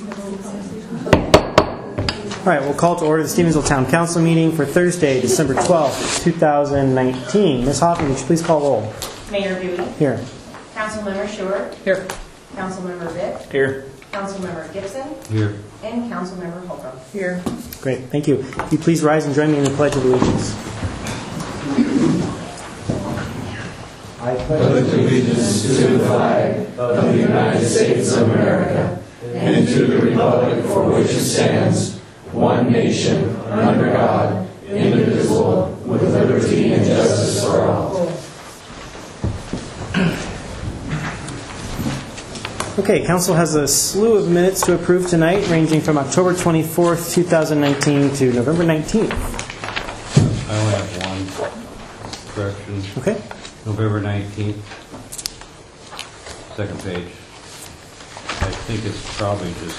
All right, we'll call to order the Stevensville Town Council meeting for Thursday, December 12th, 2019. Ms. Hoffman, would you please call roll? Mayor Dewey. Here. Councilmember Short. Here. Councilmember Vick. Here. Councilmember Gibson. Here. And Councilmember Holcomb. Here. Great, thank you. If you please rise and join me in the Pledge of Allegiance. I pledge allegiance to the flag of the United States of America and to the republic for which it stands, one nation, under God, indivisible, with liberty and justice for all. Okay, Council has a slew of minutes to approve tonight, ranging from October 24th, 2019 to November 19th. I only have one correction. Okay. November 19th, second page. I think it's probably just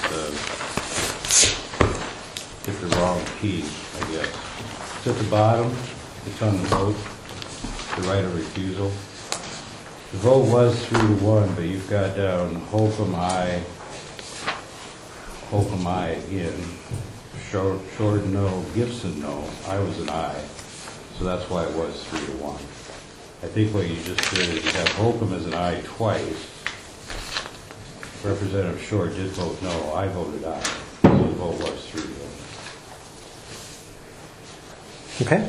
hit the wrong key, I guess. It's at the bottom. It's on the vote, the right of refusal. The vote was 3-1, but you've got down Holcomb aye again. Short no, Gibson no. I was an aye, so that's why it was 3-1. I think what you just did is you have Holcomb as an aye twice. Representative Short did vote no. I voted aye. So the vote was 3-1. Okay.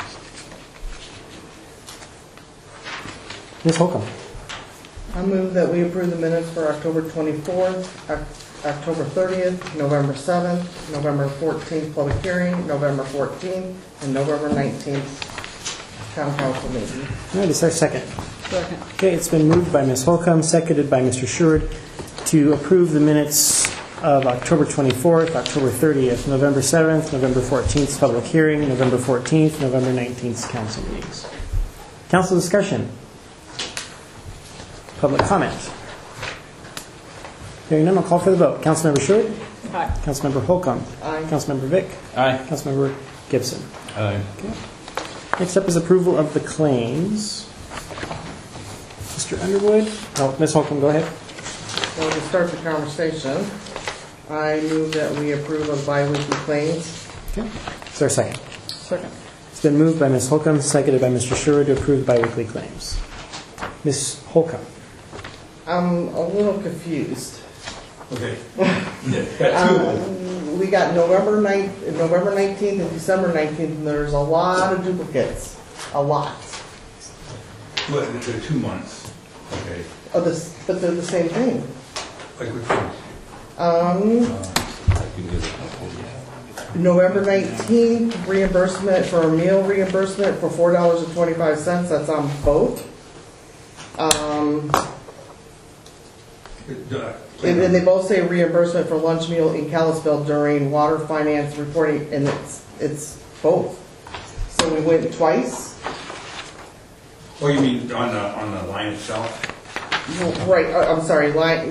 Ms. Holcomb. I move that we approve the minutes for October 24th, October 30th, November 7th, November 14th public hearing, November 14th, and November 19th town council meeting. All right, is there a second? Second. Okay, it's been moved by Ms. Holcomb, seconded by Mr. Sheward, to approve the minutes of October 24th, October 30th, November 7th, November 14th public hearing, November 14th, November 19th council meetings. Council discussion. Public comment. Hearing none, I'll call for the vote. Councilmember Sheward? Aye. Councilmember Holcomb? Aye. Councilmember Vick? Aye. Councilmember Gibson? Aye. Okay. Next up is approval of the claims. Mr. Underwood? Oh, Ms. Holcomb, go ahead. So to start the conversation, I move that we approve of biweekly claims. Okay. Is there a second? Second. It's been moved by Ms. Holcomb, seconded by Mr. Sheward to approve biweekly claims. Ms. Holcomb? I'm a little confused. Okay. We got November 19th and December 19th, and there's a lot of duplicates. A lot. Well, they're 2 months. Okay. But they're the same thing. Like which ones? I can give it. November 19th, reimbursement for a meal reimbursement for $4.25. That's on both. And then they both say reimbursement for lunch meal in Kalispell during water finance reporting, and it's both. So we went twice. Oh, you mean on the line itself? Right. I'm sorry. Line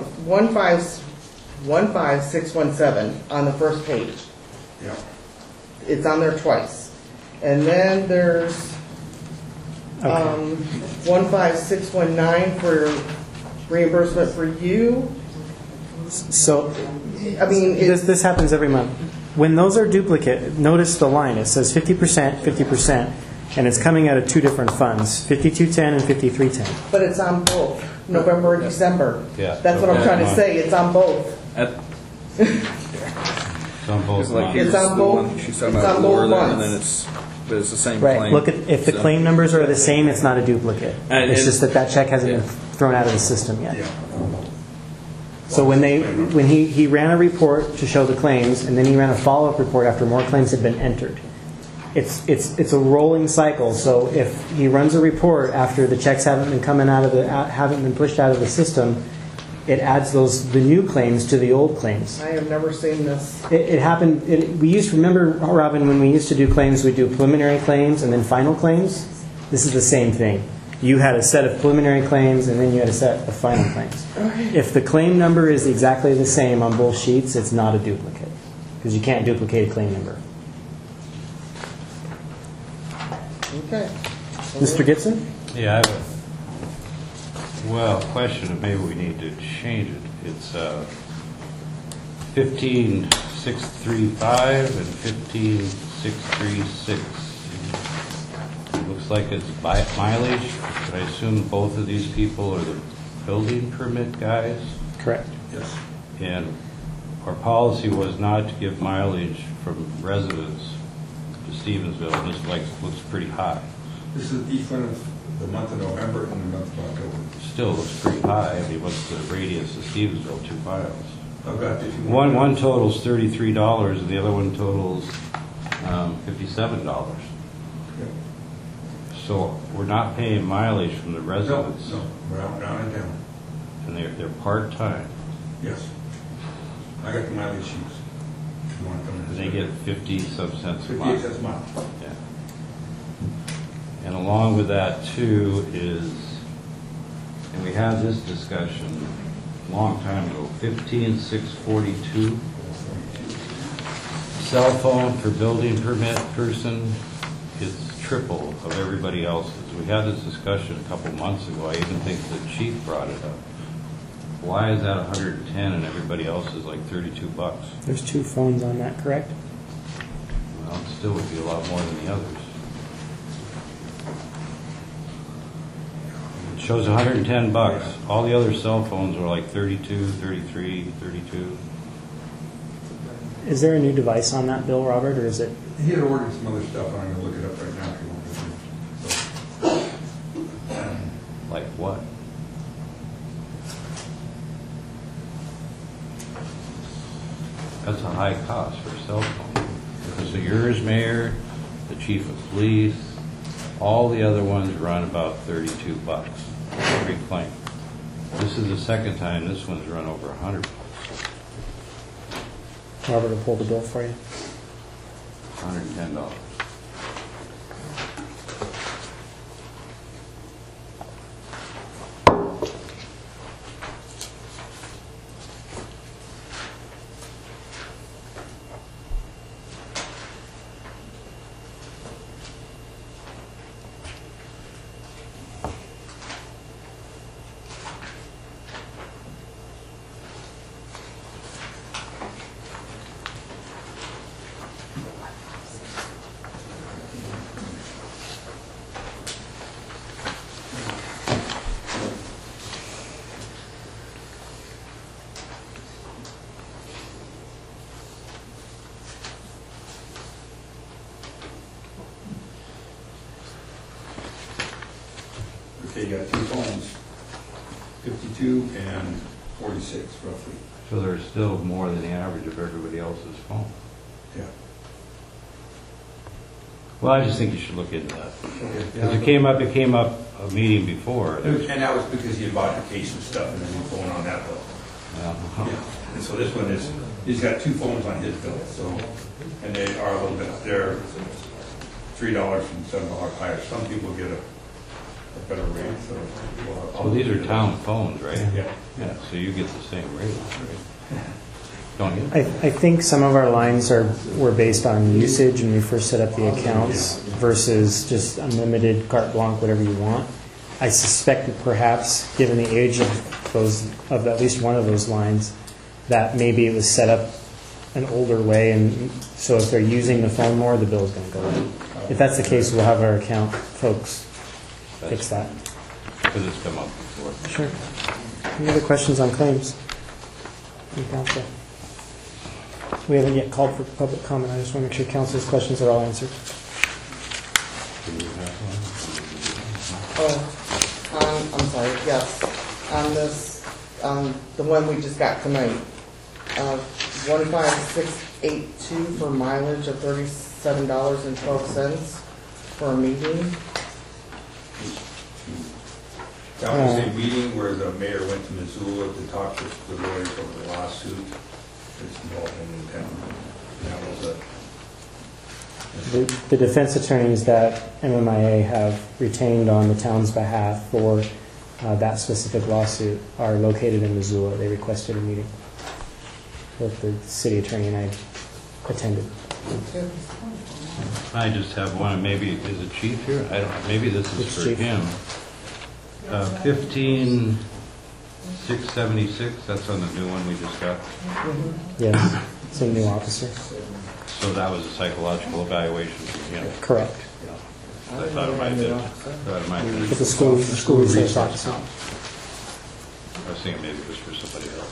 15617 on the first page. Yeah. It's on there twice, and then there's 15619 for reimbursement for you. So, I mean, this happens every month. When those are duplicate, notice the line. It says 50%, 50%, and it's coming out of two different funds, 5210 and 5310. but it's on both November and December. Yeah. That's what I'm trying to say. It's on both. It's on both Like lines. It's on the both- one she's talking it's about on lower both there, ones. and then it's the same Right. claim. Look at if the So- claim numbers are the same, it's not a duplicate. It's just that check hasn't been thrown out of the system yet. Yeah. So when he ran a report to show the claims, and then he ran a follow-up report after more claims had been entered. It's a rolling cycle. So if he runs a report after the checks haven't been pushed out of the system, it adds the new claims to the old claims. I have never seen this. It happened. Remember, Robin, when we used to do claims, we'd do preliminary claims and then final claims. This is the same thing. You had a set of preliminary claims, and then you had a set of final claims. If the claim number is exactly the same on both sheets, it's not a duplicate, because you can't duplicate a claim number. Okay. Mr. Gibson? Yeah, I have a question, and maybe we need to change it. It's 15635 and 15636. Looks like it's mileage, but I assume both of these people are the building permit guys. Correct. Yes. And our policy was not to give mileage from residents to Stevensville. This looks pretty high. This is each one of the month of November and the month of October. Still looks pretty high. I mean, what's the radius of Stevensville? 2 miles. I've got this. One totals $33 and the other one totals $57. So we're not paying mileage from the residents. No, we're out, down and down. And they're part-time. Yes. I got the mileage sheets. If you want to come in. And they get 50-some cents a 58 mile. cents a mile. Yeah. And along with that too is, and we had this discussion a long time ago, 15642. Cell phone for building permit person is triple of everybody else's. We had this discussion a couple months ago. I even think the chief brought it up. Why is that 110 and everybody else is like $32? There's 2 phones on that, correct? Well, it still would be a lot more than the others. It shows $110. All the other cell phones are like 32, 33, 32. Is there a new device on that bill, Robert, or is it? He had ordered some other stuff. I'm going to look it up right now if you want to. Like what? That's a high cost for a cell phone. Because of yours, Mayor, the chief of police, all the other ones run about $32 every claim. This is the second time this one's run over $100. Robert will pull the bill for you. $110. Okay, you got 2 phones, 52 and 46 roughly. So there's still more than the average of everybody else's phone. Yeah. Well, I just think you should look into that. Okay. Because it came up a meeting before. And that was because he had bought the case and stuff and then he phone on that bill. Yeah. And so this one is, he's got 2 phones on his bill, so, and they are a little bit, they're $3 and $7 higher. Some people get a better rate, so. So these are town phones, right? Yeah. Yeah, so you get the same rate, right? Don't you? I think some of our lines were based on usage when we first set up the accounts versus just unlimited carte blanche, whatever you want. I suspect that perhaps, given the age of at least one of those lines, that maybe it was set up an older way, and so if they're using the phone more, the bill's going to go up. If that's the case, we'll have our account folks fix that. Because it's come up before. Sure. Any other questions on claims? From council? We haven't yet called for public comment. I just want to make sure council's questions are all answered. Can you have one? Oh, I'm sorry, yes. On this, the one we just got tonight, 15682 for mileage of $37.12 for a meeting. That was a meeting where the mayor went to Missoula to talk to the lawyers over the lawsuit that's involved in town. That was The defense attorneys that MMIA have retained on the town's behalf for that specific lawsuit are located in Missoula. They requested a meeting that the city attorney and I attended. I just have one, maybe, is the chief here? I don't, maybe this is Which for chief? him. 15, 676, that's on the new one we just got. Yes, it's a new officer. So that was a psychological evaluation for him. Correct. I thought it might have been. It's a school resource officer. I was thinking maybe it was for somebody else.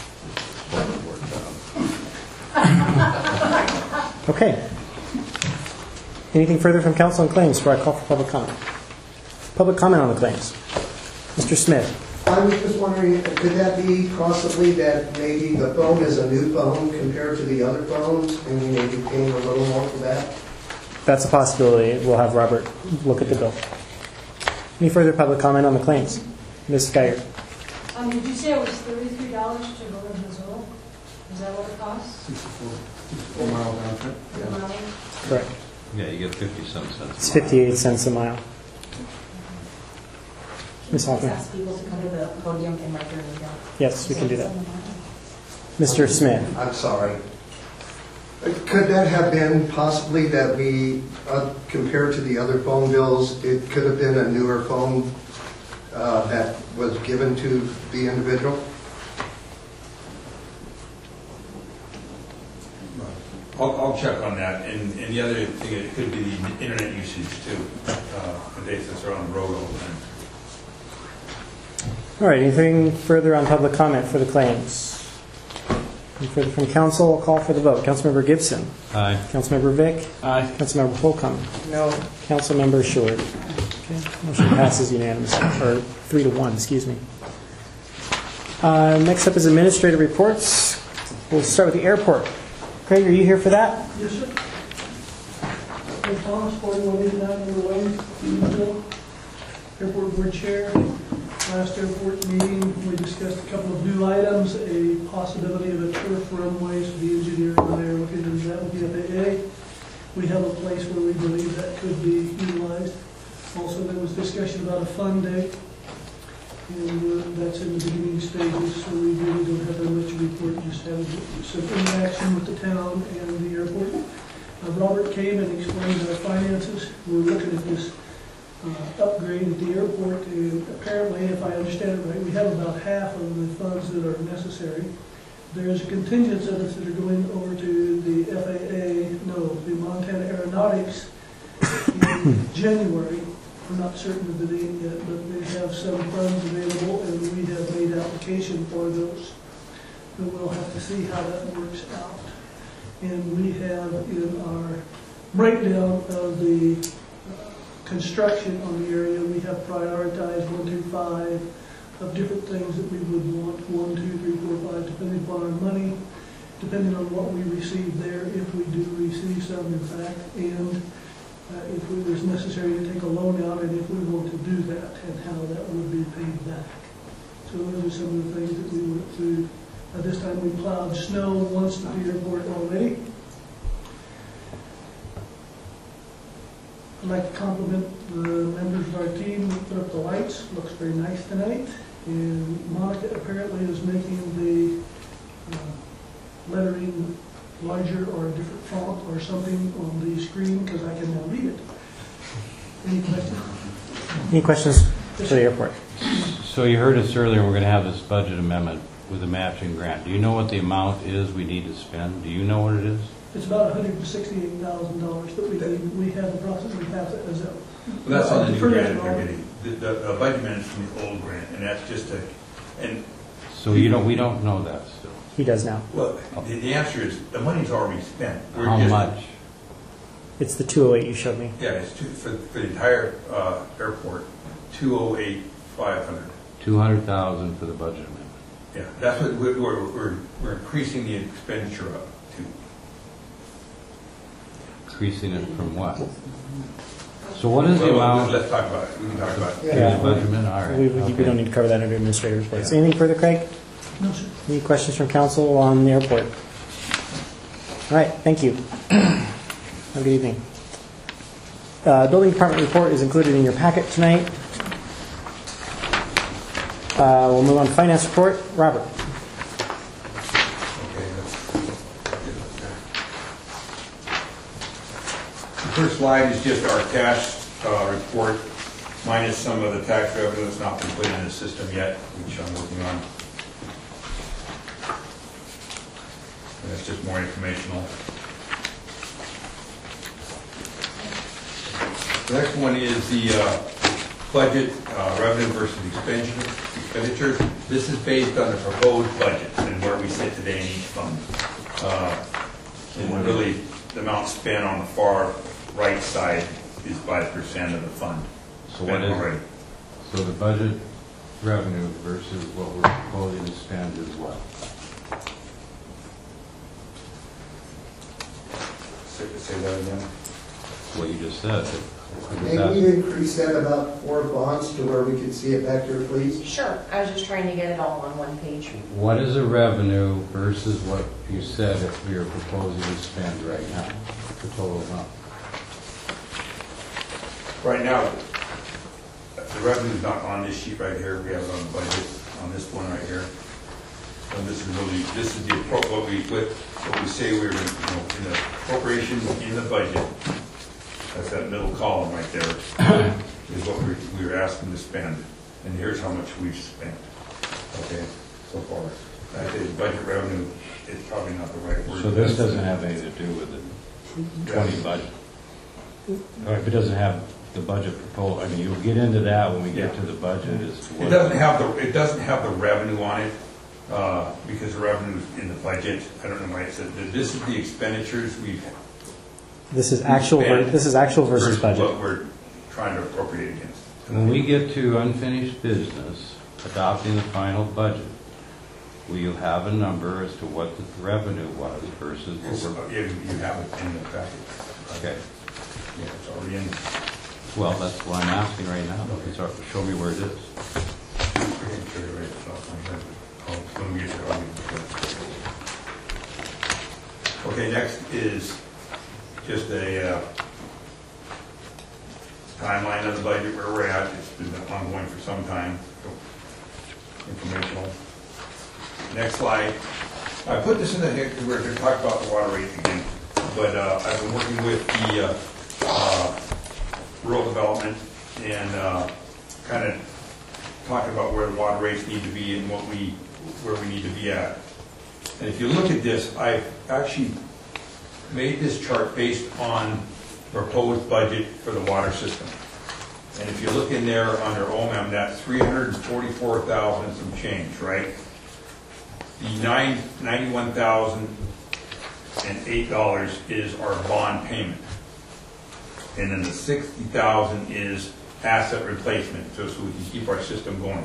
Okay. Anything further from council on claims before I call for public comment? Public comment on the claims. Mr. Smith. I was just wondering, could that be possibly that maybe the phone is a new phone compared to the other phones, and you may be paying a little more for that? That's a possibility. We'll have Robert look at the bill. Any further public comment on the claims? Ms. Geiger. Did you say it was $33 to go to Missoula? Is that what it costs? 64 mile round trip? Yeah. Correct. Yeah, you get 50-some cents. It's 58 cents a mile. Ms. Hoffman. Ask people to come to the podium and write their name down. Yes, we can do that. Mr. Smith. I'm sorry. Could that have been possibly that we, compared to the other phone bills, it could have been a newer phone that was given to the individual? I'll check on that, and the other thing, it could be the internet usage too. The days that are on the road all the time. All right, anything further on public comment for the claims? Any further from council? I'll call for the vote. Councilmember Gibson. Aye. Councilmember Vick. Aye. Councilmember Holcomb. No. Councilmember Short. Okay, motion passes unanimously, or 3-1, excuse me. Next up is administrative reports. We'll start with the airport. Craig, are you here for that? Yes, sir. Hey, Thomas, 4189 number Wayne, Evansville, Airport Board Chair. Last airport meeting, we discussed a couple of new items, a possibility of a turf runway, so the engineering and I are looking into that with the FAA. We have a place where we believe that could be utilized. Also, there was discussion about a fund day, and that's in the beginning stages, so we really don't have that much to report, just have some interaction with the town and the airport. Robert came and explained our finances. We're looking at this upgrade at the airport, and apparently, if I understand it right, we have about half of the funds that are necessary. There's a contingent of us that are going over to the the Montana Aeronautics in January. We're not certain of the date yet, but they have some funds available, and we have made application for those. But we'll have to see how that works out. And we have in our breakdown of the construction on the area, we have prioritized 1 through 5 of different things that we would want, 1, 2, 3, 4, 5, depending upon our money, depending on what we receive there, if we do receive some, in fact, and if it was necessary to take a loan out, and if we want to do that, and how that would be paid back. So those are some of the things that we went through. This time we plowed snow once at the airport already. I'd like to compliment the members of our team who put up the lights. Looks very nice tonight. And Monica apparently is making the lettering larger or a different font or something on the screen because I can now read it. Any questions? Any questions for the airport? So you heard us earlier, we're going to have this budget amendment with a matching grant. Do you know what the amount is we need to spend? Do you know what it is? It's about $168,000 that we need. We have the process, we have it as a... Well, that's on the new grant they're getting. The budget amendment's from the old grant, and that's just and So we don't know that still. He does now. well, the answer is the money's already spent. How much? It's the 208 you showed me. Yeah, it's for the entire airport, 208,500. 200,000 for the budget amendment. Yeah, that's what we're increasing the expenditure up to. Increasing it from what? So what is the amount? Let's talk about it. We can talk about it. Yeah. The budget amendment? All right. We don't need to cover that under administrative reports. Anything further, Craig? No, sir. Any questions from council on the airport? All right, thank you. Have a good evening. Building department report is included in your packet tonight. We'll move on to finance report. Robert. The first slide is just our cash report. minus some of the tax revenue that's not been put in the system yet, which I'm working on. And that's just more informational. The next one is the budget revenue versus expenditures. This is based on the proposed budget and where we sit today in each fund. And really, the amount spent on the far right side is 5% of the fund. So what is it? So the budget revenue versus what we're proposing to spend is what? Say that again. What you just said. May we increase that about 4 bonds to where we can see it back there, please? Sure, I was just trying to get it all on one page. What is the revenue versus what you said if we are proposing to spend right now, the total amount? Right now, the revenue's not on this sheet right here. We have it on the budget on this one right here. And this is the what we say we're in the appropriations in the budget. That's that middle column right there is what we were asking to spend, and here's how much we've spent. Okay, so far. I say budget revenue is probably not the right word. So this doesn't have anything to do with the 20 budget. Or if it doesn't have the budget proposal, I mean, you'll get into that when we get to the budget. As to what it doesn't have the revenue on it because the revenue is in the budget. I don't know why it said that. This is the expenditures we've. This is actual. This is actual versus budget. What we're trying to appropriate against. when we get to unfinished business, adopting the final budget, will you have a number as to what the revenue was versus what we're... You have it in the packet. Okay. Yeah, it's already in. Well, that's what I'm asking right now. Show me where it is. Okay, next is just a timeline of the budget where we're at. It's been ongoing for some time. Informational. Next slide. I put this in the because we're going to talk about the water rates again. But I've been working with the rural development and kind of talking about where the water rates need to be and where we need to be at. And if you look at this, I've actually made this chart based on proposed budget for the water system. And if you look in there under OMEM, that's $344,000 and some change, right? The $91,008 is our bond payment. And then the $60,000 is asset replacement, so we can keep our system going.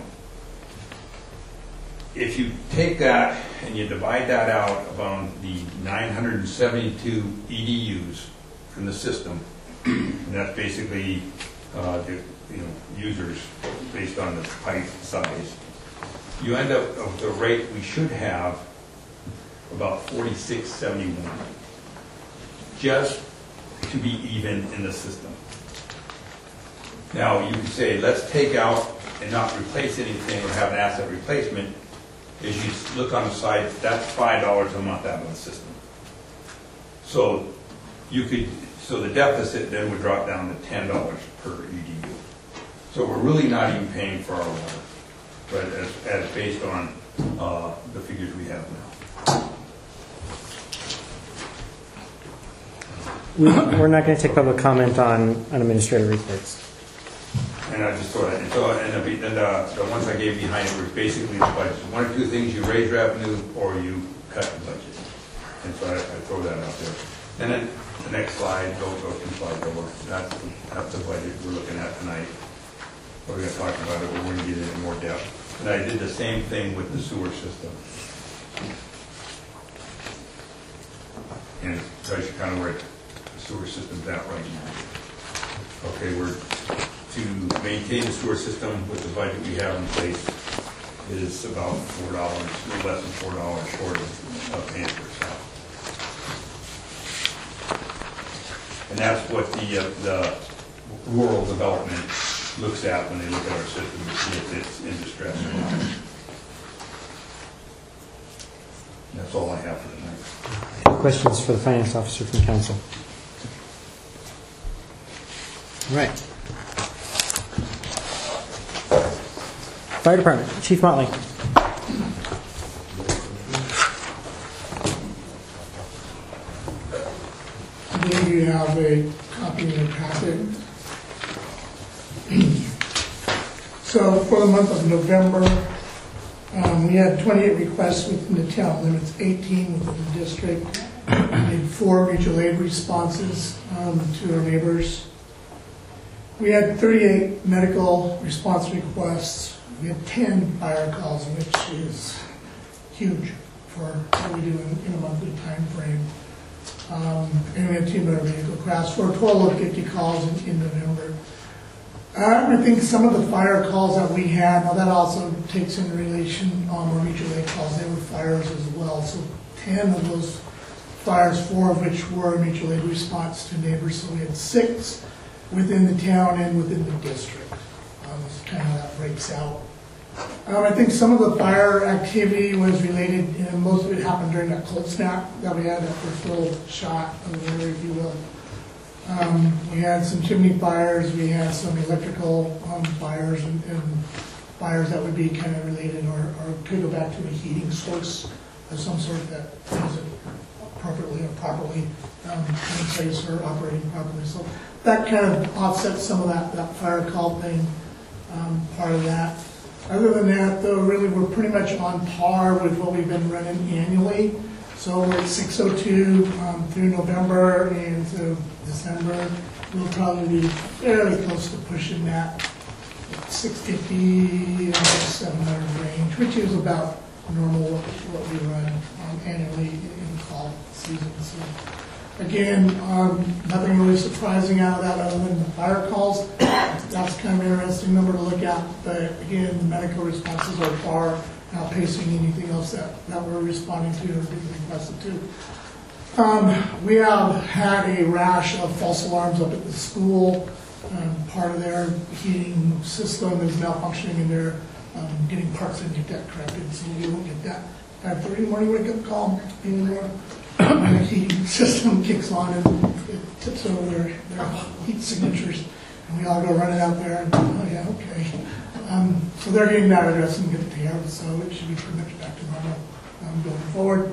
If you take that and you divide that out among the 972 EDUs from the system, and that's basically the users based on the pipe size, you end up with the rate we should have about 46.71, just to be even in the system. Now you can say let's take out and not replace anything or have an asset replacement. As you look on the side, that's $5 a month out of the system. So the deficit then would drop down to $10 per EDU. So we're really not even paying for our water, but as based on the figures we have now. We're not going to take public comment on administrative reports. And I just thought that. And the ones I gave behind it were basically the budget. One or two things: you raise revenue or you cut the budget. And so I throw that out there. And then the next slide, go 2 slides over. That's the budget we're looking at tonight. We're going to talk about it. We're going to get into more depth. And I did the same thing with the sewer system. And it tells you kind of where the sewer system's at right now. Okay, to maintain the sewer system with the budget we have in place is about $4, a little less than $4 short of paying for itself. And that's what the rural development looks at when they look at our system to see if it's in distress or not. And that's all I have for tonight. Questions for the finance officer from council? All right. Fire Department, Chief Motley. I believe you have a copy in your packet. So for the month of November, we had 28 requests within the town limits, 18 within the district. We had 4 mutual aid responses to our neighbors. We had 38 medical response requests. We had 10 fire calls, which is huge for what we do in a monthly time frame. And we had 2 motor vehicle crashes for a total of 50 calls in November. I think some of the fire calls that we had, now that also takes into relation our mutual aid calls, they were fires as well. So 10 of those fires, 4 of which were mutual aid response to neighbors. So we had 6 within the town and within the district. That's kind of how that breaks out. I think some of the fire activity was related, and most of it happened during that cold snap that we had, that first little shot of the area, if you will. We had some chimney fires, we had some electrical fires, and fires that would be kind of related or could go back to a heating source of some sort that isn't appropriately or properly in place or operating properly. So that kind of offsets some of that fire call thing, part of that. Other than that, though, really we're pretty much on par with what we've been running annually. So we're at 602 through November and to December. We'll probably be fairly close to pushing that 650 to 700 range, which is about normal what we run annually in the fall season. So again, nothing really surprising out of that other than the fire calls. That's kind of an interesting number to look at. But again, the medical responses are far outpacing anything else that we're responding to or being requested to. We have had a rash of false alarms up at the school. Part of their heating system is malfunctioning and they're getting parts in to get that corrected. So you won't get that 5:30 in the morning wake up call anymore. When the heating system kicks on and it tips over their heat signatures. And we all go running out there and, oh yeah, okay. So they're getting that addressed and get it together, so it should be pretty much back to normal going forward.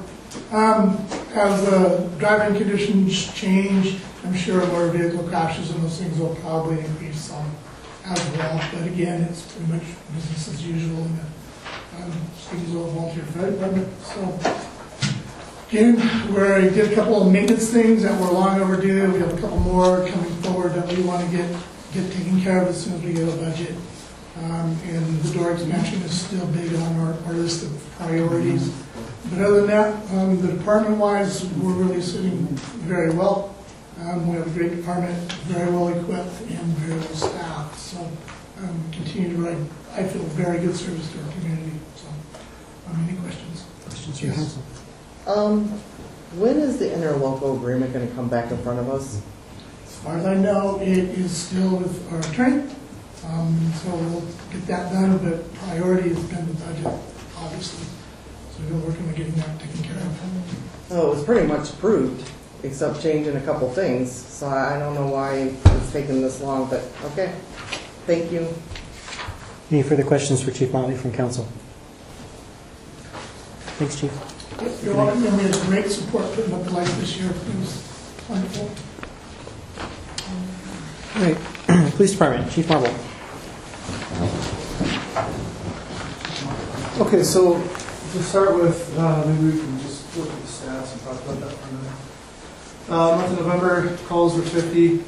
As the driving conditions change, I'm sure more vehicle crashes and those things will probably increase some as well. But again, it's pretty much business as usual in the Stevensville Volunteer Fire Department. So again, we did a couple of maintenance things that were long overdue. We have a couple more coming forward that we want to get taken care of as soon as we get a budget. And the door expansion is still big on our list of priorities. But other than that, the department-wise, we're really sitting very well. We have a great department, very well equipped, and very well staffed. So continue to provide, I feel, very good service to our community. So, any questions? Questions for council? When is the interlocal agreement going to come back in front of us? As far as I know, it is still with our attorney. So we'll get that done, but priority has been the budget, obviously. So we're working on getting that taken care of. Oh, it was pretty much approved, except changing a couple things. So I don't know why it's taken this long, but okay. Thank you. Any further questions for Chief Motley from council? Thanks, Chief. You're welcome. And we had great support putting up the lights this year. It was wonderful. All right. Police Department, Chief Marble. Okay, so to start with, maybe we can just look at the stats and talk about that for a minute. Month of November, calls were 50.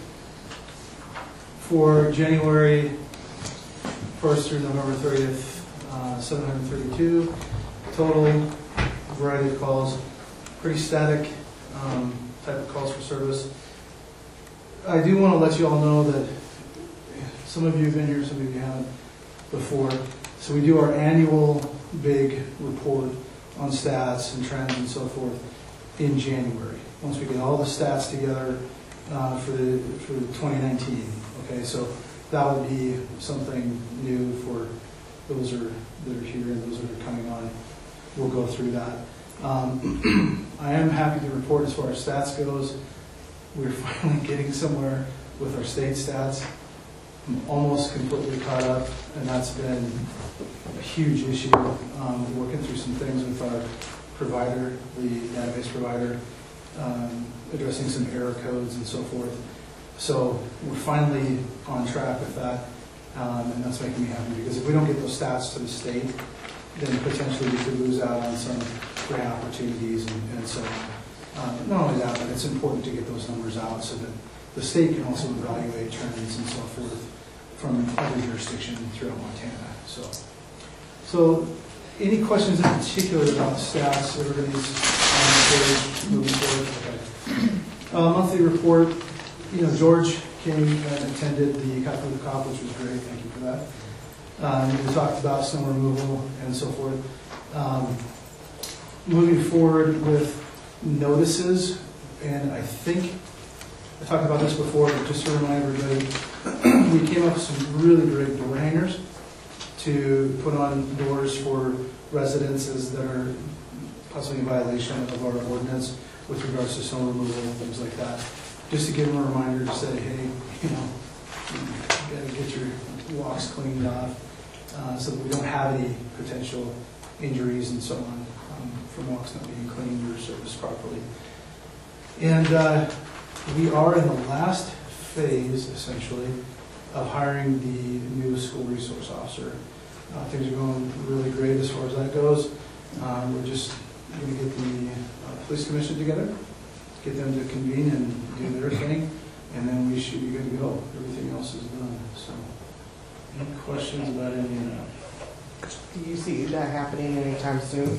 For January 1st through November 30th, 732. Total variety of calls, pretty static type of calls for service. I do want to let you all know that some of you have been here, some of you haven't before. So we do our annual big report on stats and trends and so forth in January. Once we get all the stats together for the 2019. Okay, so that would be something new for those that are here and those that are coming on. We'll go through that. I am happy to report as far as stats goes. We're finally getting somewhere with our state stats. almost completely caught up, and that's been a huge issue. Working through some things with our provider, the database provider, addressing some error codes and so forth. So we're finally on track with that, and that's making me happy, because if we don't get those stats to the state, then potentially we could lose out on some grant opportunities and so on. Not only that, but it's important to get those numbers out so that the state can also evaluate trends and so forth from other jurisdictions throughout Montana. So any questions in particular about stats? Everybody's on the page, moving forward? Okay. Monthly report. George came and attended the Coffee with the Cop, which was great. Thank you for that. We talked about snow removal and so forth. Moving forward with notices, and I think I talked about this before, but just to remind everybody, we came up with some really great door hangers to put on doors for residences that are possibly in violation of our ordinance with regards to snow removal and things like that. Just to give them a reminder to say, hey, you got to get your walks cleaned off so that we don't have any potential injuries and so on from walks not being cleaned or serviced properly. And we are in the last phase, essentially, of hiring the new school resource officer. Things are going really great as far as that goes. We're just going to get the police commission together, get them to convene and do their thing, and then we should be good to go. Everything else is done. So, any questions about any of that? Do you see that happening anytime soon?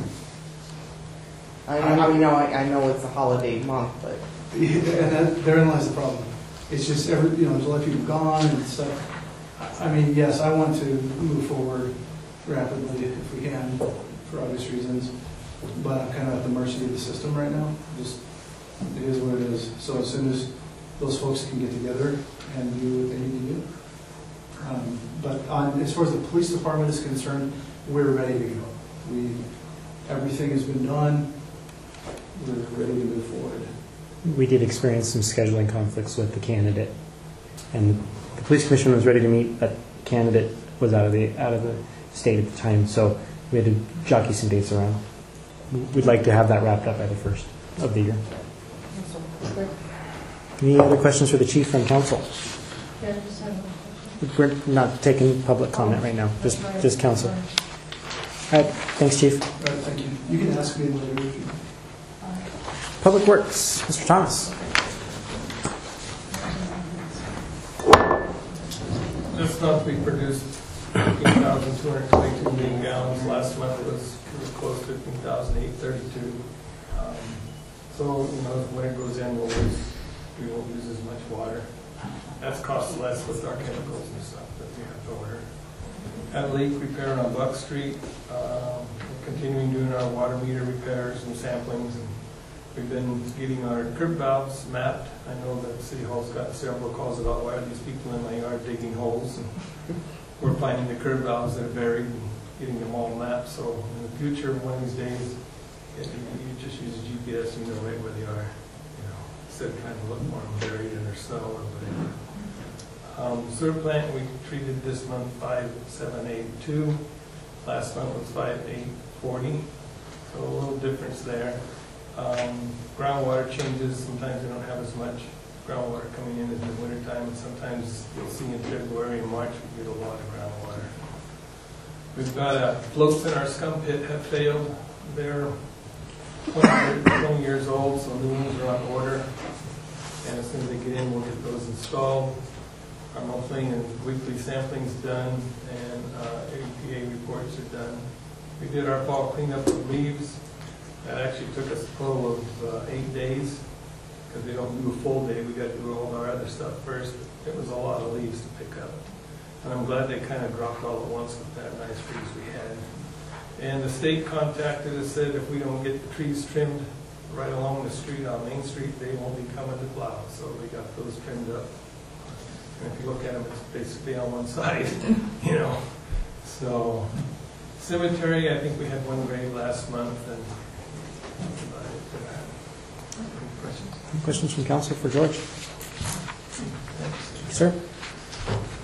I know it's a holiday month, but Therein lies the problem. It's just there's a lot of people gone and stuff. I mean, yes, I want to move forward rapidly if we can, for obvious reasons, but I'm kind of at the mercy of the system right now. Just, it is what it is. So as soon as those folks can get together and do what they need to do. But as far as the police department is concerned, we're ready to go. Everything has been done. We're ready to move forward. We did experience some scheduling conflicts with the candidate, and the police commission was ready to meet, but the candidate was out of the state at the time, so we had to jockey some dates around. We'd like to have that wrapped up by the 1st of the year. Any other questions for the chief from council? Yeah, just have a We're not taking public comment right now, just council. All right, thanks, chief. All right, thank you. You can ask me later if you. Public Works, Mr. Thomas. This month we produced 15,222 million gallons. Last month it was close to 15,832. So, as winter goes in, we won't use as much water. That's cost less with our chemicals and stuff that we have to order. Had a leak repair on Buck Street. We're continuing doing our water meter repairs and samplings. And we've been getting our curb valves mapped. I know that City Hall's got several calls about why are these people in my yard digging holes. And we're finding the curb valves that are buried and getting them all mapped. So in the future, one of these days, you just use a GPS, you know right where they are. Instead of trying to look for them buried in their snow or whatever. Sewer plant, we treated this month 5,782. Last month was 5,840. So a little difference there. Groundwater changes. Sometimes they don't have as much groundwater coming in as in the wintertime. And sometimes you'll see in February and March we get a lot of groundwater. We've got floats in our scum pit have failed. They're 20 years old, so new ones are on order. And as soon as they get in, we'll get those installed. Our monthly and weekly sampling's done, and APA reports are done. We did our fall cleanup of leaves. That actually took us a total of 8 days, because we don't do a full day. We got to do all our other stuff first. It was a lot of leaves to pick up. And I'm glad they kind of dropped all at once with that nice freeze we had. And the state contacted us, said if we don't get the trees trimmed right along the street on Main Street, they won't be coming to plow. So we got those trimmed up. And if you look at them, it's basically on one side, So cemetery, I think we had one grave last month, and that's about it for that. Any questions? Any questions from council for George? Sir?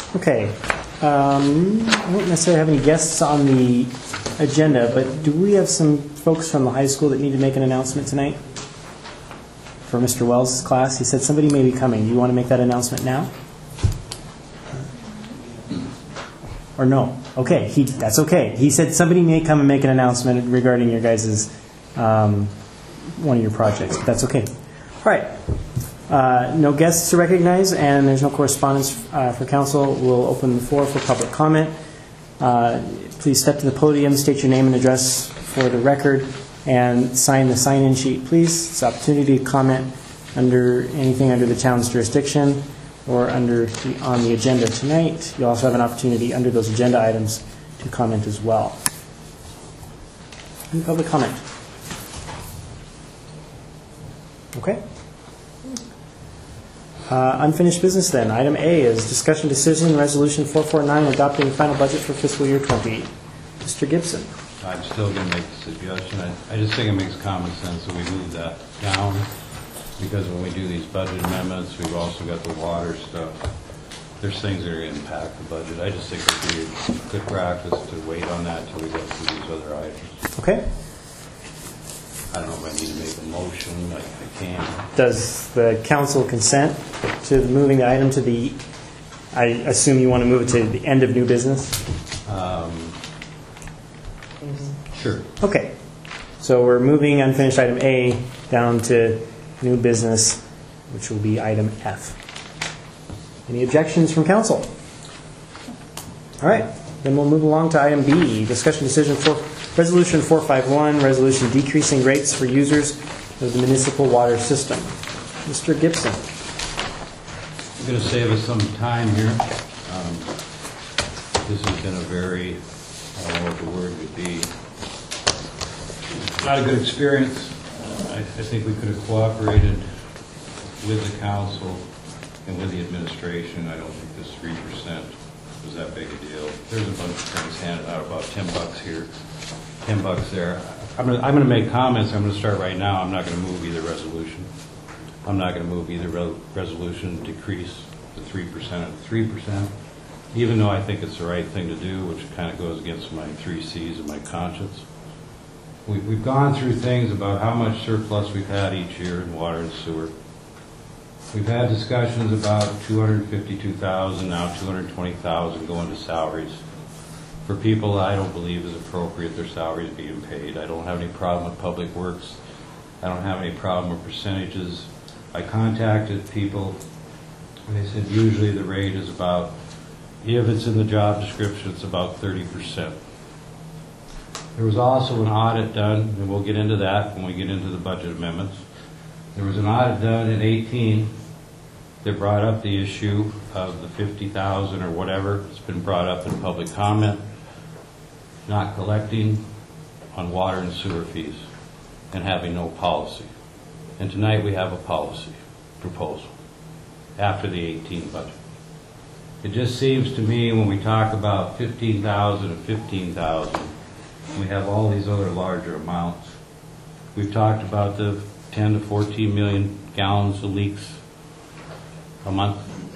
Okay. I don't necessarily have any guests on the agenda, but do we have some folks from the high school that need to make an announcement tonight? For Mr. Wells' class? He said somebody may be coming. Do you want to make that announcement now? Or no? Okay, that's okay. He said somebody may come and make an announcement regarding your guys' one of your projects, but that's okay. All right. No guests to recognize, and there's no correspondence for council. We'll open the floor for public comment. Please step to the podium, state your name and address for the record, and sign the sign-in sheet, please. It's an opportunity to comment under anything under the town's jurisdiction or on the agenda tonight. You also have an opportunity under those agenda items to comment as well. Any public comment? Okay. Unfinished business then. Item A is discussion decision resolution 449 adopting the final budget for fiscal year 20. Mr. Gibson. I'm still going to make the suggestion. I just think it makes common sense that we move that down, because when we do these budget amendments, we've also got the water stuff. There's things that are going to impact the budget. I just think it would be good practice to wait on that until we get through these other items. Okay. I don't know if I need to make a motion. I can. Does the council consent to moving the item to the, I assume you want to move it to the end of new business? Sure. Okay. So we're moving unfinished item A down to new business, which will be item F. Any objections from council? All right. Then we'll move along to item B, discussion decision for resolution 451, resolution decreasing rates for users of the municipal water system. Mr. Gibson. I'm going to save us some time here. This has been a very, I don't know what the word would be, not a good experience. I think we could have cooperated with the council and with the administration. I don't think this 3% was that big a deal. There's a bunch of things handed out, about $10 here, $10 there. I'm going to make comments. I'm going to start right now. I'm not going to move either resolution. I'm not going to move either resolution decrease the 3% and 3%, even though I think it's the right thing to do, which kind of goes against my 3 C's of my conscience. We've gone through things about how much surplus we've had each year in water and sewer. We've had discussions about $252,000, now $220,000 going to salaries. For people I don't believe is appropriate, their salaries being paid. I don't have any problem with public works. I don't have any problem with percentages. I contacted people, and they said usually the rate is about, if it's in the job description, it's about 30%. There was also an audit done, and we'll get into that when we get into the budget amendments. There was an audit done in 2018 that brought up the issue of the 50,000 or whatever. It's been brought up in public comment, not collecting on water and sewer fees and having no policy. And tonight we have a policy proposal after the 18 budget. It just seems to me when we talk about 15,000 and 15,000, we have all these other larger amounts. We've talked about the 10 to 14 million gallons of leaks a month.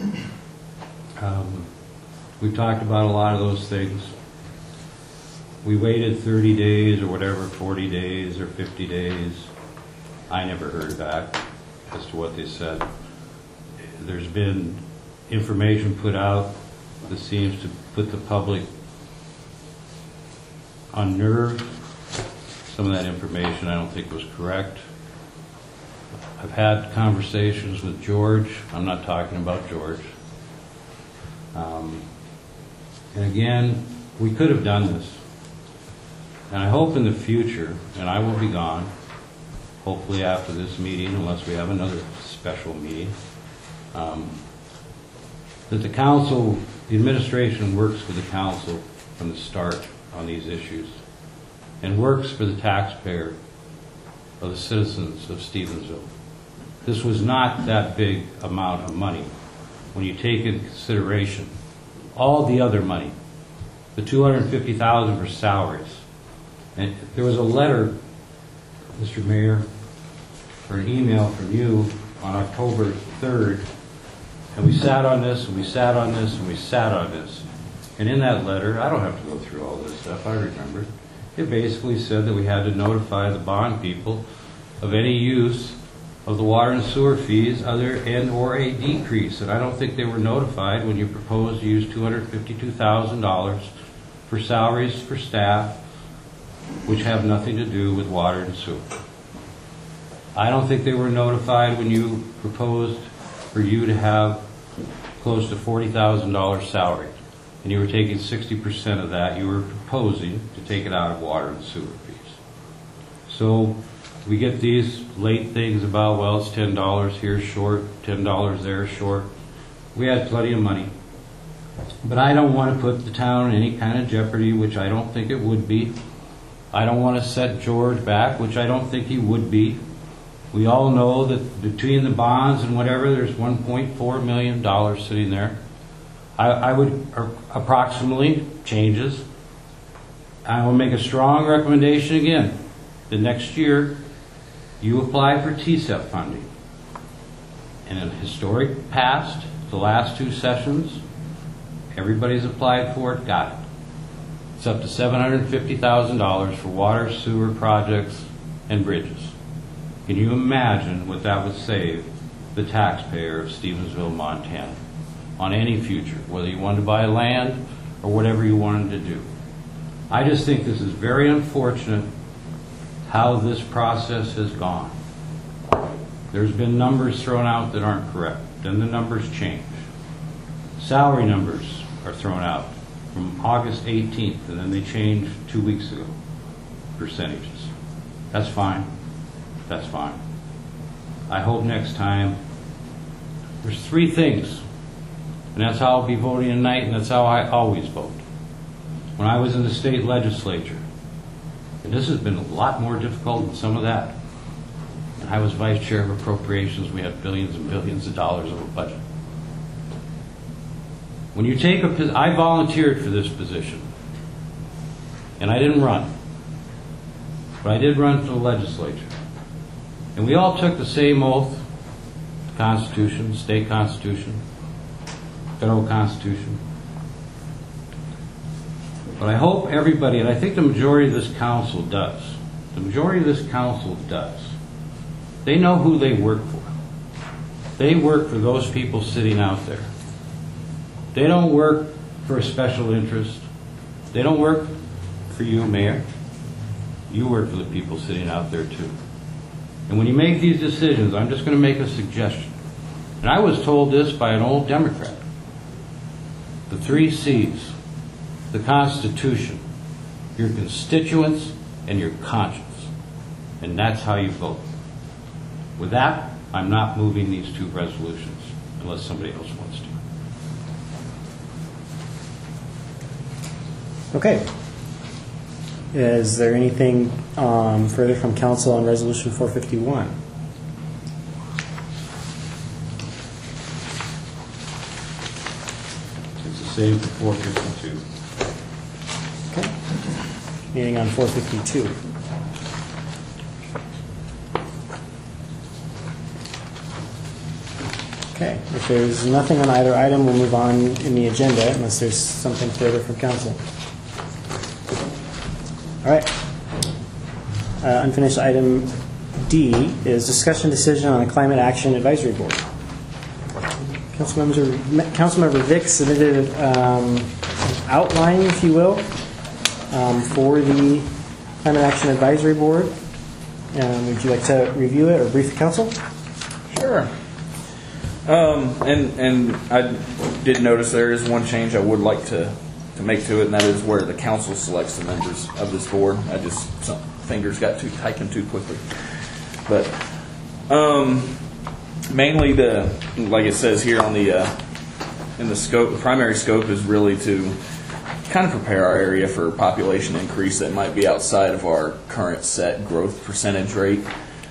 We've talked about a lot of those things. We waited 30 days or whatever, 40 days or 50 days. I never heard back as to what they said. There's been information put out that seems to put the public unnerved. Some of that information I don't think was correct. I've had conversations with George. I'm not talking about George. And again, we could have done this. And I hope in the future, and I will be gone, hopefully after this meeting, unless we have another special meeting, that the council, the administration works with the council from the start on these issues and works for the taxpayer of the citizens of Stevensville. This was not that big amount of money when you take into consideration all the other money, the $250,000 for salaries. And there was a letter, Mr. Mayor, or an email from you on October 3rd And we sat on this, and we sat on this, and we sat on this. And in that letter, I don't have to go through all this stuff, I remember. It basically said that we had to notify the bond people of any use of the water and sewer fees other and or a decrease. And I don't think they were notified when you proposed to use $252,000 for salaries for staff, which have nothing to do with water and sewer. I don't think they were notified when you proposed for you to have close to $40,000 salary, and you were taking 60% of that. You were proposing to take it out of water and sewer fees. So we get these late things about, well, it's $10 here short, $10 there short. We had plenty of money. But I don't want to put the town in any kind of jeopardy, which I don't think it would be. I don't want to set George back, which I don't think he would be. We all know that between the bonds and whatever, there's $1.4 million sitting there. I would approximately changes. I will make a strong recommendation again. The next year, you apply for TSEP funding. And in historic past, the last 2 sessions, everybody's applied for it, got it. It's up to $750,000 for water, sewer projects, and bridges. Can you imagine what that would save the taxpayer of Stevensville, Montana on any future, whether you wanted to buy land or whatever you wanted to do? I just think this is very unfortunate how this process has gone. There's been numbers thrown out that aren't correct. Then the numbers change. Salary numbers are thrown out from August 18th, and then they changed 2 weeks ago. Percentages. That's fine. That's fine. I hope next time, there's 3 things, and that's how I'll be voting tonight, and that's how I always vote. When I was in the state legislature, and this has been a lot more difficult than some of that, and I was vice chair of appropriations, we had billions and billions of dollars of a budget. When you take I volunteered for this position, and I didn't run, but I did run for the legislature. And we all took the same oath, Constitution, state constitution, federal constitution. But I hope everybody, and I think the majority of this council does, they know who they work for. They work for those people sitting out there. They don't work for a special interest. They don't work for you, Mayor. You work for the people sitting out there too. And when you make these decisions, I'm just going to make a suggestion. And I was told this by an old Democrat. The 3 C's, the Constitution, your constituents, and your conscience. And that's how you vote. With that, I'm not moving these 2 resolutions unless somebody else wants to. Okay. Is there anything further from council on Resolution 451? It's the same for 452. Okay. Meeting on 452. Okay. If there's nothing on either item, we'll move on in the agenda unless there's something further from council. All right. Unfinished item D is discussion decision on a climate action advisory board. Councilmember Vick submitted an outline, if you will, for the climate action advisory board. Would you like to review it or brief the council? Sure. And I did notice there is one change I would like to make to it, and that is where the council selects the members of this board. Some fingers got typing too quickly. But mainly like it says here on in the scope, the primary scope is really to kind of prepare our area for population increase that might be outside of our current set growth percentage rate.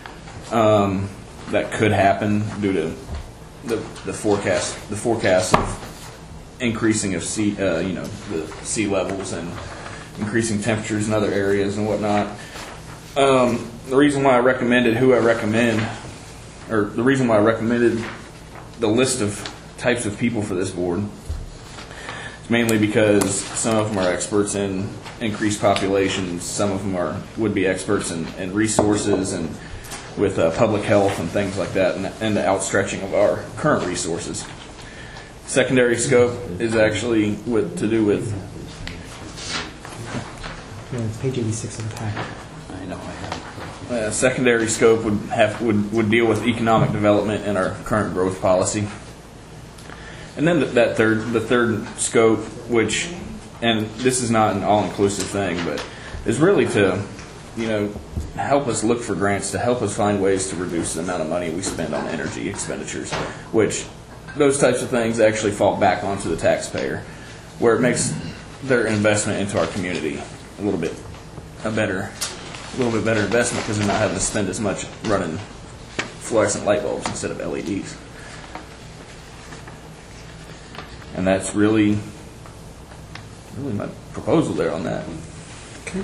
That could happen due to the forecast of increasing of the sea levels and increasing temperatures in other areas and whatnot. The reason why I recommended the reason why I recommended the list of types of people for this board. It's mainly because some of them are experts in increased populations, some of them would be experts in resources and with public health and things like that, and the outstretching of our current resources. Secondary scope is actually to do with. Yeah, it's page 86 of the packet. I know I have. Secondary scope would deal with economic development and our current growth policy. And then the third scope, which, and this is not an all-inclusive thing, but is really to, help us look for grants to help us find ways to reduce the amount of money we spend on energy expenditures, which those types of things actually fall back onto the taxpayer, where it makes their investment into our community a little bit better investment because they're not having to spend as much running fluorescent light bulbs instead of LEDs. And that's really my proposal there on that. Okay.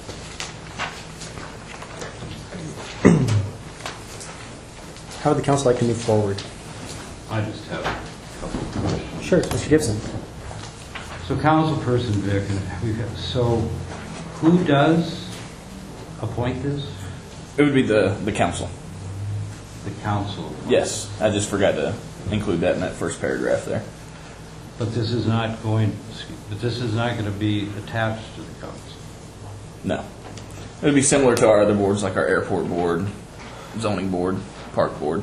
How would the council like to move forward? I just have a couple of questions. Sure, Mr. Gibson. So, Councilperson Vic, so who does appoint this? It would be the council. The council. Yes, I just forgot to include that in that first paragraph there. But this is not going to be attached to the council. No. It would be similar to our other boards, like our airport board, zoning board, park board.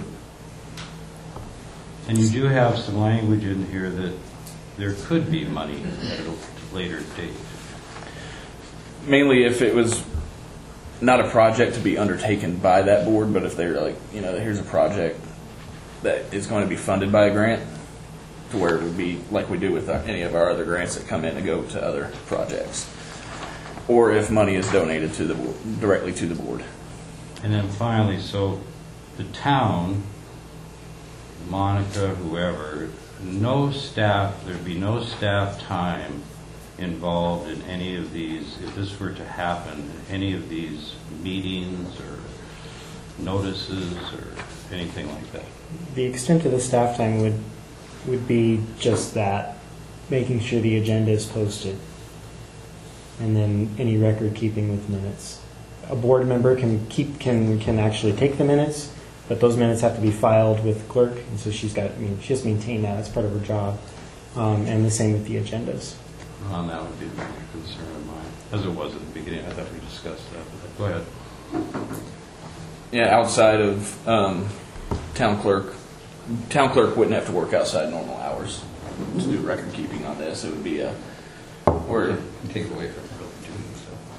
And you do have some language in here that there could be money at a later date. Mainly if it was not a project to be undertaken by that board, but if they're like, here's a project that is going to be funded by a grant, to where it would be like we do with any of our other grants that come in and go to other projects. Or if money is donated directly to the board. And then finally, so the town, Monica, whoever, there'd be no staff time involved in any of these, if this were to happen, any of these meetings or notices or anything like that. The extent of the staff time would be just that, making sure the agenda is posted, and then any record keeping with minutes. A board member can actually take the minutes, but those minutes have to be filed with the clerk, and so she has to maintain that as part of her job, and the same with the agendas. Well, that would be a major concern of mine, as it was at the beginning. I thought we discussed that, but go ahead. Yeah, outside of town clerk wouldn't have to work outside normal hours to do record keeping on this. It would be or take it away from doing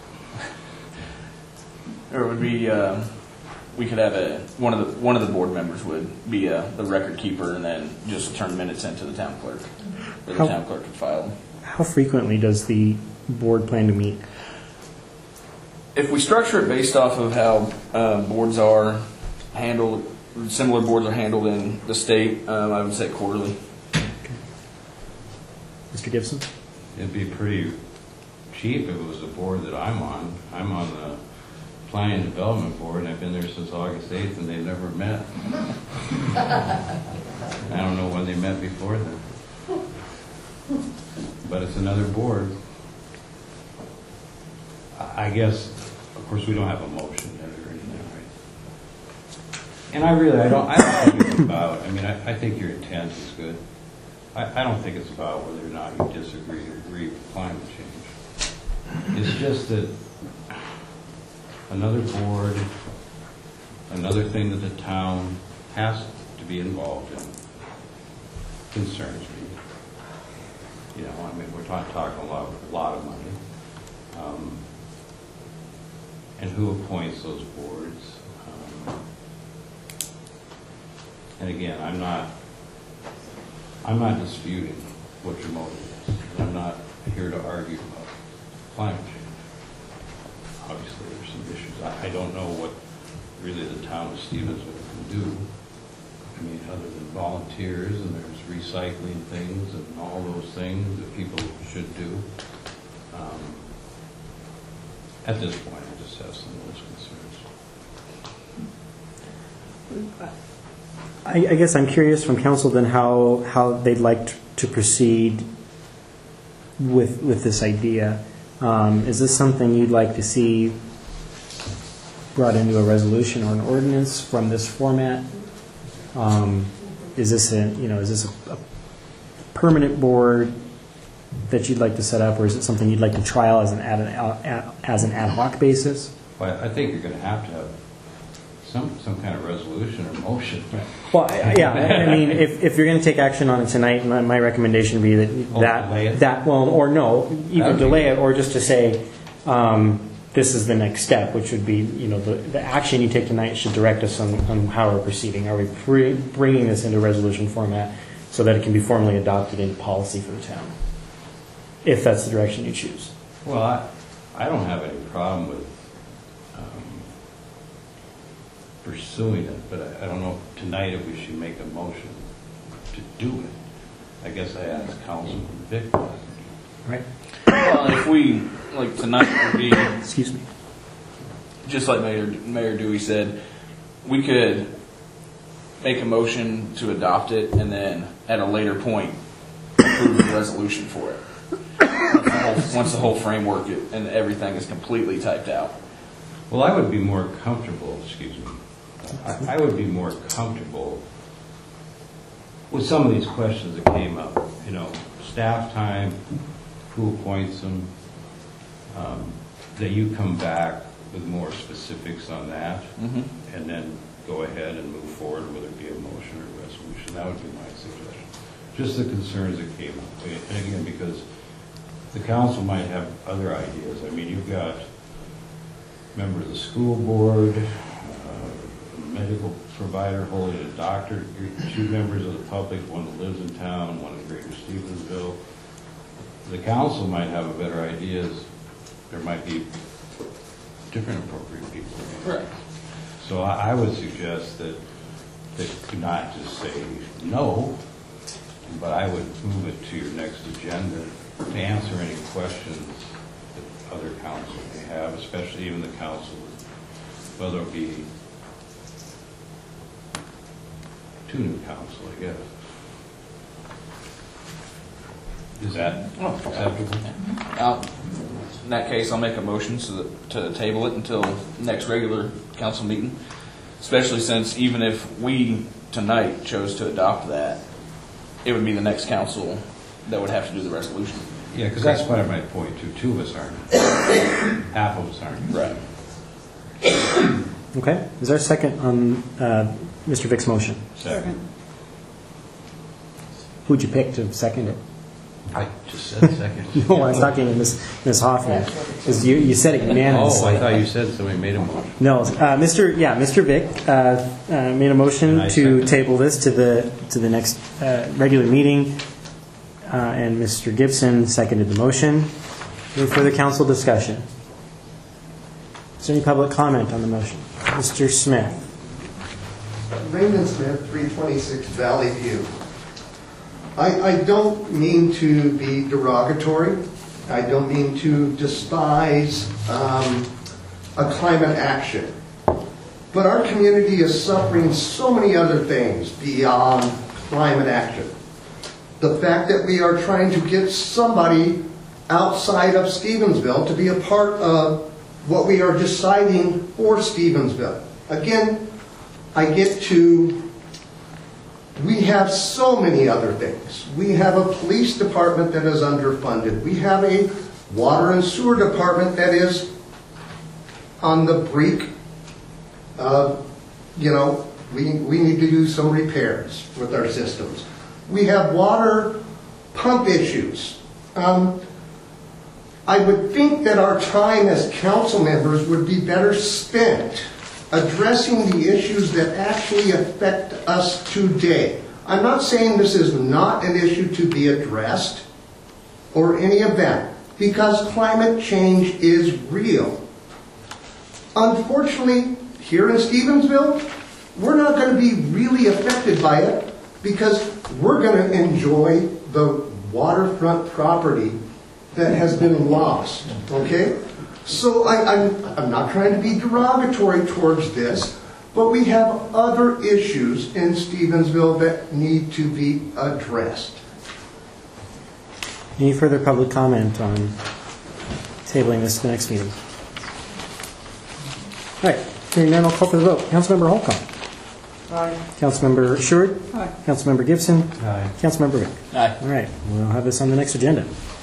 so. Or it would be we could have one of the board members would be the record keeper, and then just turn minutes into the town clerk, or the town clerk would file them. How frequently does the board plan to meet? If we structure it based off of how boards are handled, similar boards are handled in the state, I would say quarterly. Okay. Mr. Gibson? It'd be pretty cheap if it was a board that I'm on. I'm on the Planning and Development Board, and I've been there since August 8th, and they've never met. I don't know when they met before then. But it's another board. I guess, of course, we don't have a motion yet or anything, right? And I don't think it's about, I think your intent is good. I don't think it's about whether or not you disagree or agree with climate change. It's just that another board, another thing that the town has to be involved in concerns me. We're talking a lot of money. And who appoints those boards. And again, I'm not disputing what your motive is. I'm not here to argue about climate change. Obviously, there's some issues. I don't know what really the town of Stevensville can do. Other than volunteers, and there's recycling things and all those things that people should do. At this point, I just have some of those concerns. I guess I'm curious from council then how they'd like to proceed with this idea. Is this something you'd like to see brought into a resolution or an ordinance from this format? Is this a permanent board that you'd like to set up, or is it something you'd like to trial as an ad hoc basis? Well, I think you're going to have some kind of resolution or motion. Well, yeah, I mean, if you're going to take action on it tonight, my recommendation would be Delay it? either delay it or just to say this is the next step, which would be, the action you take tonight should direct us on how we're proceeding. Are we bringing this into resolution format so that it can be formally adopted into policy for the town, if that's the direction you choose? Well, I don't have any problem with pursuing it, but I don't know tonight if we should make a motion to do it. I guess I asked Councilman Vic. Right. Well, if we, like tonight would be, Excuse me. just like Mayor Dewey said, we could make a motion to adopt it and then at a later point approve the resolution for it. Once the whole framework and everything is completely typed out. Well, I would be more comfortable, I would be more comfortable with some of these questions that came up. Staff time, who appoints them, that you come back with more specifics on that, and then go ahead and move forward, whether it be a motion or a resolution. That would be my suggestion. Just the concerns that came up. And again, because the council might have other ideas. I mean, you've got members of the school board, a medical provider holding a doctor, two members of the public, one that lives in town, one in Greater Stevensville. The council might have a better ideas. There might be different appropriate people. Correct. So I would suggest that they do not just say no, but I would move it to your next agenda to answer any questions that other council may have, especially even the council, whether it be two new council, I guess. Is that acceptable? In that case, I'll make a motion to table it until next regular council meeting, especially since even if we tonight chose to adopt that, it would be the next council that would have to do the resolution. Yeah, because that's what I might point to. Two of us aren't. Half of us aren't. Right. Okay. Is there a second on Mr. Vick's motion? Second. Who'd you pick to second it? I just said second. No, I was talking to Ms. Hoffman. Because you said it unanimously. Oh, I thought you said somebody made a motion. No, Mr. Vick made a motion to table this to the next regular meeting, and Mr. Gibson seconded the motion. Any further council discussion? Is there any public comment on the motion? Mr. Smith. Raymond Smith, 326 Valley View. I don't mean to be derogatory. I don't mean to despise a climate action. But our community is suffering so many other things beyond climate action. The fact that we are trying to get somebody outside of Stevensville to be a part of what we are deciding for Stevensville. Again, I get to, we have so many other things. We have a police department that is underfunded. We have a water and sewer department that is on the brink of, we need to do some repairs with our systems. We have water pump issues. I would think that our time as council members would be better spent addressing the issues that actually affect us today. I'm not saying this is not an issue to be addressed or any event, because climate change is real. Unfortunately, here in Stevensville, we're not going to be really affected by it because we're going to enjoy the waterfront property that has been lost, okay? So I'm not trying to be derogatory towards this, But we have other issues in Stevensville that need to be addressed. Any further public comment on tabling this to the next meeting? All right, hearing none, I'll call for the vote. Councilmember Holcomb. Aye. Councilmember Sherwood. Aye. Councilmember Gibson. Aye. Councilmember Rick. Aye. All right, we'll have this on the next agenda.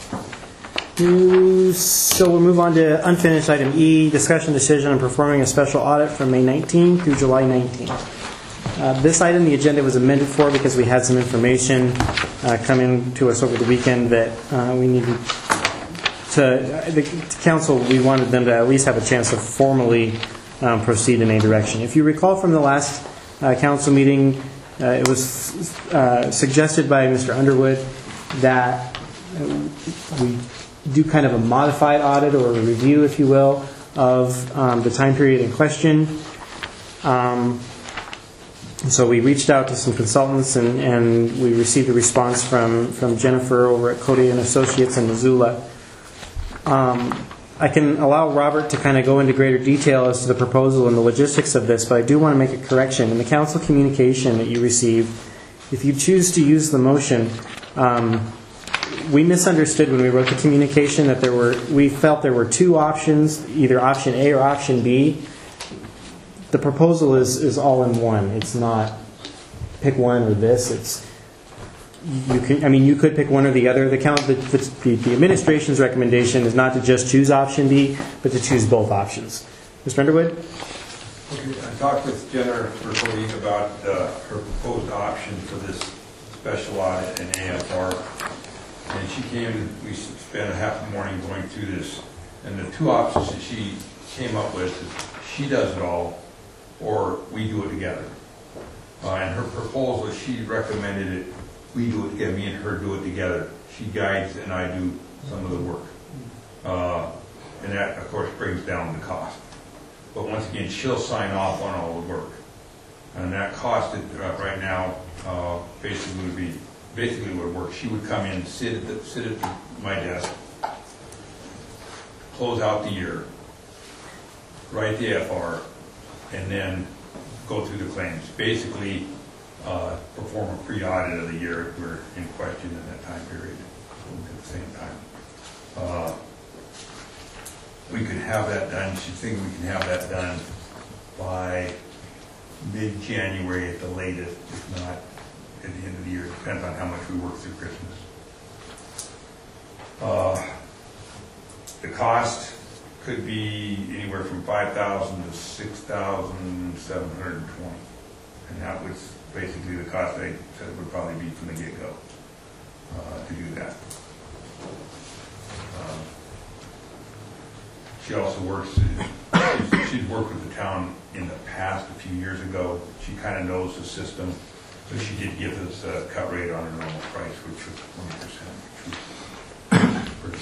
So we'll move on to unfinished item E, discussion decision on performing a special audit from May 19 through July 19. This item, the agenda was amended for because we had some information come in to us over the weekend that we needed the council, we wanted them to at least have a chance to formally proceed in a direction. If you recall from the last council meeting, it was suggested by Mr. Underwood that we do kind of a modified audit or a review, if you will, of the time period in question. So we reached out to some consultants and we received a response from Jennifer over at Cody and Associates in Missoula. I can allow Robert to kind of go into greater detail as to the proposal and the logistics of this, but I do want to make a correction. In the council communication that you received, if you choose to use the motion, we misunderstood when we wrote the communication that we felt there were two options, either option A or option B. The proposal is all in one. It's not pick one or this. You could pick one or the other. The administration's recommendation is not to just choose option B, but to choose both options. Mr. Underwood? Okay, I talked with Jennifer Cody about her proposed option for this special audit in AFR. And she came and we spent a half the morning going through this. And the two options that she came up with is she does it all or we do it together. And her proposal, she recommended it, we do it together, me and her do it together. She guides and I do some of the work. And that, of course, brings down the cost. But once again, she'll sign off on all the work. And that cost right now basically would work. She would come in, sit at my desk, close out the year, write the FR, and then go through the claims. Basically, perform a pre-audit of the year if we're in question in that time period at the same time. We could have that done. She's thinking we can have that done by mid-January at the latest, if not at the end of the year. Depends on how much we work through Christmas. The cost could be anywhere from $5,000 to $6,720, and that was basically the cost they said it would probably be from the get-go to do that. She also works, she's worked with the town in the past, a few years ago. She kind of knows the system, so she did give us a cut rate on her normal price, which was 20%, which was pretty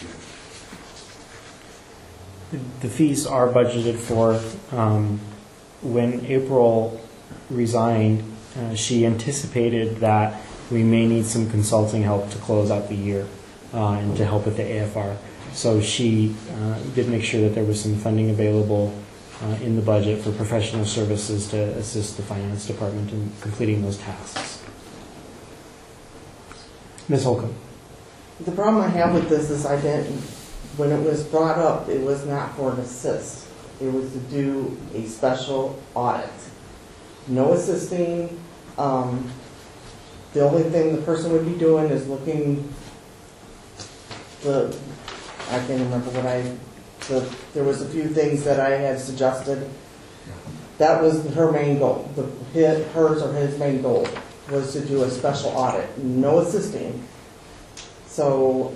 good. The fees are budgeted for. When April resigned, she anticipated that we may need some consulting help to close out the year and to help with the AFR. So she did make sure that there was some funding available in the budget for professional services to assist the finance department in completing those tasks. Ms. Holcomb. The problem I have with this is when it was brought up, it was not for an assist. It was to do a special audit. No assisting. The only thing the person would be doing is looking I can't remember there was a few things that I had suggested. That was her main goal. Hers or his main goal was to do a special audit. No assisting. So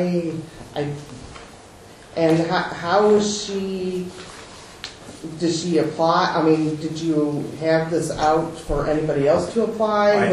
and how was did she apply? I mean, did you have this out for anybody else to apply?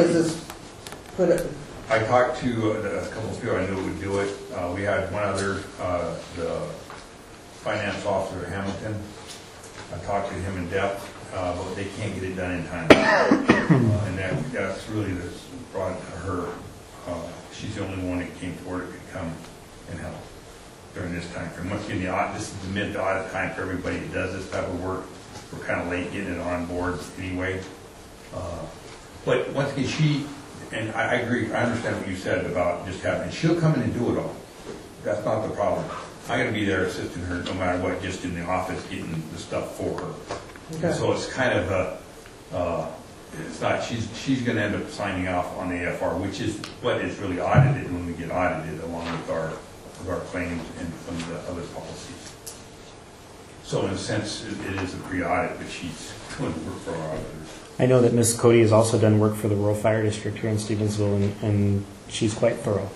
I talked to a couple of people I knew would do it. We had one other, the finance officer at Hamilton. I talked to him in depth, but they can't get it done in time. And that's really brought to her. She's the only one that came forward that could come and help during this time frame. Once again, this is the mid-audit time for everybody that does this type of work. we're kind of late getting it on board anyway. But once again, and I agree, I understand what you said about just having, and she'll come in and do it all. That's not the problem. I'm gonna be there assisting her no matter what, just in the office getting the stuff for her. Okay. And so it's kind of it's not, she's gonna end up signing off on the AFR, which is what is really audited when we get audited along with our claims and some of the other policies. So in a sense, it is a pre-audit, but she's doing work for our auditors. I know that Ms. Cody has also done work for the Rural Fire District here in Stevensville, and she's quite thorough.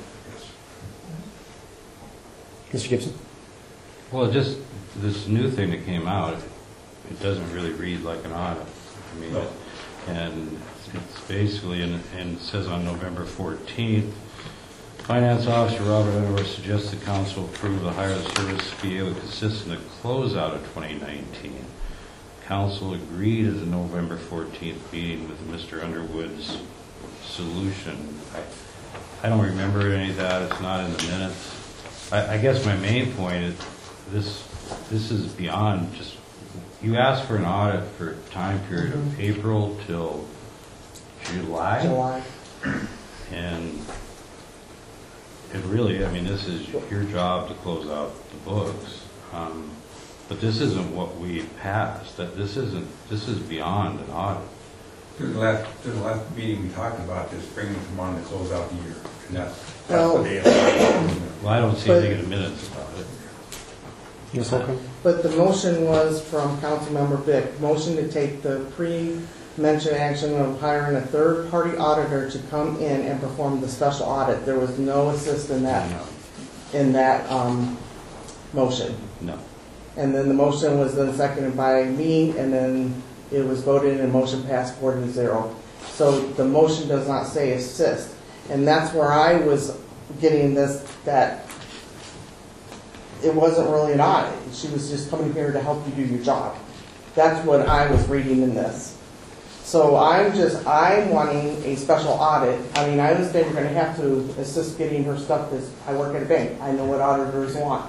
Mr. Gibson? Well, just this new thing that came out, it doesn't really read like an audit. I mean, No. And it's basically, and it says on November 14th, Finance Officer Robert Underwood suggests the council approve the hire of the service fee would consist in the closeout of 2019. Council agreed at the November 14th meeting with Mr. Underwood's solution. I don't remember any of that. It's not in the minutes. I guess my main point is this is beyond just, you asked for an audit for a time period of April till July. And it really, I mean, this is your job to close out the books. But this isn't what we passed. This is beyond an audit. During the last meeting, we talked about this, bringing them on to close out the year. And that's Well- what they have. Well, I don't see anything in the minutes about it. Ms. Holcomb? But the motion was from Councilmember Vick, motion to take the pre-mentioned action of hiring a third-party auditor to come in and perform the special audit. There was no assist in that motion. No. And then the motion was then seconded by me, and then it was voted and motion passed 4-0. So the motion does not say assist. And that's where I was getting this, that it wasn't really an audit. She was just coming here to help you do your job. That's what I was reading in this. So I'm wanting a special audit. I mean, I understand you're going to have to assist getting her stuff because I work at a bank. I know what auditors want.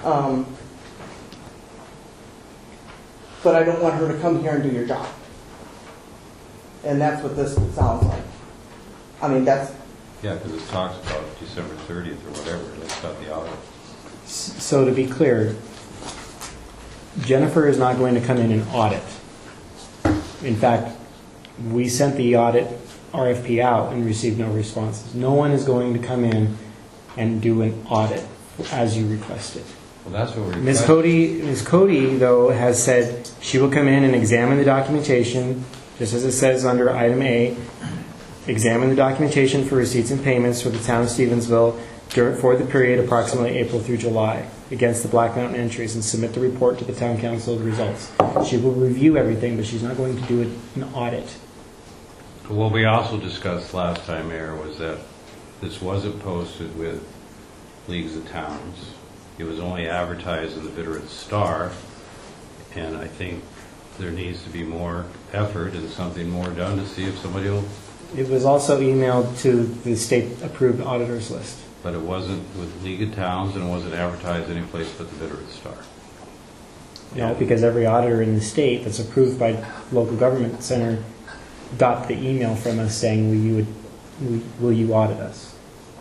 But I don't want her to come here and do your job. And that's what this sounds like. I mean, that's... Yeah, because it talks about December 30th or whatever. That's got the audit. So to be clear, Jennifer is not going to come in and audit. In fact, we sent the audit RFP out and received no responses. No one is going to come in and do an audit as you requested. Well, that's what we're Ms. Cody, though, has said she will come in and examine the documentation, just as it says under item A, examine the documentation for receipts and payments for the town of Stevensville for the period approximately April through July against the Black Mountain entries and submit the report to the town council of the results. She will review everything, but she's not going to do an audit. What we also discussed last time, Mayor, was that this wasn't posted with Leagues of Towns. It was only advertised in the Bitterroot Star, and I think there needs to be more effort and something more done to see if somebody will... It was also emailed to the state-approved auditors list. But it wasn't with League of Towns, and it wasn't advertised any place but the Bitterroot Star. No, because every auditor in the state that's approved by local government center got the email from us saying, will you audit us?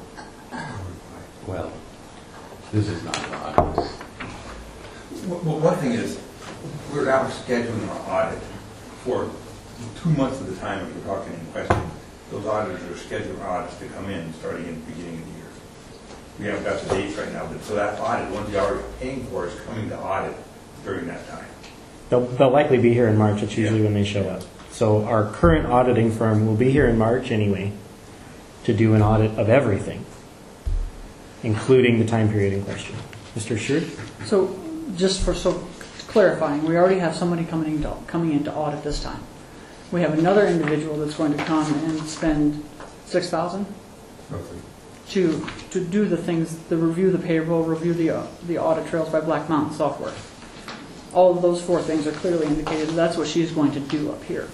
Well, this is not an audit. Well, one thing is, we're now scheduling our audit for 2 months at a time if we're talking in question. Those auditors are scheduling audits to come in starting in the beginning of the year. We haven't got the dates right now, but so that audit, one we already paying for, is coming to audit during that time. They'll likely be here in March. It's usually when they show up. So our current auditing firm will be here in March anyway to do an audit of everything, including the time period in question. Mr. Schur? So just for clarifying, we already have somebody coming in to audit this time. We have another individual that's going to come and spend $6,000 to do the things, to review the payroll, review the audit trails by Black Mountain Software. All of those 4 things are clearly indicated. That's what she's going to do up here.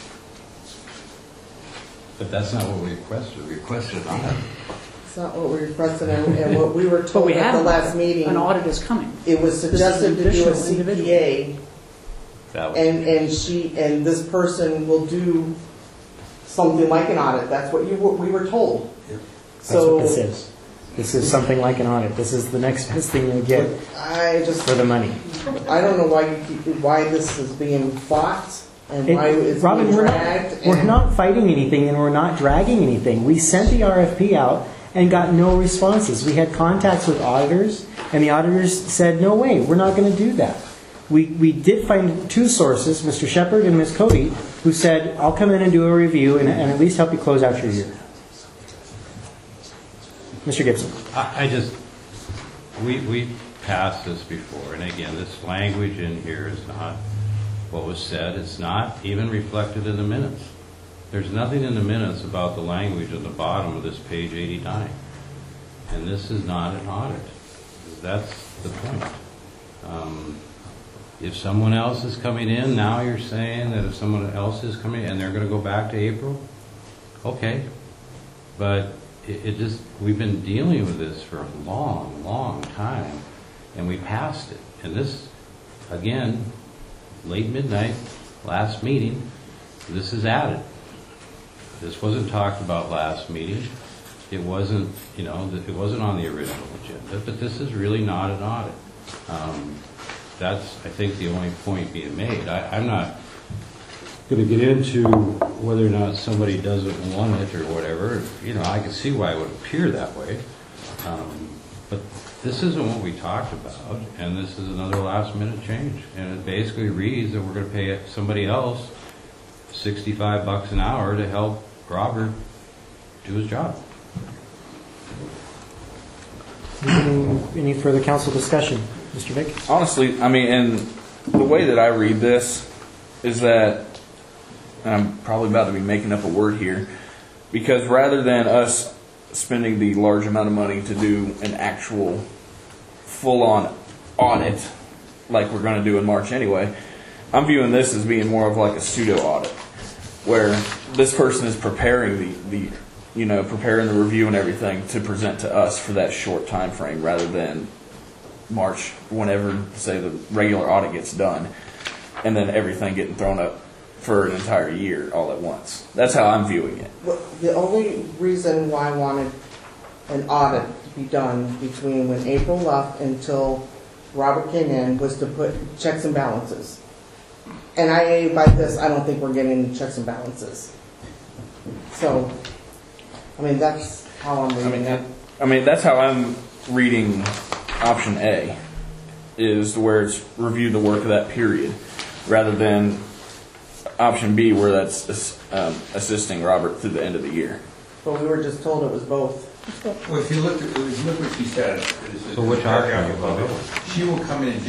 But that's not what we requested. We requested an audit. It's not what we requested, and what we were told we at have the last meeting. An audit is coming. It was suggested to do a This is an additional CPA That was- and this person will do something like an audit. That's what we were told. That's what this is. This is something like an audit. This is the next best thing you get for the money. I don't know why this is being fought and why it's Robin, being we're dragged. not fighting anything and we're not dragging anything. We sent the RFP out and got no responses. We had contacts with auditors, and the auditors said, no way, we're not going to do that. We did find two sources, Mr. Shepard and Ms. Cody, who said, I'll come in and do a review and at least help you close out your year. Mr. Gibson. We passed this before, and again, this language in here is not what was said. It's not even reflected in the minutes. There's nothing in the minutes about the language at the bottom of this page 89. And this is not an audit. That's the point. If someone else is coming in, now you're saying that if someone else is coming and they're going to go back to April, okay. But it just, we've been dealing with this for a long, long time, and we passed it. And this, again, late midnight, last meeting, this is added. This wasn't talked about last meeting. It wasn't, it wasn't on the original agenda, but this is really not an audit. That's, I think, the only point being made. I'm not going to get into whether or not somebody doesn't want it or whatever. I can see why it would appear that way. But this isn't what we talked about, and this is another last-minute change. And it basically reads that we're going to pay somebody else $65 an hour to help Robert do his job. Any further council discussion? Mr. Vick? Honestly, and the way that I read this is that, and I'm probably about to be making up a word here, because rather than us spending the large amount of money to do an actual full-on audit, like we're going to do in March anyway, I'm viewing this as being more of like a pseudo-audit, where this person is preparing preparing the review and everything to present to us for that short time frame, rather than March, whenever, say, the regular audit gets done, and then everything getting thrown up for an entire year all at once. That's how I'm viewing it. Well, the only reason why I wanted an audit to be done between when April left until Robert came in was to put checks and balances. And by this, I don't think we're getting checks and balances. So, that's how I'm reading it. That's how I'm reading option A, is where it's review the work of that period, rather than option B, where that's assisting Robert through the end of the year. But we were just told it was both. Well, if you look what she said, So which option? She will come in and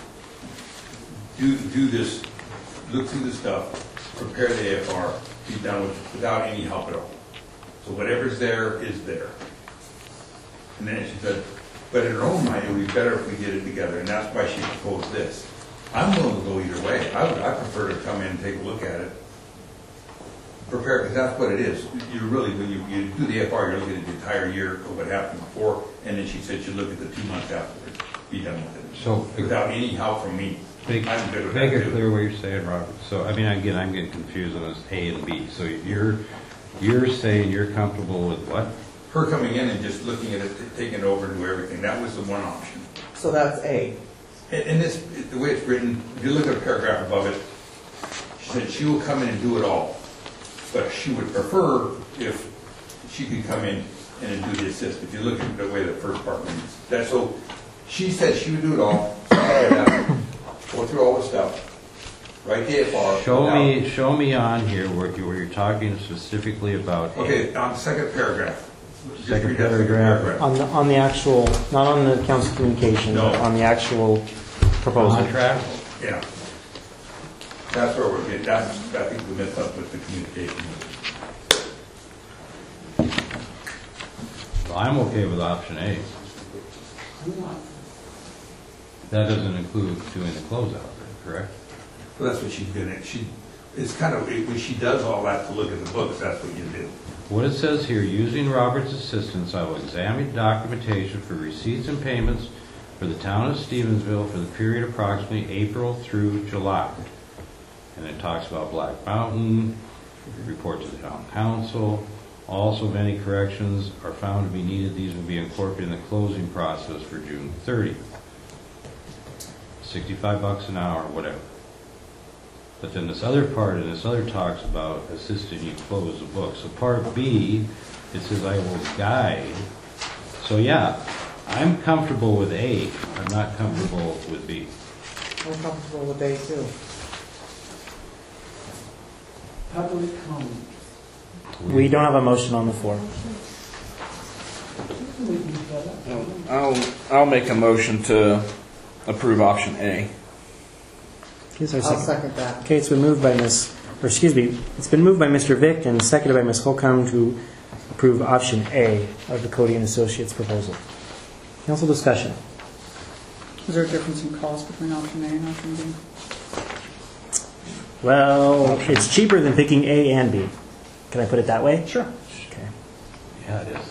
do this, look through the stuff, prepare the AFR, be done without any help at all. So whatever's there is there. And then she said, but in her own mind, it would be better if we did it together, and that's why she proposed this. I'm willing to go either way. I prefer to come in and take a look at it. Prepare, because that's what it is. You really, when you do the AFR, you're looking at the entire year of what happened before, and then she said she'd look at the 2 months afterwards, be done with it. So without any help from me. Make it clear what you're saying, Robert. So, again, I'm getting confused on this A and B. So you're saying you're comfortable with what? Her coming in and just looking at it, taking it over and do everything. That was the one option. So that's A. And this, the way it's written, if you look at the paragraph above it, she said she will come in and do it all. But she would prefer if she could come in and do the assist. If you look at the way the first part reads. That's so, she said she would do it all. Go through all the stuff. Write the AFR. Show me on here where you're talking specifically about. Okay, on the second paragraph. Second paragraph. On the actual, not on the council communication, No. but on the actual proposal. Contract? Yeah. That's where we're getting, I think we messed up with the communication. Well, I'm okay with option A. That doesn't include doing the closeout, correct? Well, that's what she's doing. It's kind of, when she does all that to look at the books, that's what you do. What it says here, using Robert's assistance, I will examine documentation for receipts and payments for the town of Stevensville for the period approximately April through July. And it talks about Black Mountain, report to the town council. Also, if any corrections are found to be needed, these will be incorporated in the closing process for June 30th. $65 an hour, whatever. But then this other part, and this other talks about assisting you close the book. So part B, it says I will guide. So yeah, I'm comfortable with A. I'm not comfortable with B. I'm comfortable with A too. Public comment. We don't have a motion on the floor. I'll make a motion to approve option A. I'll second that. Okay, it's been moved by it's been moved by Mr. Vick and seconded by Ms. Holcomb to approve option A of the Cody and Associates proposal. Council discussion. Is there a difference in cost between option A and option B? Well, it's cheaper than picking A and B. Can I put it that way? Sure. Okay. Yeah, it is.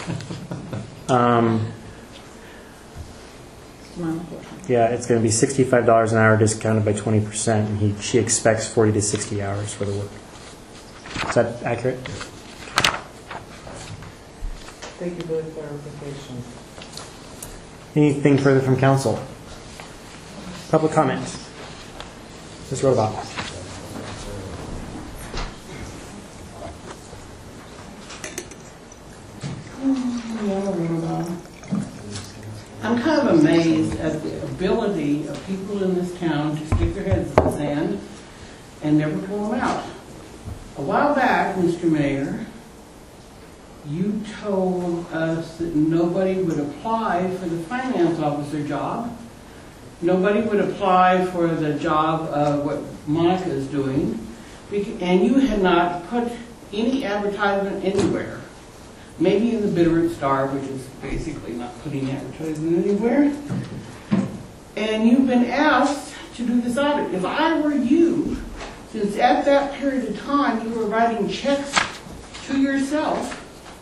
Yeah, it's going to be $65 an hour discounted by 20%, and she expects 40 to 60 hours for the work. Is that accurate? Thank you for the clarification. Anything further from council? Public comment. Ms. Rodabout. I'm kind of amazed at the ability of people in this town to stick their heads in the sand and never pull them out. A while back, Mr. Mayor, you told us that nobody would apply for the finance officer job. Nobody would apply for the job of what Monica is doing. And you had not put any advertisement anywhere. Maybe in the Bitterroot Star, which is basically not putting advertisement anywhere. And you've been asked to do this audit. If I were you, since at that period of time you were writing checks to yourself,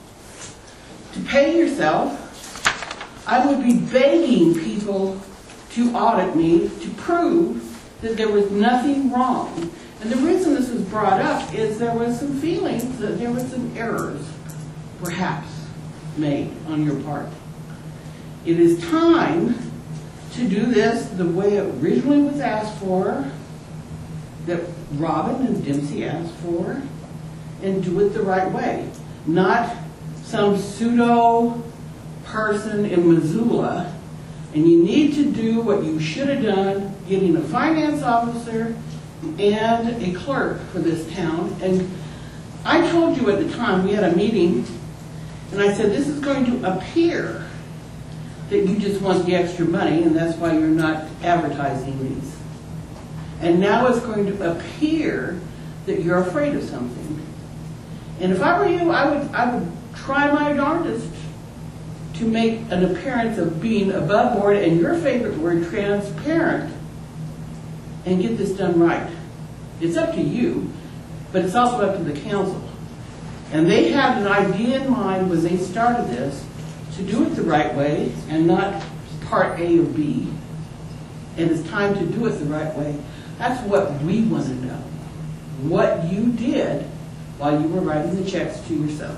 to pay yourself, I would be begging people to audit me to prove that there was nothing wrong. And the reason this was brought up is there was some feelings that there were some errors perhaps made on your part. It is time to do this the way it originally was asked for, that Robin and Dempsey asked for, and do it the right way. Not some pseudo person in Missoula. And you need to do what you should have done, getting a finance officer and a clerk for this town. And I told you at the time, we had a meeting, and I said, this is going to appear that you just want the extra money, and that's why you're not advertising these. And now it's going to appear that you're afraid of something. And if I were you, I would try my darndest to make an appearance of being above board, and your favorite word, transparent, and get this done right. It's up to you, but it's also up to the council. And they had an idea in mind when they started this to do it the right way and not part A or B. And it's time to do it the right way. That's what we want to know. What you did while you were writing the checks to yourself.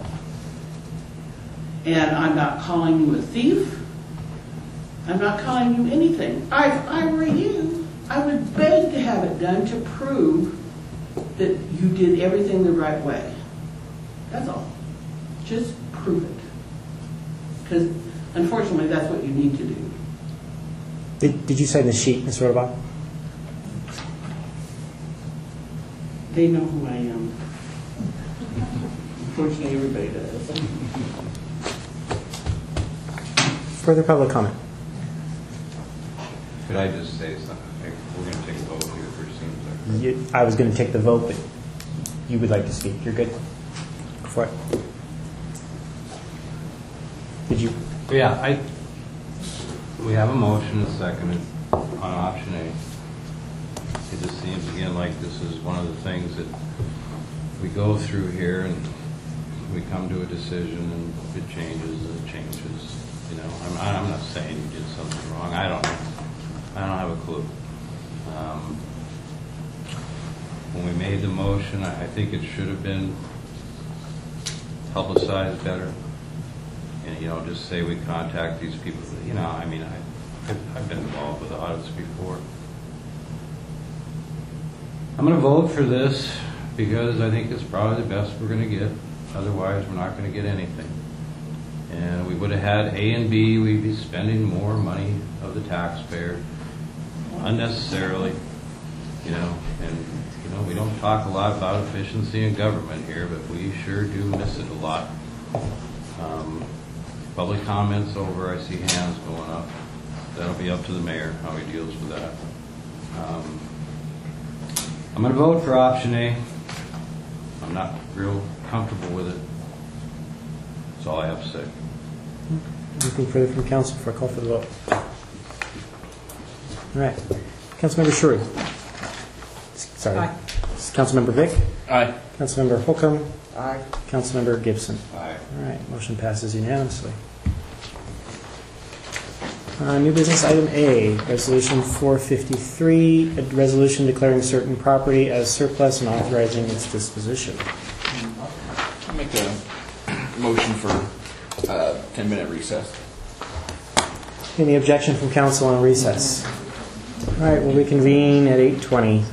And I'm not calling you a thief. I'm not calling you anything. If I were you, I would beg to have it done to prove that you did everything the right way. That's all. Just prove it. Because unfortunately, that's what you need to do. Did you sign the sheet, Ms. Rodabout? They know who I am. Unfortunately, everybody does. Further public comment? Could I just say something? We're going to take a vote here for seems like. I was going to take the vote, but you would like to speak. You're good? Go for it. Did you? Yeah, we have a motion seconded on option A. It just seems again like this is one of the things that we go through here and we come to a decision and it changes and it changes. You know, I'm not saying you did something wrong. I don't know. I don't have a clue. when we made the motion, I think it should have been publicized better. And, just say we contact these people. I mean, I've been involved with audits before. I'm going to vote for this because I think it's probably the best we're going to get. Otherwise, we're not going to get anything. And we would have had A and B, we'd be spending more money of the taxpayer unnecessarily, and we don't talk a lot about efficiency in government here, but we sure do miss it a lot. Public comments over, I see hands going up. That'll be up to the mayor how he deals with that. I'm going to vote for option A. I'm not real comfortable with it. That's all I have to say. Anything further from council before I call for the vote? All right. Councilmember Shuri. Sorry. Aye. Councilmember Vick. Aye. Councilmember Holcomb. Aye. Councilmember Gibson. Aye. All right. Motion passes unanimously. New business item A, resolution 453, a resolution declaring certain property as surplus and authorizing its disposition. I'll make a motion for 10-minute recess. Any objection from council on recess? All right, we'll reconvene at 8:20.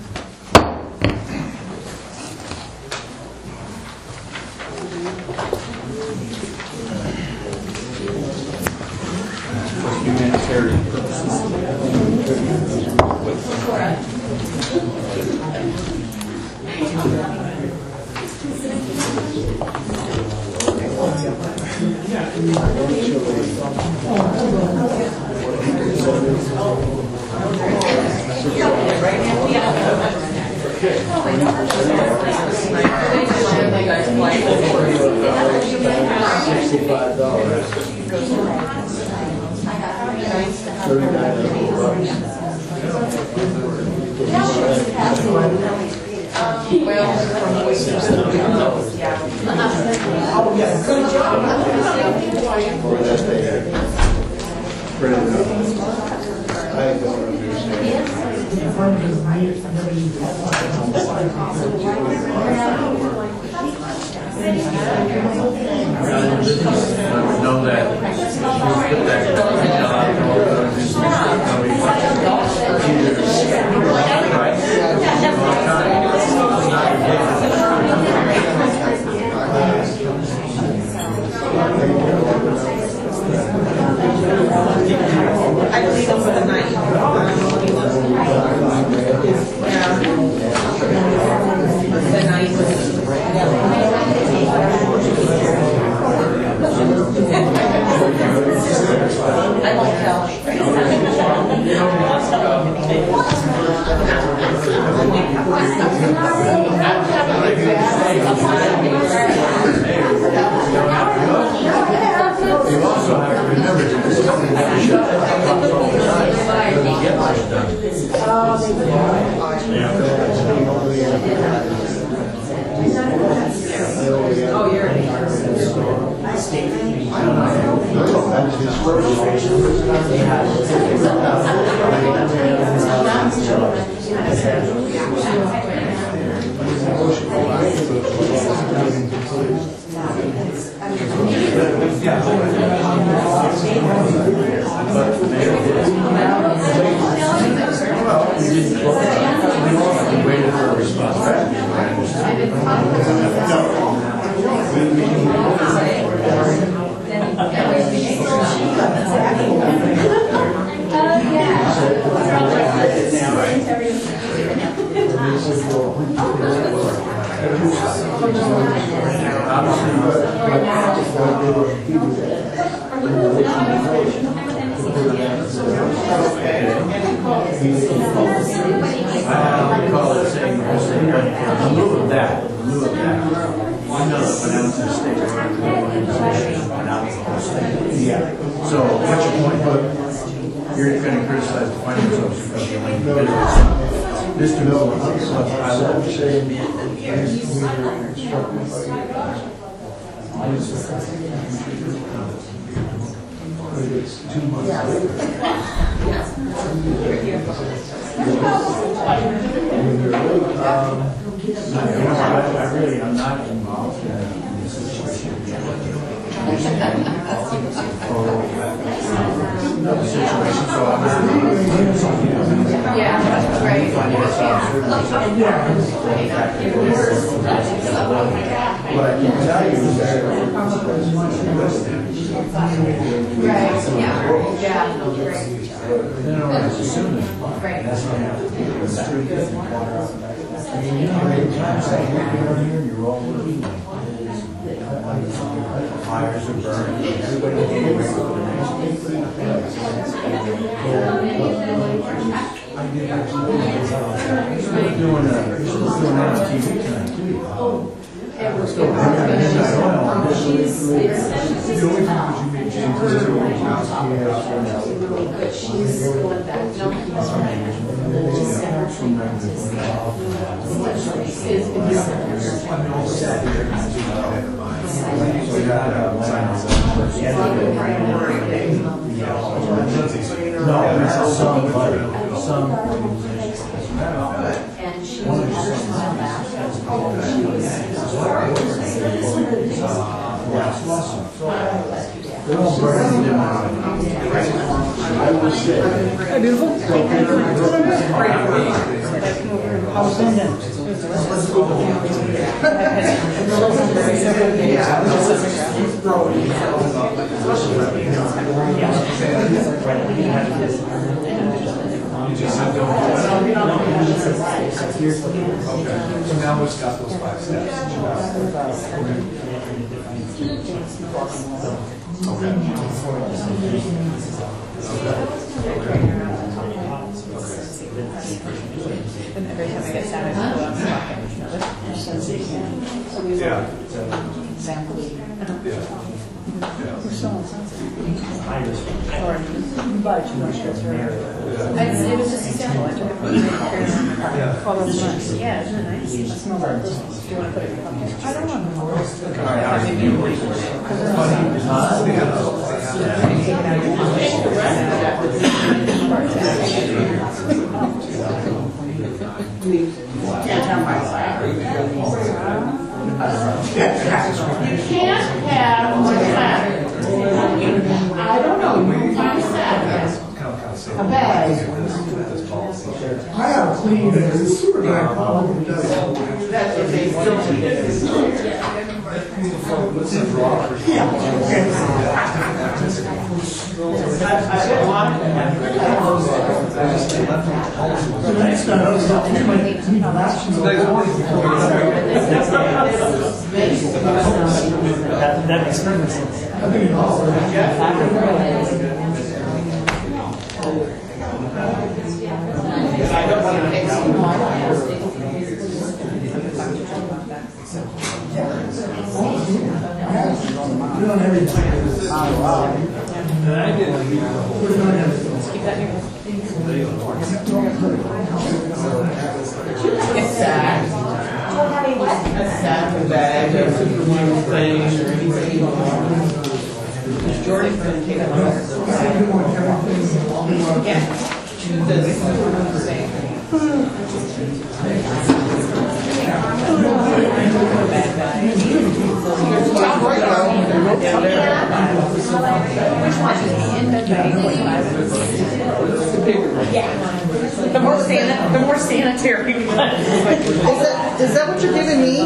I really am not involved in this situation. Another situation, so I'm Yeah, right. what I can tell you is that there's money invested. Right, yeah. Then I was assuming, that's what happened. I mean, you know how many times I hear you here and you're all working. Fires are burning, everybody getting ready for the next week. We're doing that on TV tonight too. Still, I got a midnight oil on this. The only time that you make changes is when But she's going back. And she Hey, beautiful. How was it? So now we've got those 5 steps. And every time I get sad, I go out and talk. Yeah. We're so insensitive. Sorry. You buy too much. it was just a sample. I took it from the Oh, that's nice. Yeah, isn't it nice? I smell like this. Do you want to put it in your pocket? I don't want You can't have I don't know, you find a bag. I have a clean, the sewer guy probably does. That's what they still need. That makes perfect sense. I don't want to fix It's sad. It's sad for that. There's Superman things or anything. Jordan's going to take a look. Yeah. She does the same thing. Yeah. The more sanitary. Is that what you're giving me?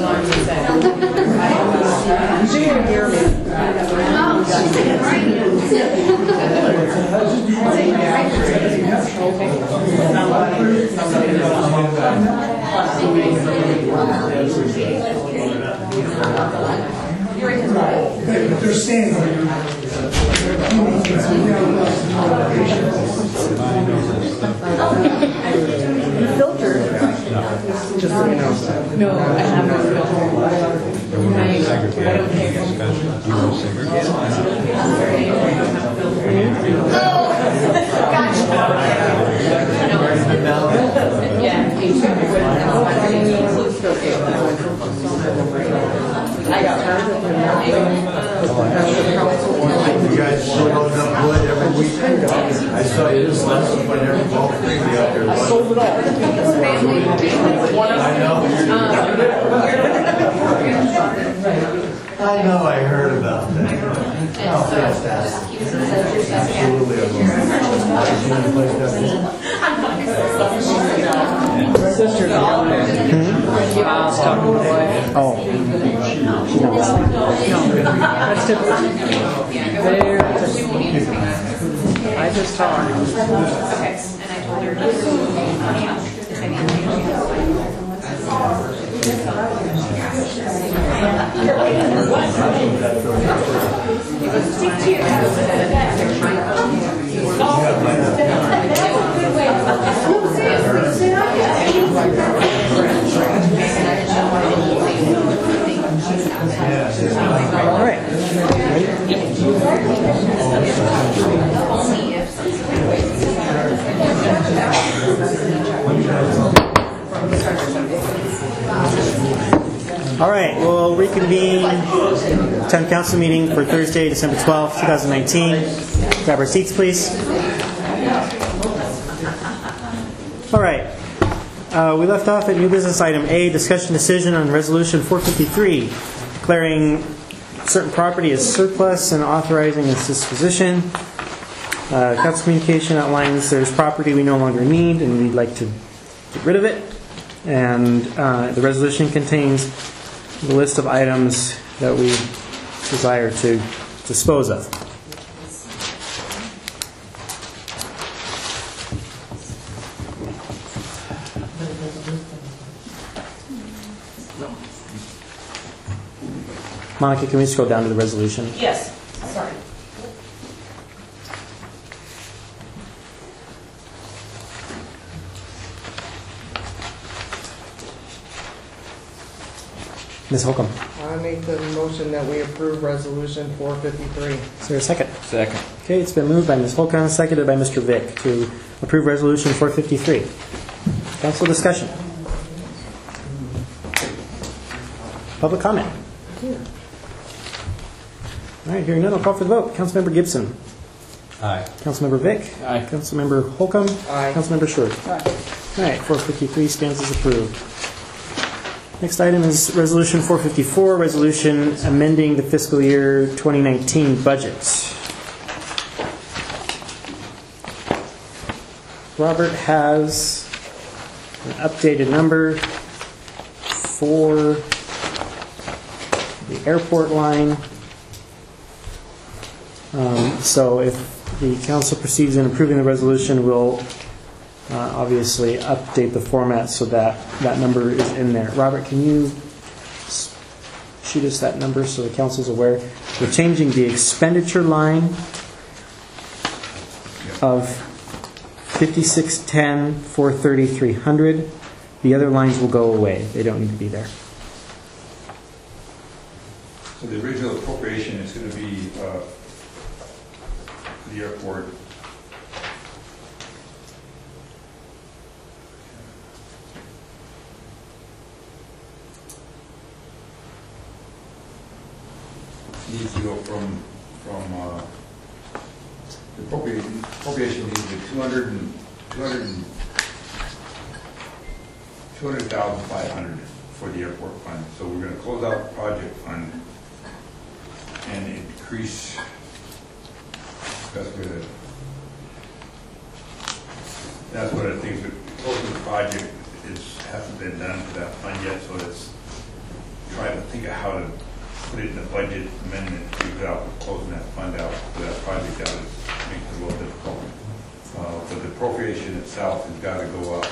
She didn't hear me. But they're saying filtered. Just so you know. No, I have no filter. I got You guys loading up wood every week? I saw you this last one, every ball out there. I sold it all. family. One of I know. I know, I heard about that. Oh, fantastic. Absolutely. Sister, Oh, that's typical. Very typical. I just talked. all right. All right, we'll reconvene town council meeting for Thursday, December 12th, 2019. Grab our seats, please. All right. We left off at new business item A, discussion decision on resolution 453, declaring certain property as surplus and authorizing its disposition. Council communication outlines there's property we no longer need and we'd like to get rid of it. And the resolution contains the list of items that we desire to dispose of. Monica, can we scroll down to the resolution? Yes, sorry. Ms. Holcomb, I make the motion that we approve resolution 453. is there a second? Second. Okay, it's been moved by Ms. Holcomb, seconded by Mr. Vick to approve resolution 453. Council discussion. Public comment. All right, hearing none, I'll call for the vote. Councilmember Gibson. Aye. Councilmember Vick. Aye. Councilmember Holcomb. Aye. Councilmember Schur. Right. All right, 453 stands as approved. Next item is resolution 454, resolution amending the fiscal year 2019 budget. Robert has an updated number for the airport line. So if the council proceeds in approving the resolution, we'll obviously update the format so that that number is in there. Robert, can you shoot us that number so the council's aware? We're changing the expenditure line of 5610 430 300. The other lines will go away. They don't need to be there. So the original appropriation is going to be the airport. Needs to go from the appropriation needs to be 200,500 for the airport fund. So we're going to close out the project fund and increase. That's what I think. Closing the project hasn't been done for that fund yet, so it's trying to think of how to put it in the budget amendment without closing that fund out for that project out. It makes it a little difficult. But the appropriation itself has got to go up.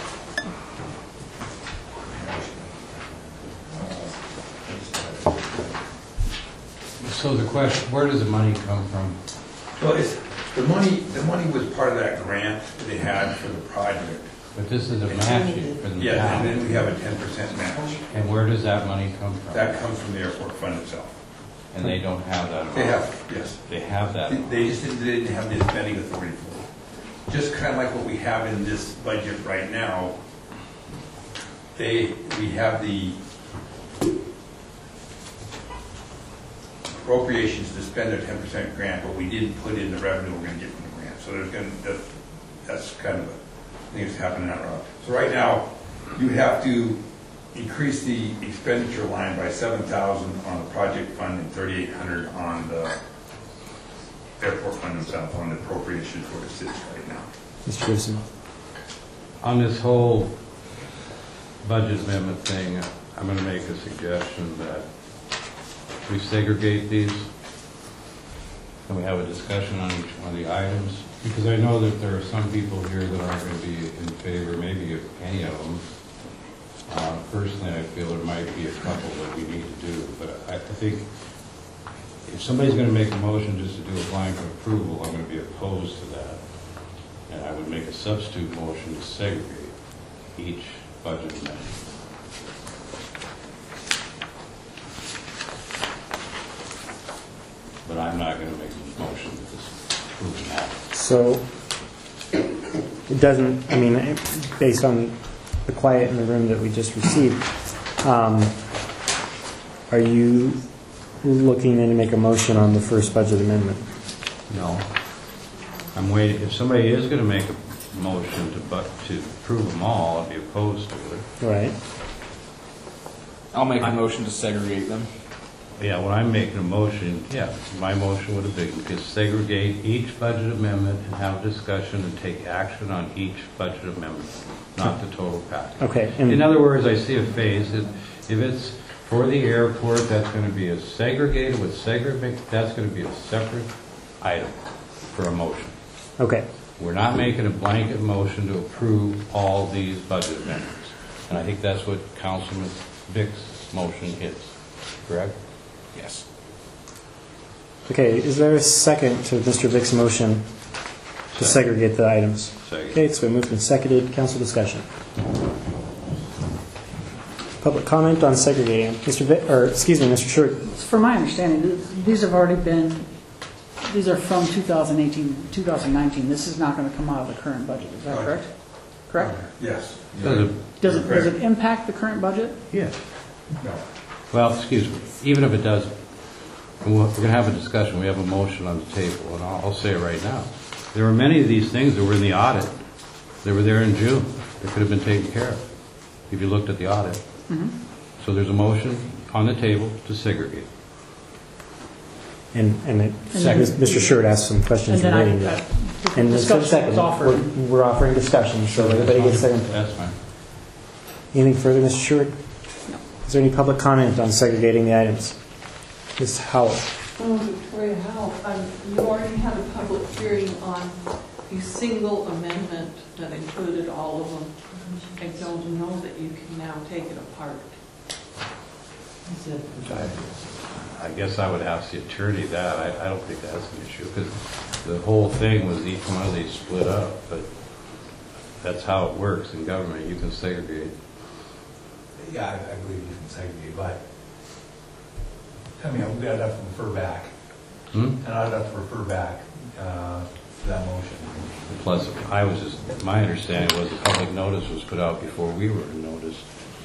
So the question, where does the money come from? Well, the money was part of that grant that they had for the project. But this is a matching for the Yeah, town. and then we have a 10% match. And where does that money come from? That comes from the airport fund itself. And they don't have that amount? They have, yes. They have that amount. They just didn't have the spending authority for it. Just kind of like what we have in this budget right now. We have the appropriations to spend their 10% grant, but we didn't put in the revenue we're going to get from the grant. So that's kind of a thing that's happening that route. So right now, you have to increase the expenditure line by 7,000 on the project fund and 3,800 on the airport fund themselves, on the appropriations where it sits right now. Mr. Gibson. On this whole budget amendment thing, I'm going to make a suggestion that we segregate these and we have a discussion on each one of the items, because I know that there are some people here that aren't going to be in favor, maybe of any of them. Personally, I feel there might be a couple that we need to do, but I think if somebody's going to make a motion just to do a blanket approval, I'm going to be opposed to that. And I would make a substitute motion to segregate each budget amendment. But I'm not going to make a motion to disapprove that. So it doesn't, I mean, based on the quiet in the room that we just received, are you looking then to make a motion on the first budget amendment? No. I'm waiting. If somebody is going to make a motion to approve them all, I'll be opposed to it. Right. I'll make a motion to segregate them. Yeah, when I'm making a motion, yeah, my motion would have been to segregate each budget amendment and have a discussion and take action on each budget amendment, not the total package. Okay. In other words, I see a phase. If it's for the airport, that's going to be a segregated with segregate. That's going to be a separate item for a motion. Okay. We're not making a blanket motion to approve all these budget amendments. And I think that's what Councilman Vick's motion is. Correct? Yes. Okay, is there a second to Mr. Vick's motion to segregate the items? Second. Okay, it's been moved and seconded. Council discussion. Public comment on segregating. Mr. Vick, or excuse me, Mr. Short. From my understanding, these have already been, these are from 2018, 2019. This is not going to come out of the current budget. Is that correct? Correct? Yes. Does it impact the current budget? Yes. No. Well, excuse me. Even if it does, we're going to have a discussion. We have a motion on the table, and I'll say it right now. There were many of these things that were in the audit. They were there in June. They could have been taken care of if you looked at the audit. Mm-hmm. So there's a motion on the table to segregate. And Mr. Short asked some questions relating to that. And discussion was offered. We're offering discussion, so everybody gets their input. That's fine. Anything further, Mr. Short? No. Is there any public comment on segregating the items? Ms. Howell. Victoria Howell, you already had a public hearing on a single amendment that included all of them. I don't know that you can now take it apart. I guess I would ask the attorney that. I don't think that's an issue, because the whole thing was each one of these split up, but that's how it works in government. You can segregate. Yeah, I believe you can segregate, but I mean, we'd have to refer back. And I'd have to refer back to that motion. Plus, my understanding was the public notice was put out before we were noticed.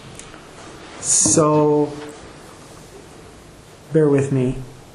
So, bear with me.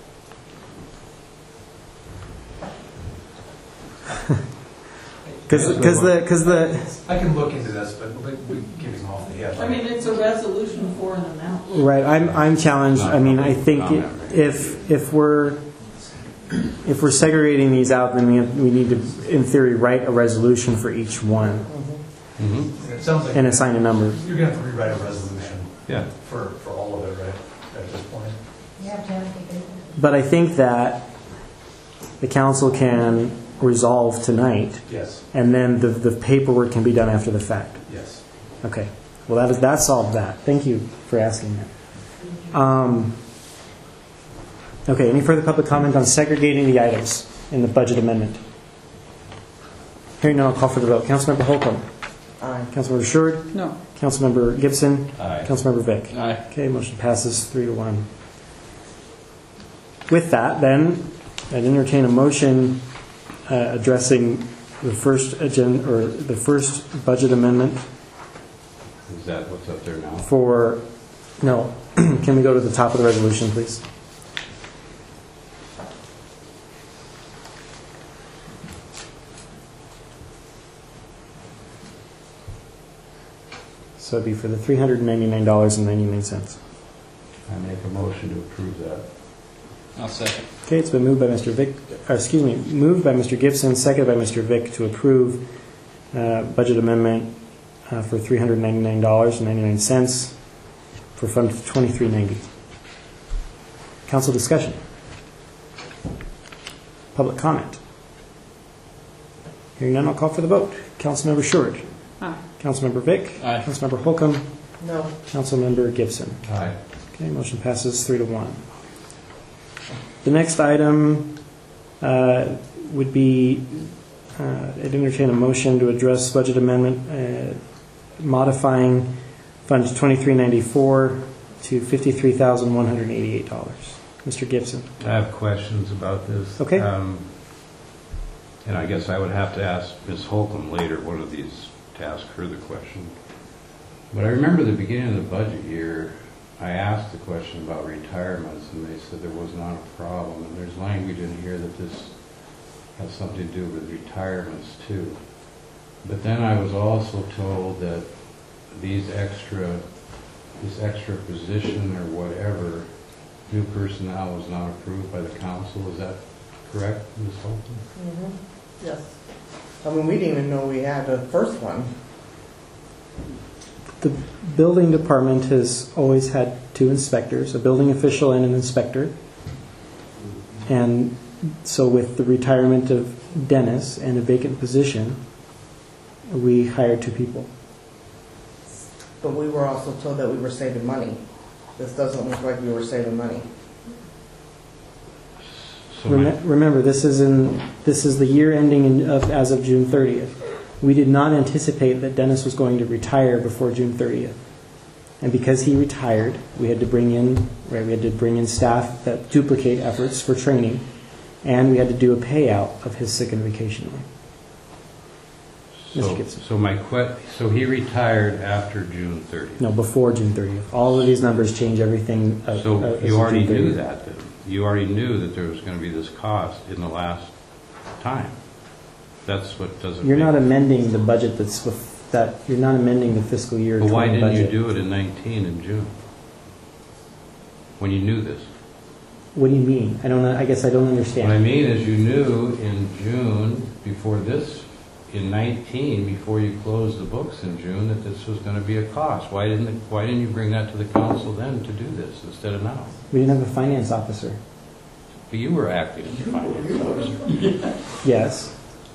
Because I can look into this, but we're giving off the head. I mean, it's a resolution for an amount. right, I'm challenged. I mean, I think if we're segregating these out, then we need to, in theory, write a resolution for each one It sounds like and assign a number. you're going to have to rewrite a resolution. Yeah. For all of it, right? At this point. You have to have it. But I think that the council can resolve tonight, Yes. and then the paperwork can be done after the fact. Yes. Okay. Well, that solved that. Thank you for asking that. Okay. Any further public comment on segregating the items in the budget amendment? Hearing none, I'll call for the vote. Councilmember Holcomb. Aye. Councilmember Short. No. Councilmember Gibson. Aye. Councilmember Vick. Aye. Okay. Motion passes 3-1. With that, then, I'd entertain a motion addressing the first agenda or the first budget amendment. Is that what's up there now? No. Can we go to the top of the resolution, please? So it'd be for the $399.99. I make a motion to approve that. I'll second. Okay, it's been moved by Mr. moved by Mr. Gibson, seconded by Mr. Vick to approve budget amendment for $399.99 for Fund 2390. Council discussion. Public comment. Hearing none, I'll call for the vote. Councilmember Short. Aye. Councilmember Vick. Aye. Councilmember Holcomb. No. Councilmember Gibson. Aye. Okay, motion passes 3-1. The next item would be, I'd entertain a motion to address budget amendment modifying Fund 2394 to $53,188. Mr. Gibson. I have questions about this. Okay. And I guess I would have to ask Ms. Holcomb later, one of these, to ask her the question. But I remember the beginning of the budget year, I asked the question about retirements, and they said there was not a problem. And there's language in here that this has something to do with retirements too. But then I was also told that this extra position or whatever, new personnel was not approved by the council. Is that correct, Ms. Holcomb? Mm-hmm. Yes. I mean, we didn't even know we had a first one. The building department has always had 2 inspectors, a building official and an inspector. And so with the retirement of Dennis and a vacant position, we hired 2 people. But we were also told that we were saving money. This doesn't look like we were saving money. So Remember, this is the year ending as of June 30th. We did not anticipate that Dennis was going to retire before June 30th. And because he retired, we had to bring in staff that duplicate efforts for training, and we had to do a payout of his sick and vacation leave. Mr. Gibson. So he retired after June 30th. No, before June 30th. All of these numbers change everything. So you already knew that then? You already knew that there was going to be this cost in the last time? That's what doesn't... You're not amending the budget you're not amending the fiscal year 20 But why budget. didn't you do it in 19 in June? When you knew this? What do you mean? I guess I don't understand. What I mean is you knew in June before this, in 19, before you closed the books in June, that this was going to be a cost. Why didn't you bring that to the council then to do this instead of now? We didn't have a finance officer. But you were acting as a finance officer. Yes.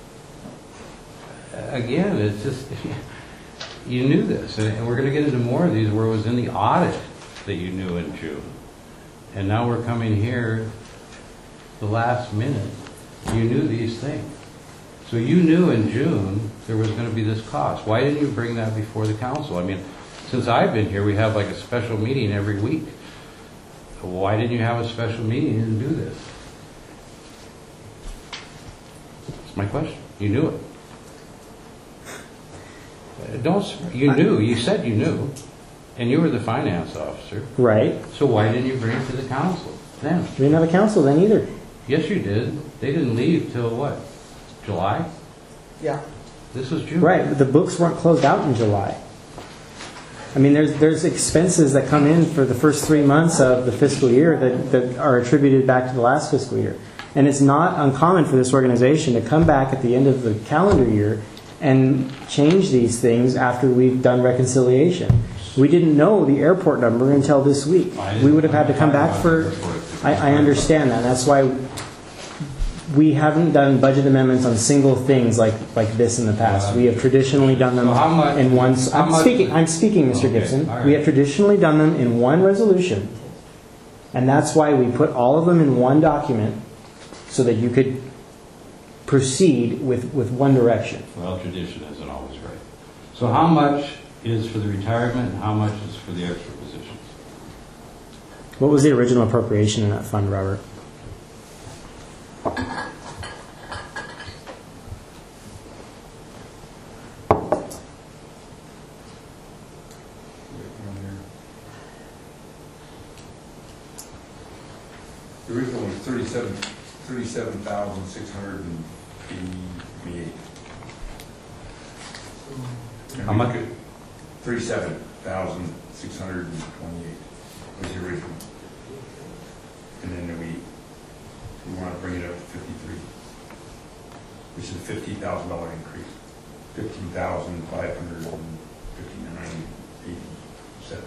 Again, it's just, you knew this, and we're going to get into more of these where it was in the audit that you knew in June. And now we're coming here the last minute. You knew these things. So you knew in June there was going to be this cost. Why didn't you bring that before the council? I mean, since I've been here, we have like a special meeting every week. Why didn't you have a special meeting and do this? That's my question. You knew it. You knew. You said you knew. And you were the finance officer. Right. So why didn't you bring it to the council then? We didn't have a council then either. Yes, you did. They didn't leave till what? July? Yeah. This was June. Right, but the books weren't closed out in July. I mean, there's expenses that come in for the first 3 months of the fiscal year that are attributed back to the last fiscal year. And it's not uncommon for this organization to come back at the end of the calendar year and change these things after we've done reconciliation. We didn't know the airport number until this week. We would have had to come back for... I understand that. That's why we haven't done budget amendments on single things like this in the past. We have traditionally done them in one... I'm speaking, Mr. Gibson. We have traditionally done them in one resolution. And that's why we put all of them in one document so that you could proceed with one direction. Well, tradition isn't always right. So how much is for the retirement and how much is for the extra positions? What was the original appropriation in that fund, Robert? The original was 37,688. How much? 37. $50,628 was the original. And then we want to bring it up to 53, which is a $50,000 increase. 15,559.87.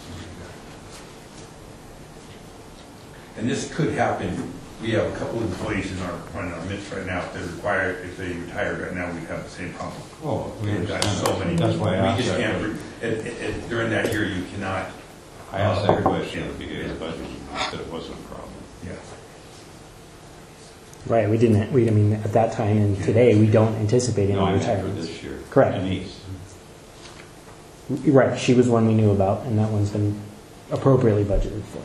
And this could happen. We have a couple of employees in our midst right now. If they require, if they retire right now, we have the same problem. Oh, we We've got understand. so many. That's why I We asked just that. can't. During that year, you cannot. I asked that question at the beginning of the budget, and you said it wasn't a problem. Yeah. Right, we didn't, I mean, at that time and today, we don't anticipate No, I any meant for retirements. this year. Correct. Denise. Right, she was one we knew about, and that one's been appropriately budgeted for.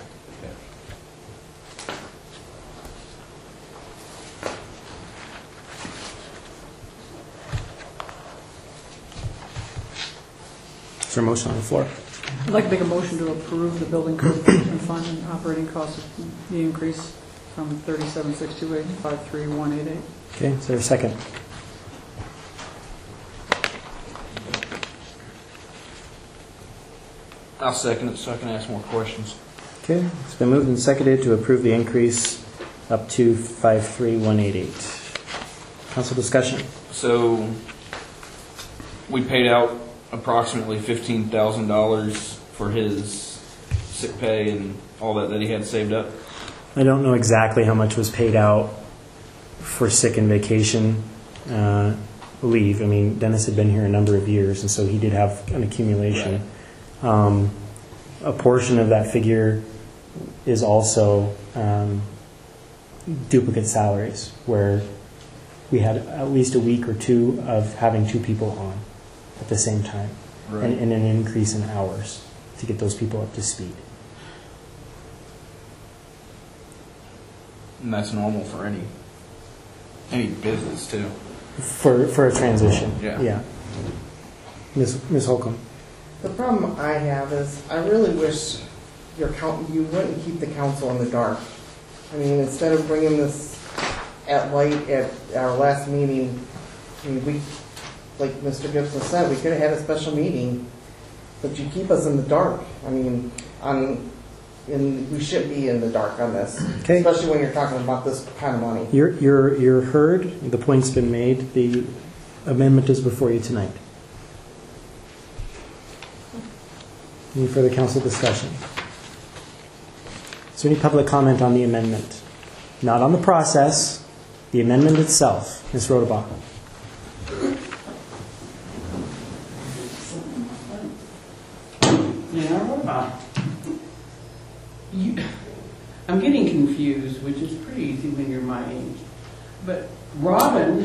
Is there a motion on the floor? I'd like to make a motion to approve the building code pension fund and operating costs of the increase from 37,628 to 53,188. Okay, is there a second? I'll second it so I can ask more questions. Okay, it's been moved and seconded to approve the increase up to 53,188. Council discussion. So we paid out approximately $15,000 for his sick pay and all that he had saved up. I don't know exactly how much was paid out for sick and vacation leave. I mean, Dennis had been here a number of years, and so he did have an accumulation. A portion of that figure is also duplicate salaries, where we had at least a week or two of having two people on at the same time, Right. and an increase in hours to get those people up to speed. And that's normal for any business too. For a transition. Yeah. Ms. Holcomb. The problem I have is, I really wish you wouldn't keep the council in the dark. I mean, instead of bringing this at light at our last meeting, I mean, like Mr. Gibson said, we could have had a special meeting, but you keep us in the dark. I mean, we should be in the dark on this, Okay. especially when you're talking about this kind of money. You're heard. The point's been made. The amendment is before you tonight. Any further council discussion? Is there any public comment on the amendment? Not on the process, the amendment itself. Ms. Rodabaugh. I'm getting confused, which is pretty easy when you're my age. But Robin,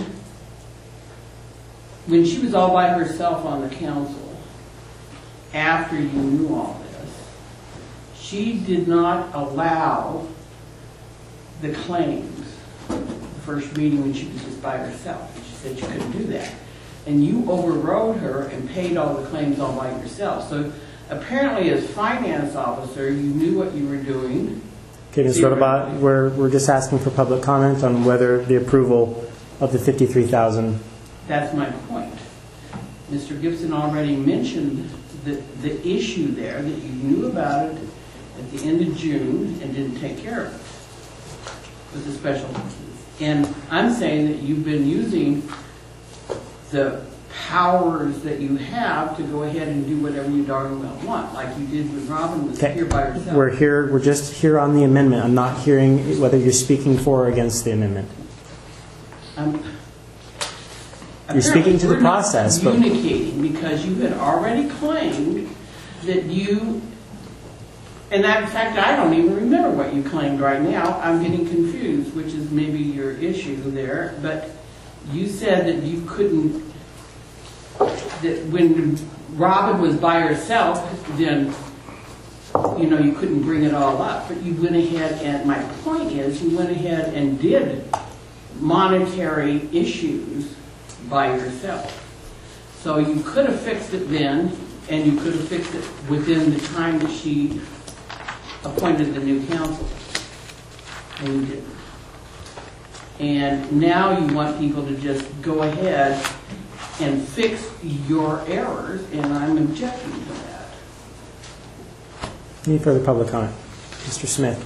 when she was all by herself on the council, after you knew all this, she did not allow the claims the first meeting when she was just by herself. She said she couldn't do that. And you overrode her and paid all the claims all by yourself. So apparently as finance officer, you knew what you were doing. Okay, Ms. Rodabaugh, we're just asking for public comment on whether the approval of the $53,000. That's my point. Mr. Gibson already mentioned the issue there, that you knew about it at the end of June and didn't take care of it with the special. And I'm saying that you've been using the powers that you have to go ahead and do whatever you darn well want, like you did when Robin was here by herself. We're just here on the amendment. I'm not hearing whether you're speaking for or against the amendment. You're speaking to the process, but communicating, because you had already claimed that you, and in fact, I don't even remember what you claimed right now. I'm getting confused, which is maybe your issue there. But you said that you couldn't, that when Robin was by herself, then you couldn't bring it all up. But you went ahead, and my point is, you went ahead and did monetary issues by yourself. So you could have fixed it then, and you could have fixed it within the time that she appointed the new council. And you didn't. And now you want people to just go ahead and fix your errors, and I'm objecting to that. Any further public comment? Mr. Smith?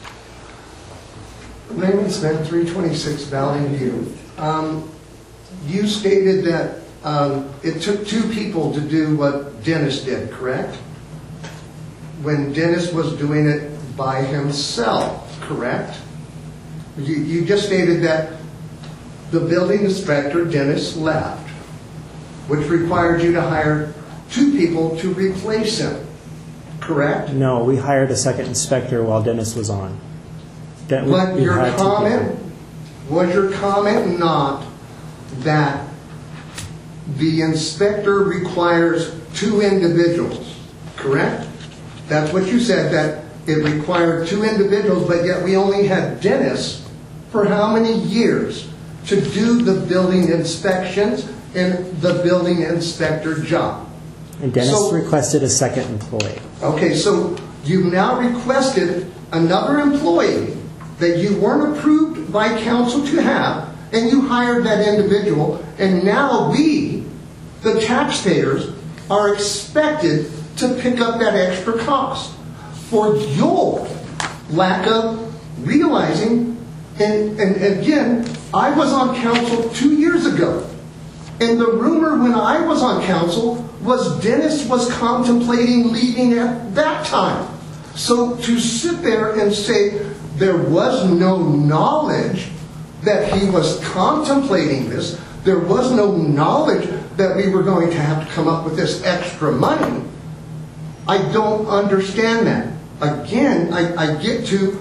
Raymond Smith, 326 Valley View. You stated that it took two people to do what Dennis did, correct? When Dennis was doing it by himself, correct? You just stated that the building inspector, Dennis, left, which required you to hire two people to replace him, correct? No, we hired a second inspector while Dennis was on. But your comment, was your comment not that the inspector requires two individuals, correct? That's what you said, that it required two individuals, but yet we only had Dennis for how many years to do the building inspections and the building inspector job? And Dennis requested a second employee. Okay, so you've now requested another employee that you weren't approved by council to have, and you hired that individual, and now we, the taxpayers, are expected to pick up that extra cost for your lack of realizing. And again, I was on council 2 years ago, and the rumor when I was on council was Dennis was contemplating leaving at that time. So to sit there and say there was no knowledge that he was contemplating this, there was no knowledge that we were going to have to come up with this extra money, I don't understand that. Again, I get to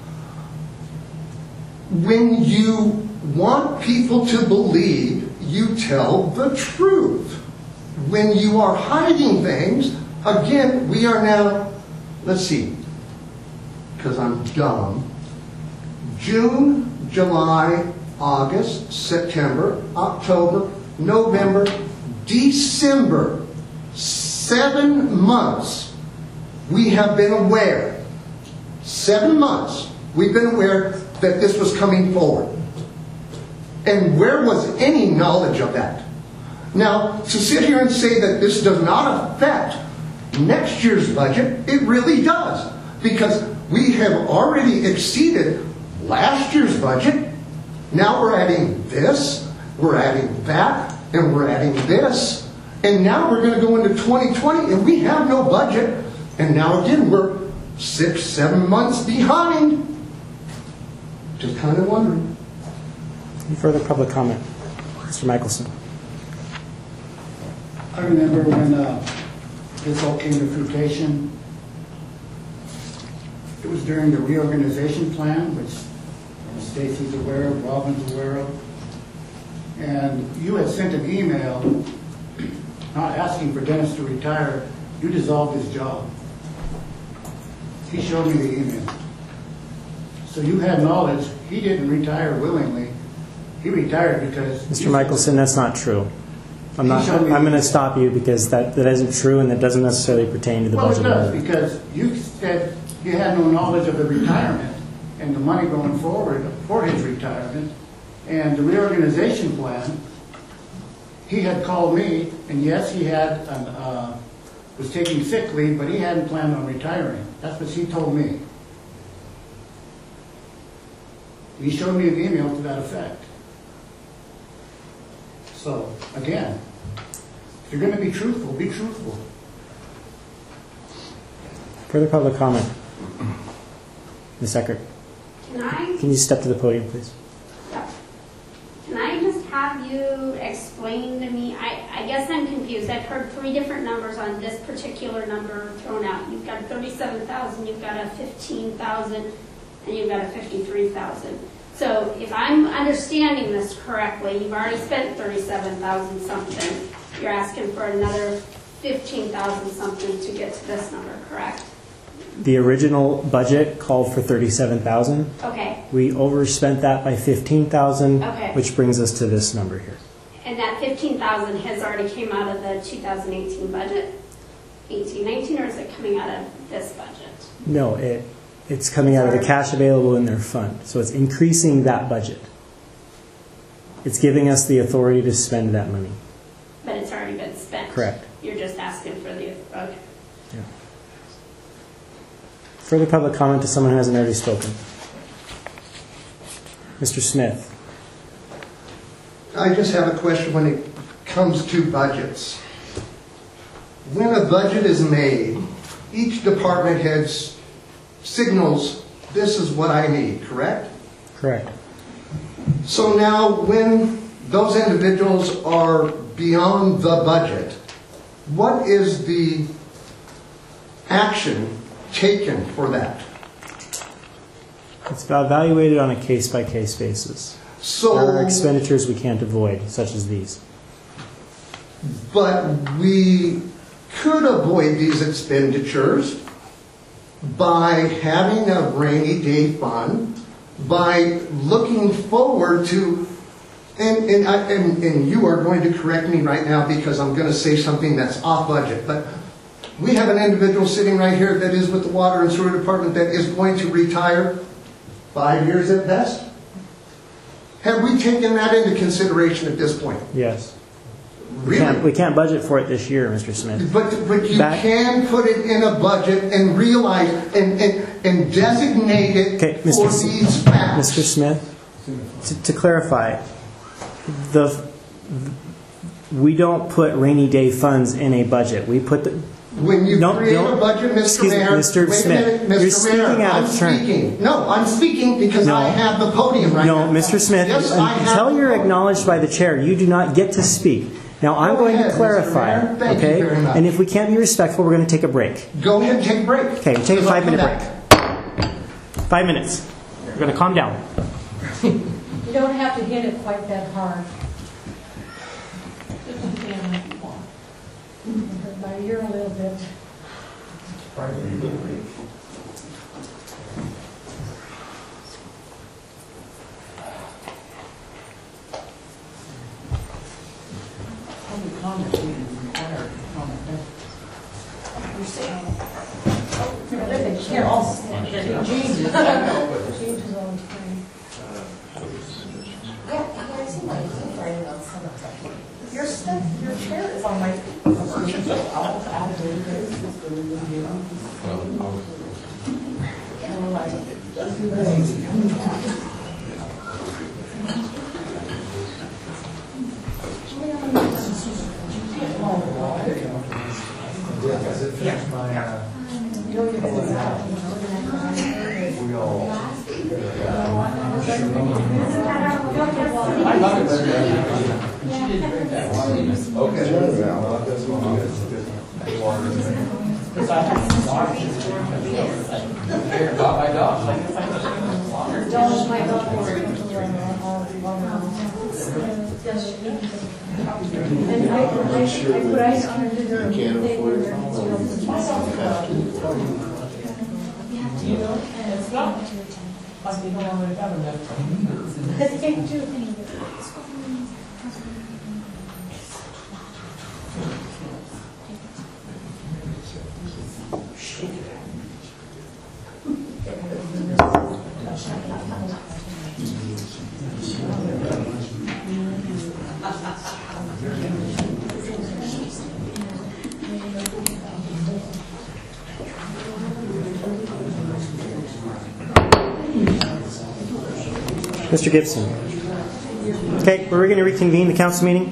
when you want people to believe, you tell the truth. When you are hiding things, again, we are now, let's see, because I'm dumb, June, July, August, September, October, November, December, 7 months we have been aware. 7 months we've been aware that this was coming forward. And where was any knowledge of that? Now, to sit here and say that this does not affect next year's budget, it really does. Because we have already exceeded last year's budget. Now we're adding this, we're adding that, and we're adding this. And now we're going to go into 2020 and we have no budget. And now again, we're 6, 7 months behind. Just kind of wondering. Any further public comment? Mr. Michelson. I remember when this all came to fruition. It was during the reorganization plan, which Stacy's aware of, Robin's aware of. And you had sent an email not asking for Dennis to retire. You dissolved his job. He showed me the email. So you had knowledge. He didn't retire willingly. He retired because... Mr. Michelson, that's not true. I'm going to stop you because that isn't true and that doesn't necessarily pertain to the budget. Well, it does, because you said you had no knowledge of the retirement and the money going forward for his retirement. And the reorganization plan, he had called me, and yes, he had was taking sick leave, but he hadn't planned on retiring. That's what he told me. He showed me an email to that effect. So, again, if you're going to be truthful, be truthful. Further public comment? Ms. Eckert. Can you step to the podium, please? Yeah. Can I just have you explain to me, I guess I'm confused. I've heard 3 different numbers on this particular number thrown out. You've got 37,000, you've got a 15,000, and you've got a 53,000. So if I'm understanding this correctly, you've already spent 37,000 something. You're asking for another 15,000 something to get to this number, correct? The original budget called for 37,000. Okay. We overspent that by 15,000, Okay. which brings us to this number here. And that 15,000 has already came out of the 2018 budget, 18-19, or is it coming out of this budget? No, it's coming out of the cash available in their fund. So it's increasing that budget. It's giving us the authority to spend that money. But it's already been spent. Correct. You're just asking for the, okay. Yeah. Further public comment to someone who hasn't already spoken. Mr. Smith. I just have a question when it comes to budgets. When a budget is made, each department head signals, this is what I need, correct? Correct. So now when those individuals are beyond the budget, what is the action taken for that? It's evaluated on a case-by-case basis. So, there are expenditures we can't avoid, such as these. But we could avoid these expenditures by having a rainy day fund, by looking forward to, and you are going to correct me right now because I'm going to say something that's off budget, but we have an individual sitting right here that is with the Water and Sewer Department that is going to retire 5 years at best. Have we taken that into consideration at this point? Yes. Really? We can't budget for it this year, Mr. Smith. But you can put it in a budget and realize and designate it for these facts. Mr. Smith, to clarify, we don't put rainy day funds in a budget. We put the when you create a budget, Mr. Mayor, Mr. Smith, you're speaking out of turn. No, I'm speaking because I have the podium right now. No, Mr. Smith, yes, until you're acknowledged by the chair, you do not get to speak. Now, I'm going to clarify, okay? And if we can't be respectful, we're going to take a break. Go ahead and take a break. Okay, take a 5-minute break. 5 minutes. We're going to calm down. You don't have to hit it quite that hard. My ear a little bit. You're saying, Here, it changes all the time. I see my handwriting on some of them. Your chair is on my. Mr. Gibson. Okay, we're going to reconvene the council meeting.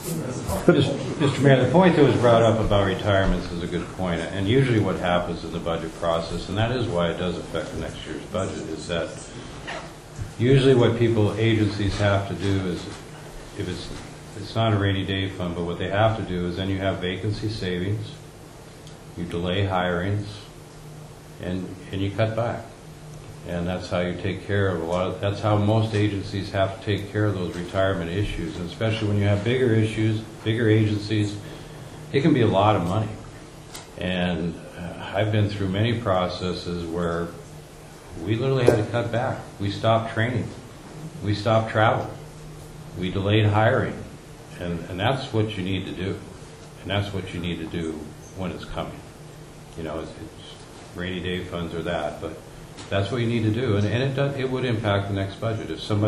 Mr. Mayor, the point that was brought up about retirements is a good point. And usually what happens in the budget process, and that is why it does affect the next year's budget, is that usually what agencies have to do is, if it's not a rainy day fund, but what they have to do is then you have vacancy savings, you delay hirings, and you cut back. And that's how you take care of that's how most agencies have to take care of those retirement issues. And especially when you have bigger issues, bigger agencies, it can be a lot of money. And I've been through many processes where we literally had to cut back. We stopped training. We stopped travel. We delayed hiring. And that's what you need to do. And that's what you need to do when it's coming. You know, it's rainy day funds or that, but that's what you need to do, and it would impact the next budget.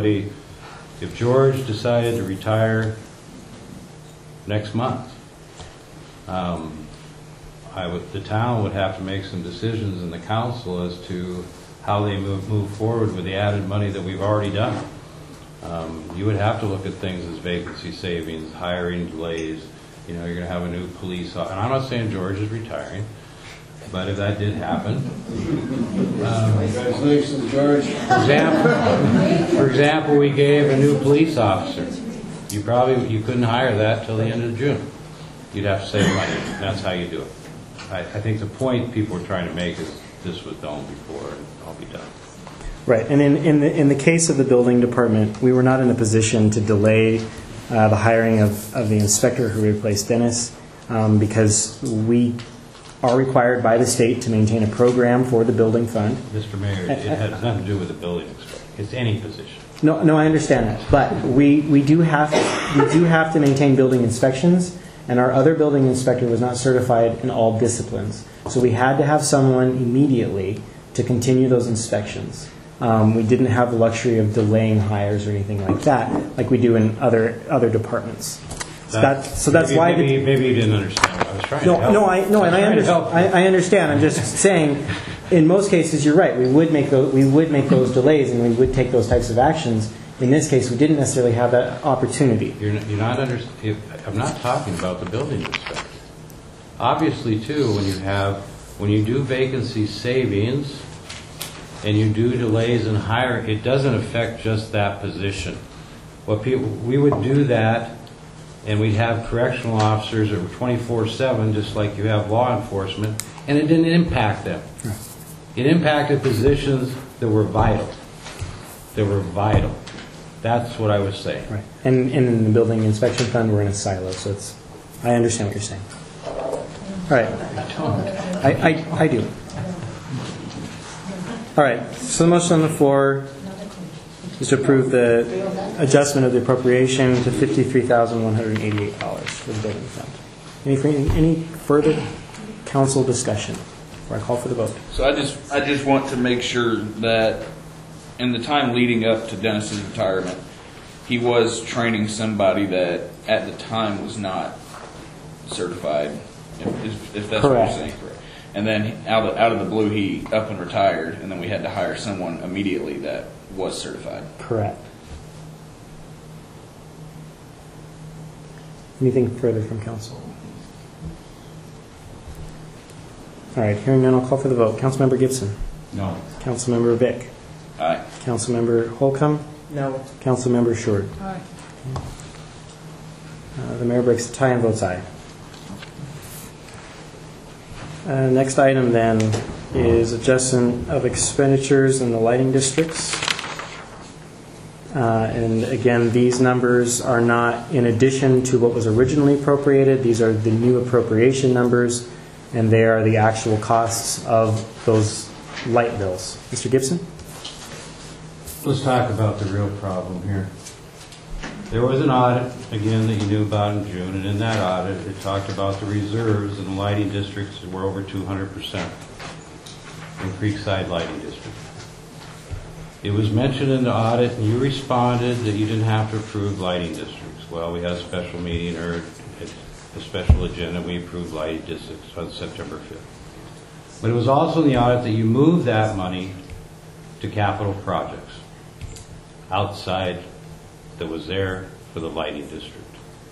If George decided to retire next month, the town would have to make some decisions in the council as to how they move forward with the added money that we've already done. You would have to look at things as vacancy savings, hiring delays. You're going to have a new police officer. And I'm not saying George is retiring, but if that did happen. Congratulations, George. For example, we gave a new police officer. You couldn't hire that till the end of June. You'd have to save money. That's how you do it. I think the point people are trying to make is this was done before and I'll be done. Right, and in the case of the building department, we were not in a position to delay the hiring of the inspector who replaced Dennis because we are required by the state to maintain a program for the building fund. Mr. Mayor, it has nothing to do with the building inspector. It's any position. No, I understand that, but we do have to maintain building inspections, and our other building inspector was not certified in all disciplines, so we had to have someone immediately to continue those inspections. We didn't have the luxury of delaying hires or anything like that, like we do in other departments. So that's why. Maybe you didn't understand what I was trying to help. I understand. I'm just saying, in most cases, you're right. We would make those delays, and we would take those types of actions. In this case, we didn't necessarily have that opportunity. You're not I'm not talking about the building inspector. Obviously, too, when you do vacancy savings and you do delays in hiring, it doesn't affect just that position. We would do that, and we'd have correctional officers that were 24/7, just like you have law enforcement, and it didn't impact them. It impacted positions that were vital. That's what I was saying. Right. And in the building inspection fund, we're in a silo, so I understand what you're saying. All right. I do. All right. So the motion on the floor is to approve the adjustment of the appropriation to $53,188 for the building fund. Any further council discussion before I call for the vote? So I just want to make sure that in the time leading up to Dennis's retirement, he was training somebody that at the time was not certified, if that's what you're saying. Correct. And then out of the blue, he up and retired, and then we had to hire someone immediately that was certified. Correct. Anything further from council? All right, hearing none, I'll call for the vote. Councilmember Gibson? No. Councilmember Vick? Aye. Councilmember Holcomb? No. Councilmember Short? Aye. The mayor breaks the tie and votes aye. Next item then is adjustment of expenditures in the lighting districts. And again, these numbers are not in addition to what was originally appropriated. These are the new appropriation numbers, and they are the actual costs of those light bills. Mr. Gibson? Let's talk about the real problem here. There was an audit, again, that you knew about in June, and in that audit, it talked about the reserves in the lighting districts that were over 200% in Creekside Lighting District. It was mentioned in the audit, and you responded that you didn't have to approve lighting districts. Well, we had a special meeting, or a special agenda, and we approved lighting districts on September 5th. But it was also in the audit that you moved that money to capital projects outside that was there for the lighting district.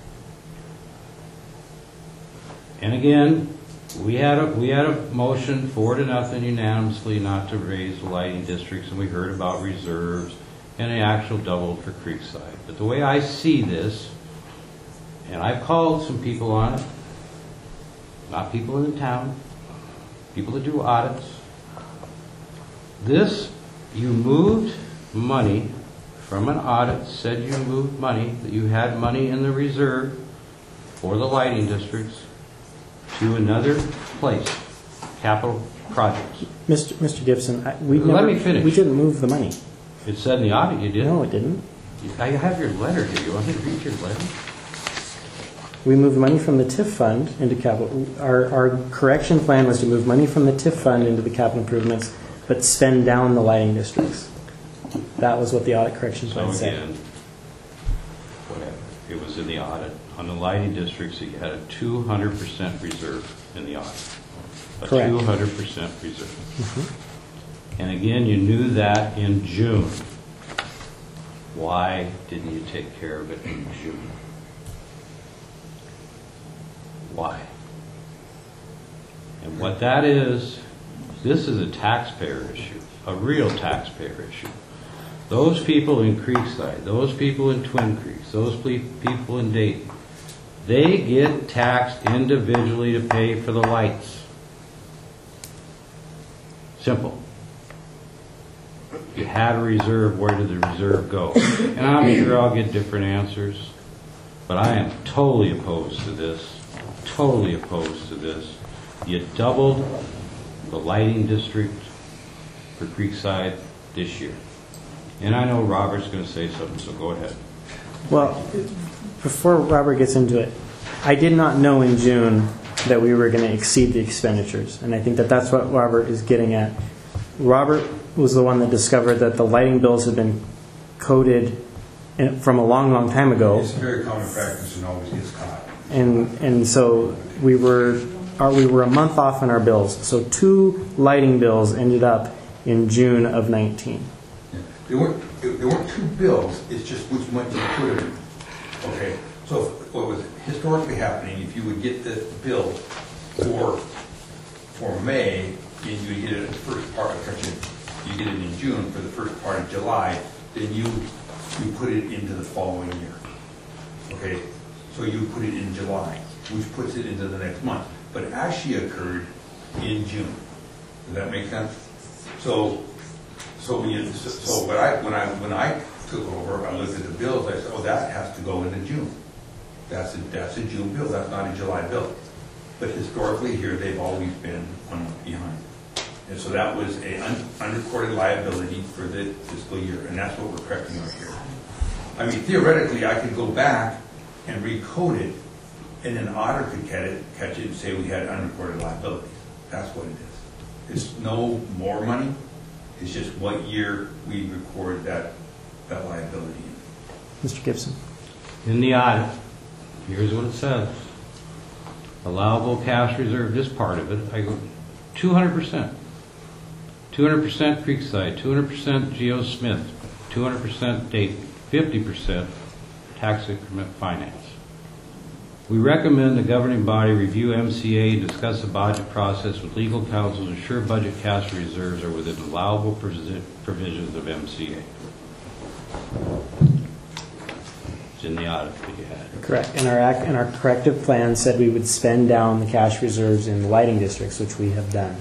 And again, we had a motion 4-0 unanimously not to raise the lighting districts, and we heard about reserves, and the actual doubled for Creekside. But the way I see this, and I've called some people on it, not people in the town, people that do audits. This, you moved money from an audit, said you moved money, that you had money in the reserve for the lighting districts to another place, capital projects. Mr. Gibson, Let me finish. We didn't move the money. It said in the audit you did. No, it didn't. I have your letter here. You want me to read your letter? We moved money from the TIF fund into capital. Our correction plan was to move money from the TIF fund into the capital improvements, but spend down the lighting districts. That was what the audit correction plan said. Again, whatever. It was in the audit. On the lighting districts, you had a 200% reserve in the audit. a Correct. 200% reserve. And again, you knew that in June. Why didn't you take care of it in June? Why? And what that is, this is a taxpayer issue, a real taxpayer issue. Those people in Creekside, those people in Twin Creeks, those people in Dayton, they get taxed individually to pay for the lights. Simple. You had a reserve, where did the reserve go? And I'm sure I'll get different answers, but I am totally opposed to this. Totally opposed to this. You doubled the lighting district for Creekside this year. And I know Robert's going to say something, so go ahead. Well, before Robert gets into it, I did not know in June that we were going to exceed the expenditures. And I think that that's what Robert is getting at. Robert was the one that discovered that the lighting bills had been coded from a long, long time ago. It's a very common practice and always gets caught. And so we were a month off on our bills. So 2 lighting bills ended up in June of 19. There weren't 2 bills, it's just which month you put it in. Okay, so what was historically happening, if you would get the bill for May, and you get it in the first part of you get it in June for the first part of July, then you put it into the following year. Okay, so you put it in July, which puts it into the next month. But it actually occurred in June. Does that make sense? So when I took over, I looked at the bills. I said, "Oh, that has to go into June. That's a June bill. That's not a July bill." But historically, here they've always been 1 month behind, and so that was a unrecorded liability for the fiscal year, and that's what we're correcting out here. I mean, theoretically, I could go back and recode it, and an auditor could catch it and say we had unrecorded liabilities. That's what it is. It's no more money. It's just what year we record that liability in. Mr. Gibson. In the audit, here's what it says. Allowable cash reserve, this part of it, I go 200%. 200% Creekside, 200% Geo Smith, 200% Dayton, 50% tax increment finance. We recommend the governing body review MCA and discuss the budget process with legal counsel to ensure budget cash reserves are within allowable provisions of MCA. It's in the audit that you had. Correct. And our corrective plan said we would spend down the cash reserves in the lighting districts, which we have done.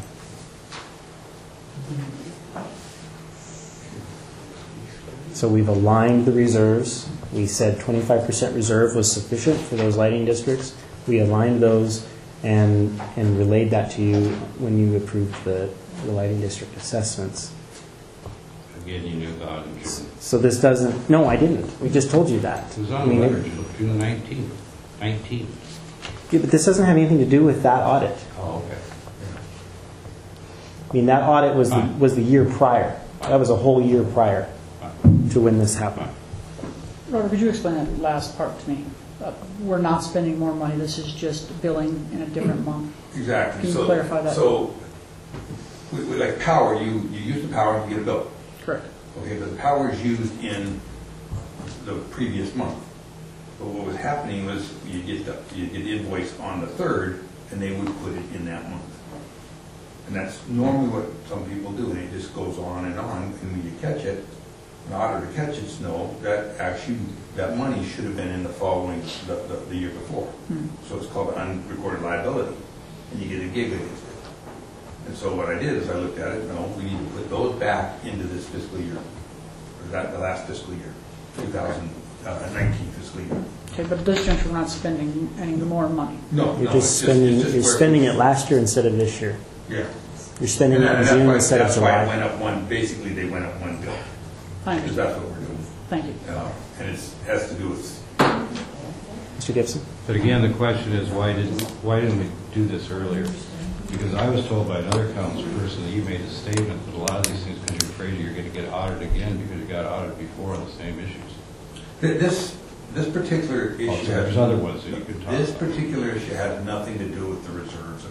So we've aligned the reserves. We said 25% reserve was sufficient for those lighting districts. We aligned those and relayed that to you when you approved the lighting district assessments. Again, you knew God in June. So this doesn't, no, I didn't. We just told you that. It was on the letter, June 19. Yeah, but this doesn't have anything to do with that audit. Oh, okay. I mean, that audit was the year prior. That was a whole year prior to when this happened. Robert, could you explain that last part to me? We're not spending more money, this is just billing in a different month. Exactly. Can you clarify that? So, with like power, you use the power and you get a bill. Correct. Okay, but the power is used in the previous month. But what was happening was you get the invoice on the 3rd, and they would put it in that month. And that's normally what some people do, and it just goes on, and when you catch it, an auditor catches, no, that money should have been in the following, the year before. So it's called an unrecorded liability, and you get a gig against it. And so what I did is I looked at it, no, we need to put those back into this fiscal year, or the last fiscal year, 2019 fiscal year. Okay, but at this juncture, we're not spending any more money. No, you're just spending. You're spending it last year instead of this year. Yeah. You're spending it in June instead of July. That's why it went up one. Basically, they went up one bill. Because that's what we're doing. Thank you. And it has to do with. Mr. Gibson. But again, the question is, why didn't we do this earlier? Because I was told by another council person that you made a statement that a lot of these things, because you're afraid you're going to get audited again because you got audited before on the same issues. This particular issue. There's other ones that you could talk about. This particular issue has nothing to do with the reserves amount.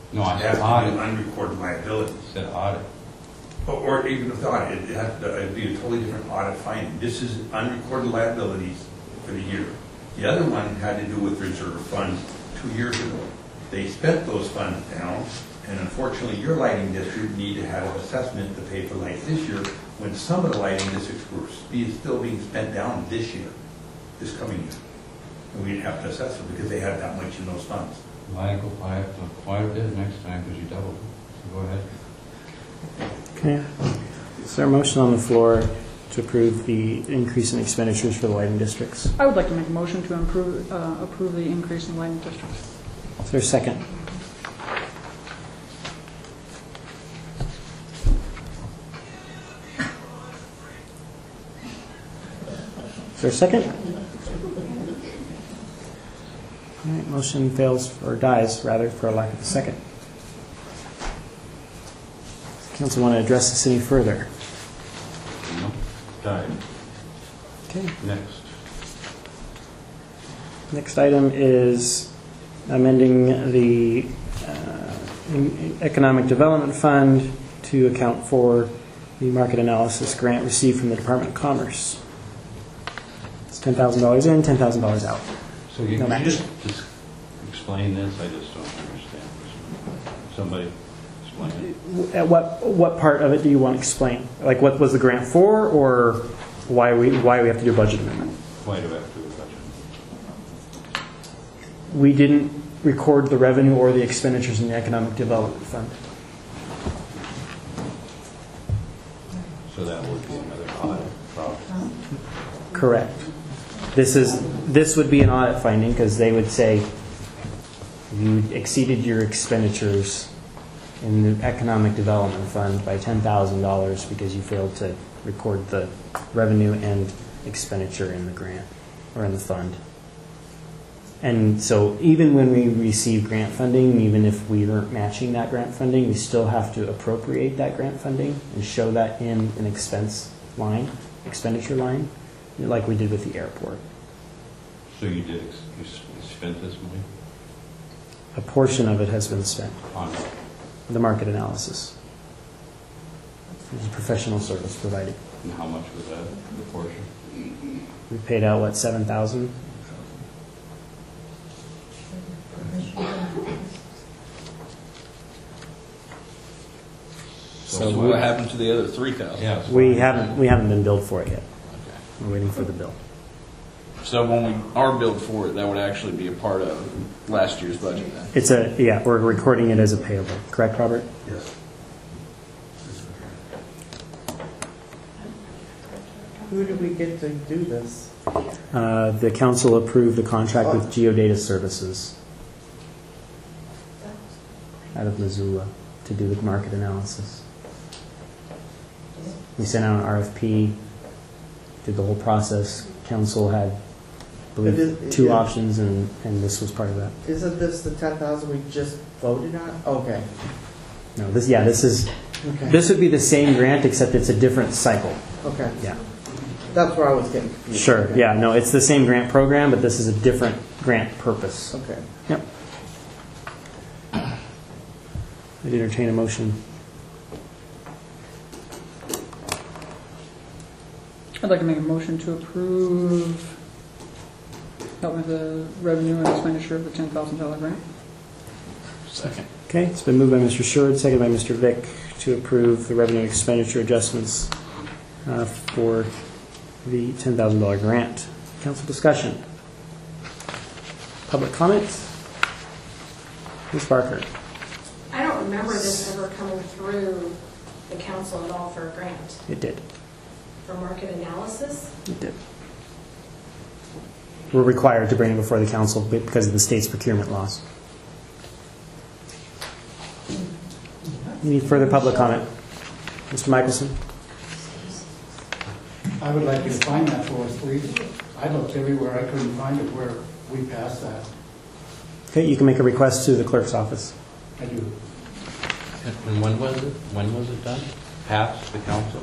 No, I It said has to audit. be unrecorded liabilities. Said audit. Or even without it, it'd be a totally different audit finding. This is unrecorded liabilities for the year. The other one had to do with reserve funds 2 years ago. They spent those funds down, and unfortunately, your lighting district need to have an assessment to pay for lights this year, when some of the lighting districts were still being spent down this year, this coming year. And we didn't have to assess them because they had that much in those funds. Liable quite a bit next time because you doubled it. So go ahead. Okay. Is there a motion on the floor to approve the increase in expenditures for the lighting districts? I would like to make a motion to approve the increase in lighting districts. Is there a second? Is there a second? All right, motion fails, or dies, rather, for a lack of a second. Does council want to address this any further? No. Died. Okay. Next. Next item is amending the Economic Development Fund to account for the market analysis grant received from the Department of Commerce. It's $10,000 in, $10,000 out. So you No can match. just explain this? I just don't understand this. Somebody explain it. At what part of it do you want to explain? Like, what was the grant for, or why we have to do a budget amendment? Why do we have to do a budget? We didn't record the revenue or the expenditures in the Economic Development Fund. So that would be another audit problem. Correct. This would be an audit finding because they would say you exceeded your expenditures in the Economic Development Fund by $10,000 because you failed to record the revenue and expenditure in the grant or in the fund. And so even when we receive grant funding, even if we weren't matching that grant funding, we still have to appropriate that grant funding and show that in an expenditure line, like we did with the airport. So you did, you spent this money? A portion of it has been spent On the market analysis. It was a professional service provided. and how much was that, the portion? We paid out, what, $7,000? So what happened to the other 3,000? Yeah. We haven't been billed for it yet. We're waiting for the bill. So when we are billed for it, that would actually be a part of last year's budget then? We're recording it as a payable. Correct, Robert? Yes. Who do we get to do this? The council approved the contract with Geodata Services out of Missoula to do the market analysis. We sent out an RFP, did the whole process. Council had, I believe, two options, and this was part of that. Isn't this the 10,000 we just voted on? Okay. No, this would be the same grant, except it's a different cycle. Okay. Yeah. That's where I was getting confused. Sure. Okay. Yeah. No, it's the same grant program, but this is a different grant purpose. Okay. Yep. I'd entertain a motion. I'd like to make a motion to approve the revenue and expenditure of the $10,000 grant. Second. Okay, it's been moved by Mr. Sherwood, seconded by Mr. Vick to approve the revenue and expenditure adjustments for the $10,000 grant. Council discussion. Public comments? Ms. Barker. I don't remember this ever coming through the council at all for a grant. It did. For market analysis? It did. We're required to bring it before the council because of the state's procurement laws. Any further public comment? Mr. Michelson? I would like you to find that for us, please. I looked everywhere, I couldn't find it where we passed that. Okay, you can make a request to the clerk's office. I do. And when was it? When was it done? Passed the council?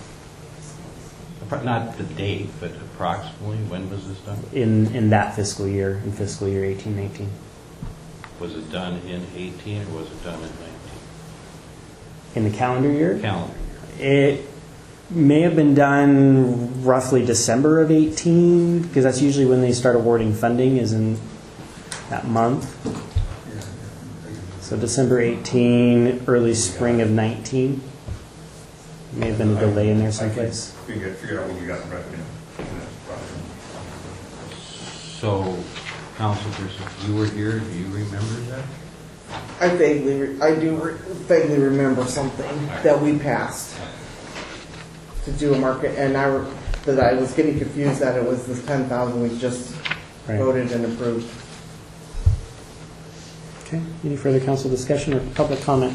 Not the date, but approximately when was this done? In that fiscal year, in fiscal year 18-19. Was it done in 18 or was it done in 19? In the calendar year? Calendar It may have been done roughly December of 18, because that's usually when they start awarding funding, is in that month. So December 18, early spring of 19. May have been a delay in there someplace. Figure out what we got in revenue. So, Council Person, you were here, do you remember that? I do vaguely remember something that we passed to do a market, and that I was getting confused that it was this 10,000 we just voted and approved. Okay, any further council discussion or public comment?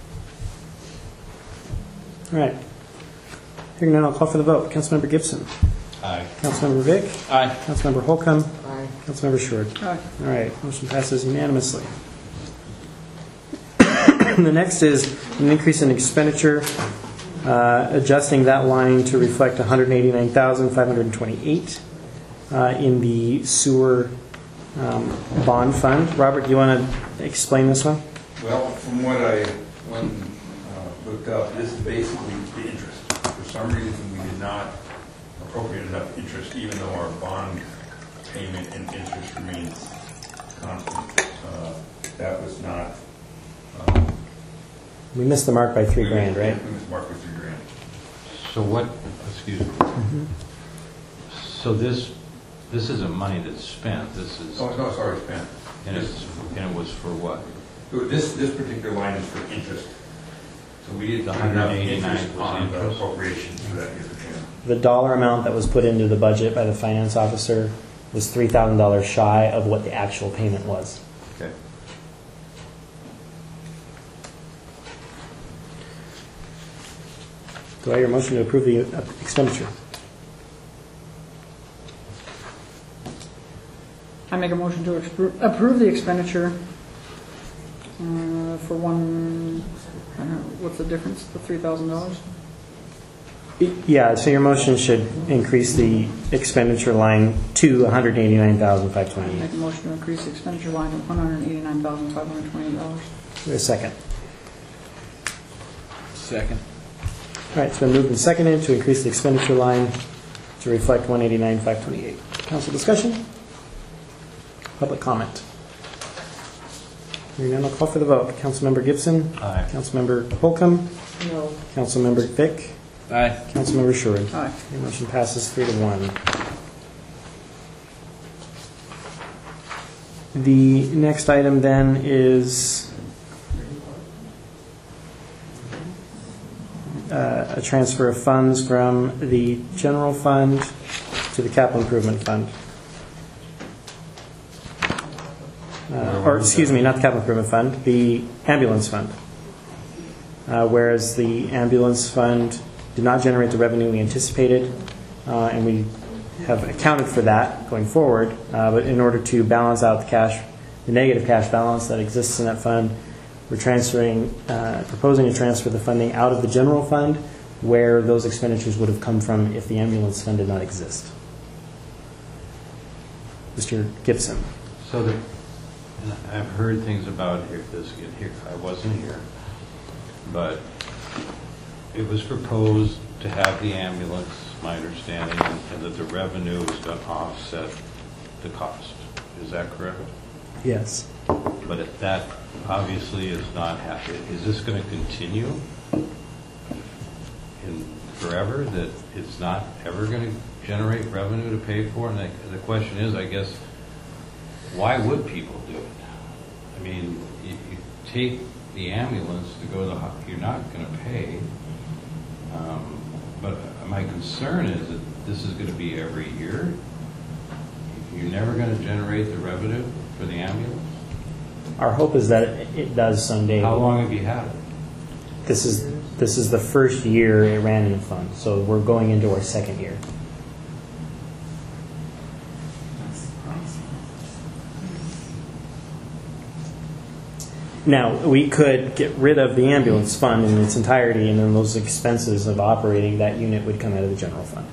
All right. Hearing none, I'll call for the vote. Councilmember Gibson. Aye. Councilmember Vick. Aye. Councilmember Holcomb. Aye. Councilmember Short. Aye. All right, motion passes unanimously. The next is an increase in expenditure, adjusting that line to reflect $189,528 in the sewer bond fund. Robert, do you want to explain this one? Well, from what I looked up, this is basically the interest. For some reason, we did not appropriate enough interest, even though our bond payment and interest remains constant. That was not. We missed the mark by $3,000, right? We missed the mark by $3,000. So what, excuse me. So this isn't money that's spent, this is. Oh, no, it's already spent. And it was for what? This particular line is for interest. So we didn't The have enough 189 interest was on the interest. appropriation for that year. The dollar amount that was put into the budget by the finance officer was $3,000 shy of what the actual payment was. Okay. Do I hear a motion to approve the expenditure? I make a motion to approve the expenditure for one, I don't know, what's the difference, the $3,000? Yeah, so your motion should increase the expenditure line to $189,528. Make a motion to increase the expenditure line to $189,528. Is there a second? Second. All right, it's been moved and seconded to increase the expenditure line to reflect $189,528. Council discussion? Public comment? Hearing none, I'll call for the vote. Councilmember Gibson? Aye. Councilmember Holcomb? No. Councilmember Vick? Aye. Councilmember Short? Aye. Your motion passes 3-1. The next item then is a transfer of funds from the general fund to the capital improvement fund. Or excuse me, not the capital improvement fund, the ambulance fund. Whereas the ambulance fund did not generate the revenue we anticipated, and we have accounted for that going forward. But in order to balance out the negative cash balance that exists in that fund, we're proposing to transfer the funding out of the general fund, where those expenditures would have come from if the ambulance fund did not exist. Mr. Gibson. So I've heard things about this. I wasn't here, but it was proposed to have the ambulance, my understanding, and that the revenue was going to offset the cost. Is that correct? Yes. But that obviously is not happening. Is this going to continue forever, that it's not ever going to generate revenue to pay for? And the question is, I guess, why would people do it? I mean, you take the ambulance to go to the hospital, you're not going to pay. But my concern is that this is going to be every year. You're never going to generate the revenue for the ambulance. Our hope is that it does someday. How long have you had it? This is the first year it ran in the fund, so we're going into our second year. Now, we could get rid of the ambulance fund in its entirety, and then those expenses of operating that unit would come out of the general fund,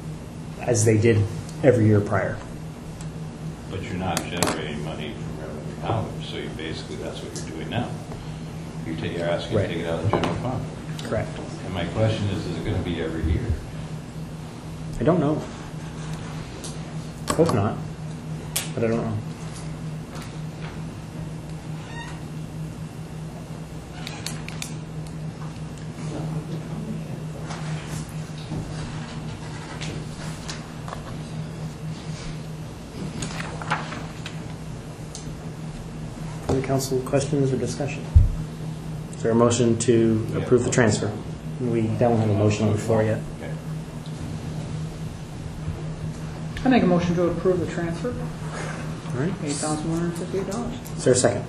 as they did every year prior. But you're not generating money from revenue. now, so you basically, that's what you're doing now. You're asking to take it out of the general fund. Correct. And my question is it going to be every year? I don't know. Hope not, but I don't know. Any council questions or discussion? Is there a motion to approve the transfer? We don't have a motion on the floor yet. I make a motion to approve the transfer, All right. $8,158. Is there a second?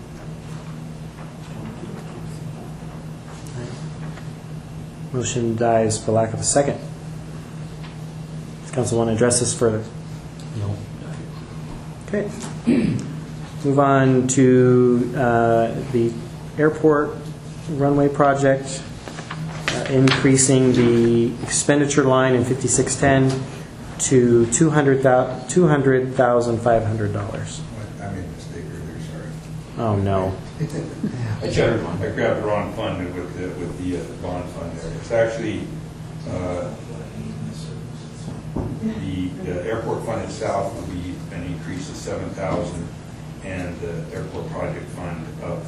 Motion dies for lack of a second. Does council want to address this further? No. Okay. Move on to the airport runway project, increasing the expenditure line in 5610 to $200,500. I made a mistake earlier, sorry. Oh, no. I grabbed the wrong fund with the bond fund there. It's actually the airport fund itself will be an increase of $7,000, and the airport project fund of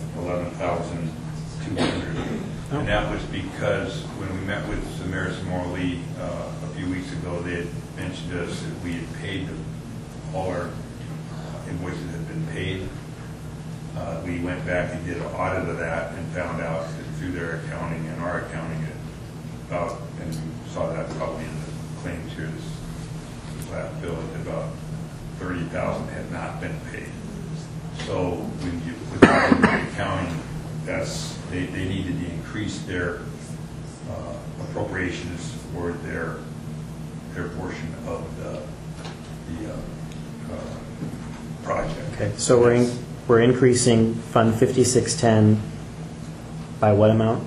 $11,200. And that was because when we met with Samaris Morley a few weeks ago, they had mentioned to us that we had paid all our invoices had been paid. We went back and did an audit of that and found out that through their accounting and our accounting, and we saw that probably in the claims here this last bill, that about $30,000 had not been paid. So when you put that in the accounting, they needed to increase their appropriations for their portion of the project. Okay, so we're increasing Fund 5610 by what amount?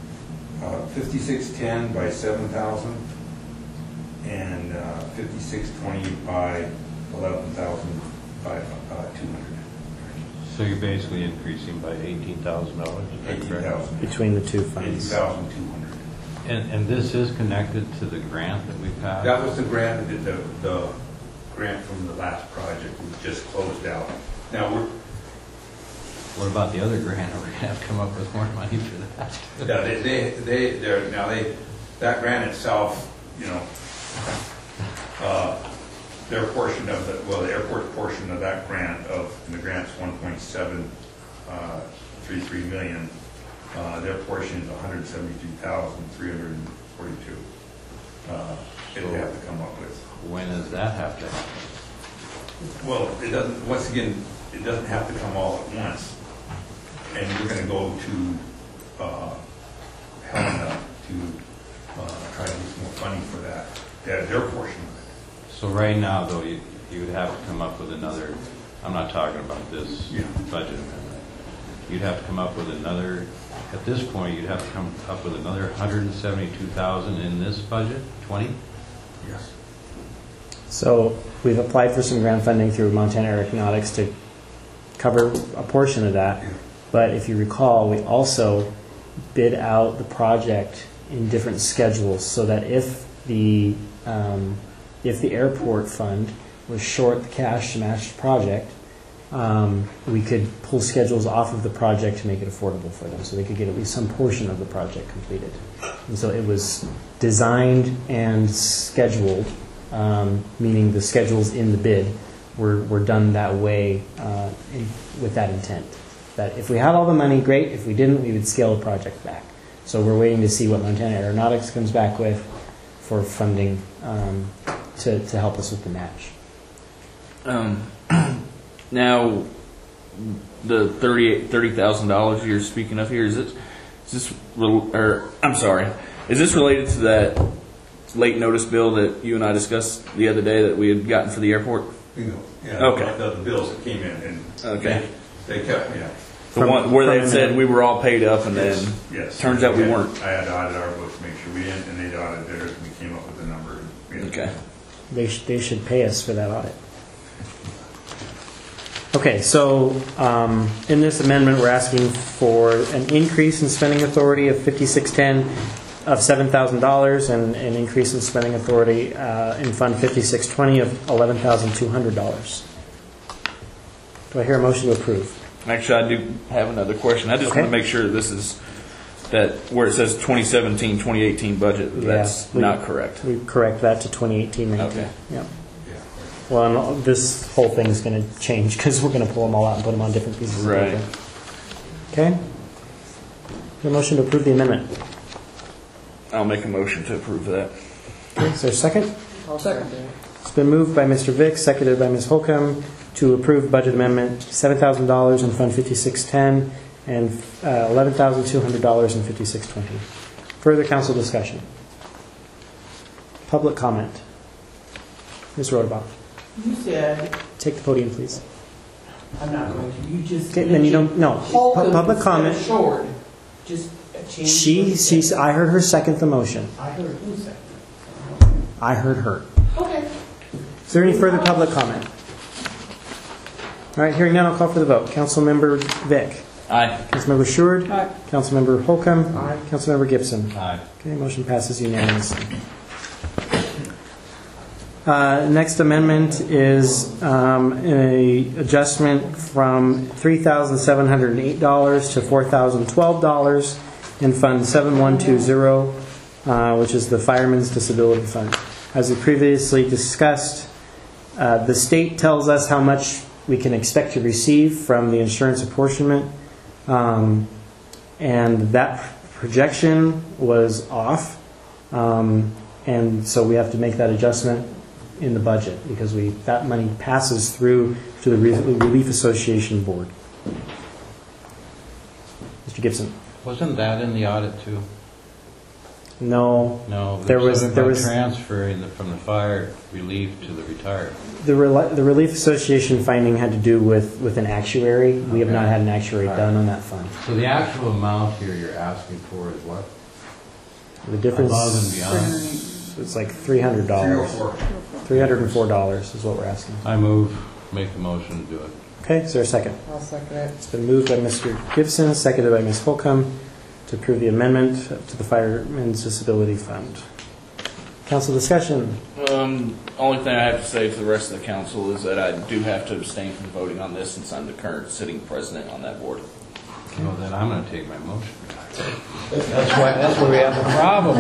5610 by 7,000, and 5620 by 11,200. So you're basically increasing by $18,000? $18,000. Between the two funds. $18,200. And this is connected to the grant that we passed? That was the grant, the grant from the last project we just closed out. Now what about the other grant? Are we going to have to come up with more money for that? Yeah, that grant itself, their portion of the airport portion of that grant and the grant's 1.733 million. Their portion is 173,342. It'll have to come up with. When does that have to happen? Well, it doesn't. Once again, it doesn't have to come all at once. And we're going to go to Helena to try to get some more funding for that. Their portion of it. So right now, though, you would have to come up with another. I'm not talking about this budget amendment. You'd have to come up with another. At this point, you'd have to come up with another $172,000 in this budget. 20. Yes. So we've applied for some grant funding through Montana Aeronautics to cover a portion of that. But if you recall, we also bid out the project in different schedules so that if the airport fund was short the cash to match the project, we could pull schedules off of the project to make it affordable for them so they could get at least some portion of the project completed. And so it was designed and scheduled, meaning the schedules in the bid were done that way with that intent. That if we had all the money, great. If we didn't, we would scale the project back. So we're waiting to see what Montana Aeronautics comes back with for funding to help us with the match. Now, the $30,000 you're speaking of here, is this related to that late notice bill that you and I discussed the other day that we had gotten for the airport? Yeah. Okay. The bills that came in, and they kept the one where they said we were all paid up, and then turns out we weren't. I had to audit our books to make sure we didn't, and they'd audit theirs, and we came up with the number. Okay. They should pay us for that audit. Okay, so in this amendment, we're asking for an increase in spending authority of 5610 of $7,000 and an increase in spending authority in Fund 5620 of $11,200. Do I hear a motion to approve? Actually, I do have another question. I just Okay. want to make sure this is that where it says 2017-2018 budget, that's not correct. We correct that to 2018-19. Okay. Yeah. Well, and this whole thing is going to change because we're going to pull them all out and put them on different pieces of Right. paper. Okay. Your motion to approve the amendment. I'll make a motion to approve that. Okay, is there a second? I'll second it. It's been moved by Mr. Vick, seconded by Ms. Holcomb, to approve budget amendment $7,000 in Fund 5610 and $11,200 in 5620. Further council discussion. Public comment. Ms. Rodebaugh, You said, take the podium, please. I'm not going to, you just. Okay, then you don't. No. Holcomb Public instead of comment. Short, just a change. She. I heard her second the motion. I heard who said I heard her. that. Okay. Is there any further public comment? All right, hearing none, I'll call for the vote. Councilmember Vick. Aye. Councilmember Sheward. Aye. Councilmember Holcomb. Aye. Councilmember Gibson. Aye. Okay, motion passes unanimously. Next amendment is a adjustment from $3,708 to $4,012 in Fund 7120, which is the Fireman's Disability Fund. As we previously discussed, the state tells us how much we can expect to receive from the insurance apportionment, and that projection was off, and so we have to make that adjustment in the budget because that money passes through to the Relief Association Board. Mr. Gibson. Wasn't that in the audit too? No. No, There was transferring from the fire relief to the retired. The Relief Association finding had to do with an actuary. We have not had an actuary done on that fund. So the actual amount here you're asking for is what? The difference Above and beyond. It's like $300. $304 is what we're asking. I move, make the motion to do it. Okay, is there a second? I'll second it. It's been moved by Mr. Gibson, seconded by Ms. Holcomb to approve the amendment to the Fireman's Disability Fund. Council discussion. Only thing I have to say to the rest of the council is that I do have to abstain from voting on this since I'm the current sitting president on that board. Well, then I'm going to take my motion. That's where we have the problem.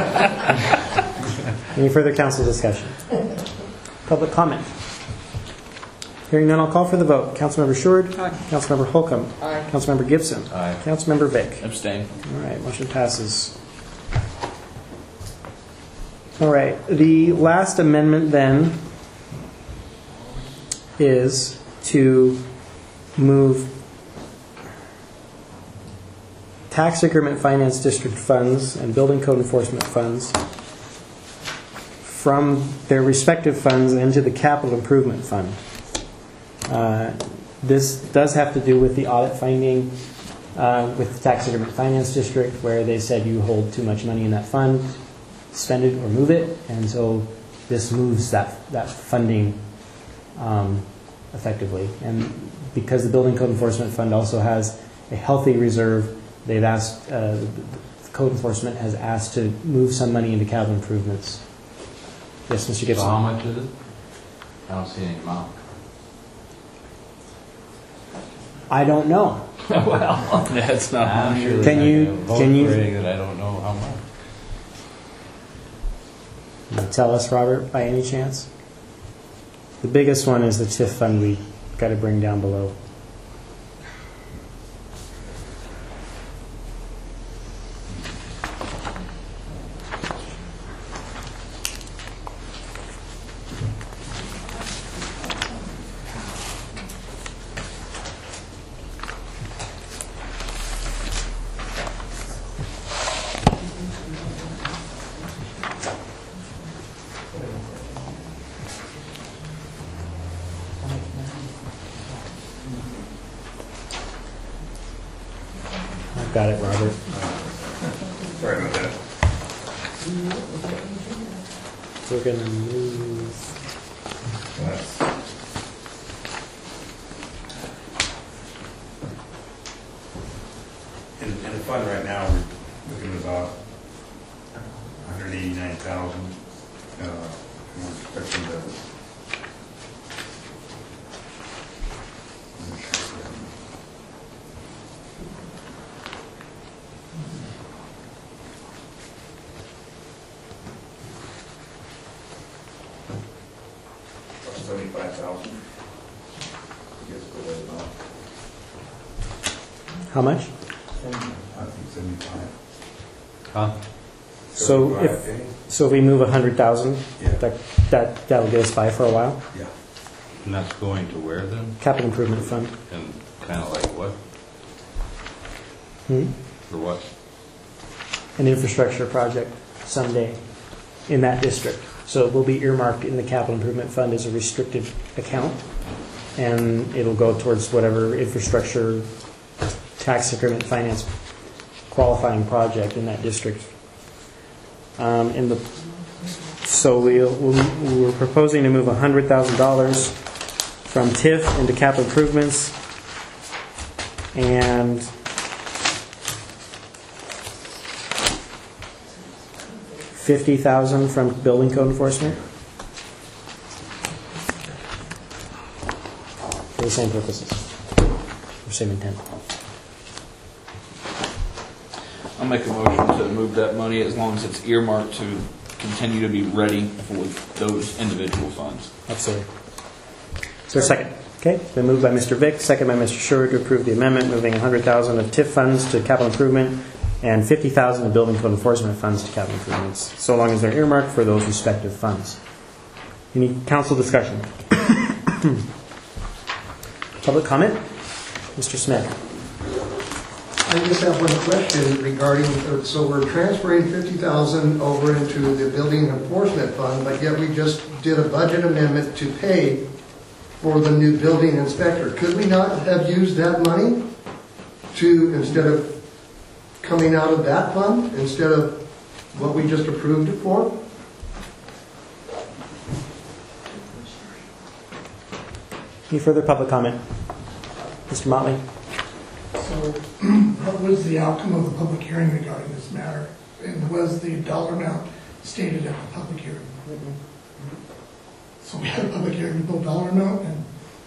Any further council discussion? Public comment. Hearing none, I'll call for the vote. Councilmember Sheward. Aye. Councilmember Holcomb. Aye. Councilmember Gibson. Aye. Councilmember Vick. Abstain. All right, motion passes. All right, the last amendment then is to move tax increment finance district funds and building code enforcement funds from their respective funds into the capital improvement fund. This does have to do with the audit finding with the tax increment finance district where they said you hold too much money in that fund, spend it or move it, and so this moves that funding effectively. And because the building code enforcement fund also has a healthy reserve, they've asked, the code enforcement has asked to move some money into capital improvements. Yes, Mr. Gibson. So how much is it? I don't see any amount. I don't know. Well, that's not. I'm sure Can you that I don't know how much. Can you tell us, Robert, by any chance? The biggest one is the TIF fund we got to bring down below. I've got it, Robert. Sorry about that. We're going to move. fund right now, we're looking at about 189,000. We're expecting to. $75,000. How much? I think 75. Huh? So if we move 100,000, Yeah. that'll get us by for a while. Yeah. And that's going to where then? Capital Improvement Fund. And kind of like what? For what? An infrastructure project someday in that district. So it will be earmarked in the Capital Improvement Fund as a restricted account, and it'll go towards whatever infrastructure tax increment finance qualifying project in that district. So we're proposing to move $100,000 from TIF into capital improvements, and $50,000 from building code enforcement for the same purposes, or same intent. I'll make a motion to move that money as long as it's earmarked to continue to be ready for those individual funds. Absolutely. Is there a second? Okay, been moved by Mr. Vick, second by Mr. Sherwood to approve the amendment, moving $100,000 of TIF funds to capital improvement and $50,000 of building code enforcement funds to capital improvements, so long as they're earmarked for those respective funds. Any council discussion? Public comment? Mr. Smith. I just have one question regarding, so we're transferring 50,000 over into the building enforcement fund, but yet we just did a budget amendment to pay for the new building inspector. Could we not have used that money to, instead of coming out of that fund, instead of what we just approved it for? Any further public comment? Mr. Motley? So, what was the outcome of the public hearing regarding this matter? And was the dollar amount stated at the public hearing? So we had a public hearing with no dollar amount, and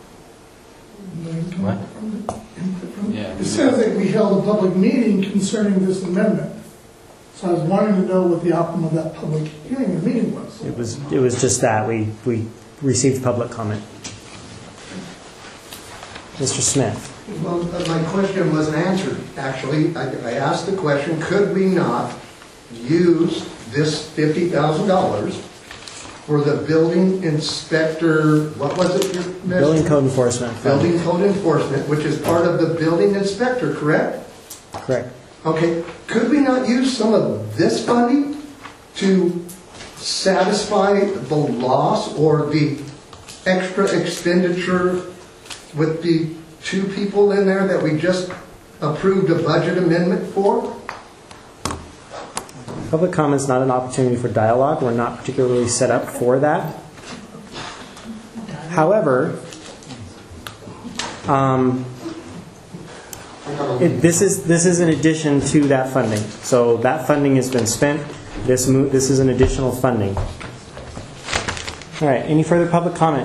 What? it says that we held a public meeting concerning this amendment. So I was wanting to know what the outcome of that public hearing or meeting was. It was just that. We received public comment. Mr. Smith. Well, my question wasn't answered, actually. I asked the question, could we not use this $50,000 for the building inspector, what was it? Building code enforcement. Building code enforcement, which is part of the building inspector, correct? Correct. Okay, could we not use some of this funding to satisfy the loss or the extra expenditure with the two people in there that we just approved a budget amendment for? Public comment is not an opportunity for dialogue. We're not particularly set up for that. However, this is in addition to that funding. So that funding has been spent. This is an additional funding. All right. Any further public comment?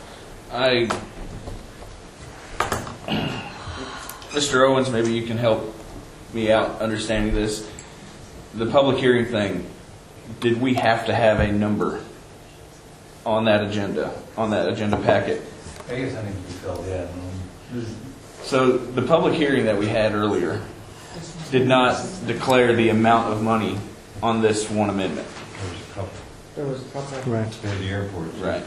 Mr. Owens, maybe you can help me out understanding this. The public hearing thing, did we have to have a number on that agenda packet? I guess I need to be filled in. So the public hearing that we had earlier did not declare the amount of money on this one amendment. There was a couple. Right. At the airport. Right.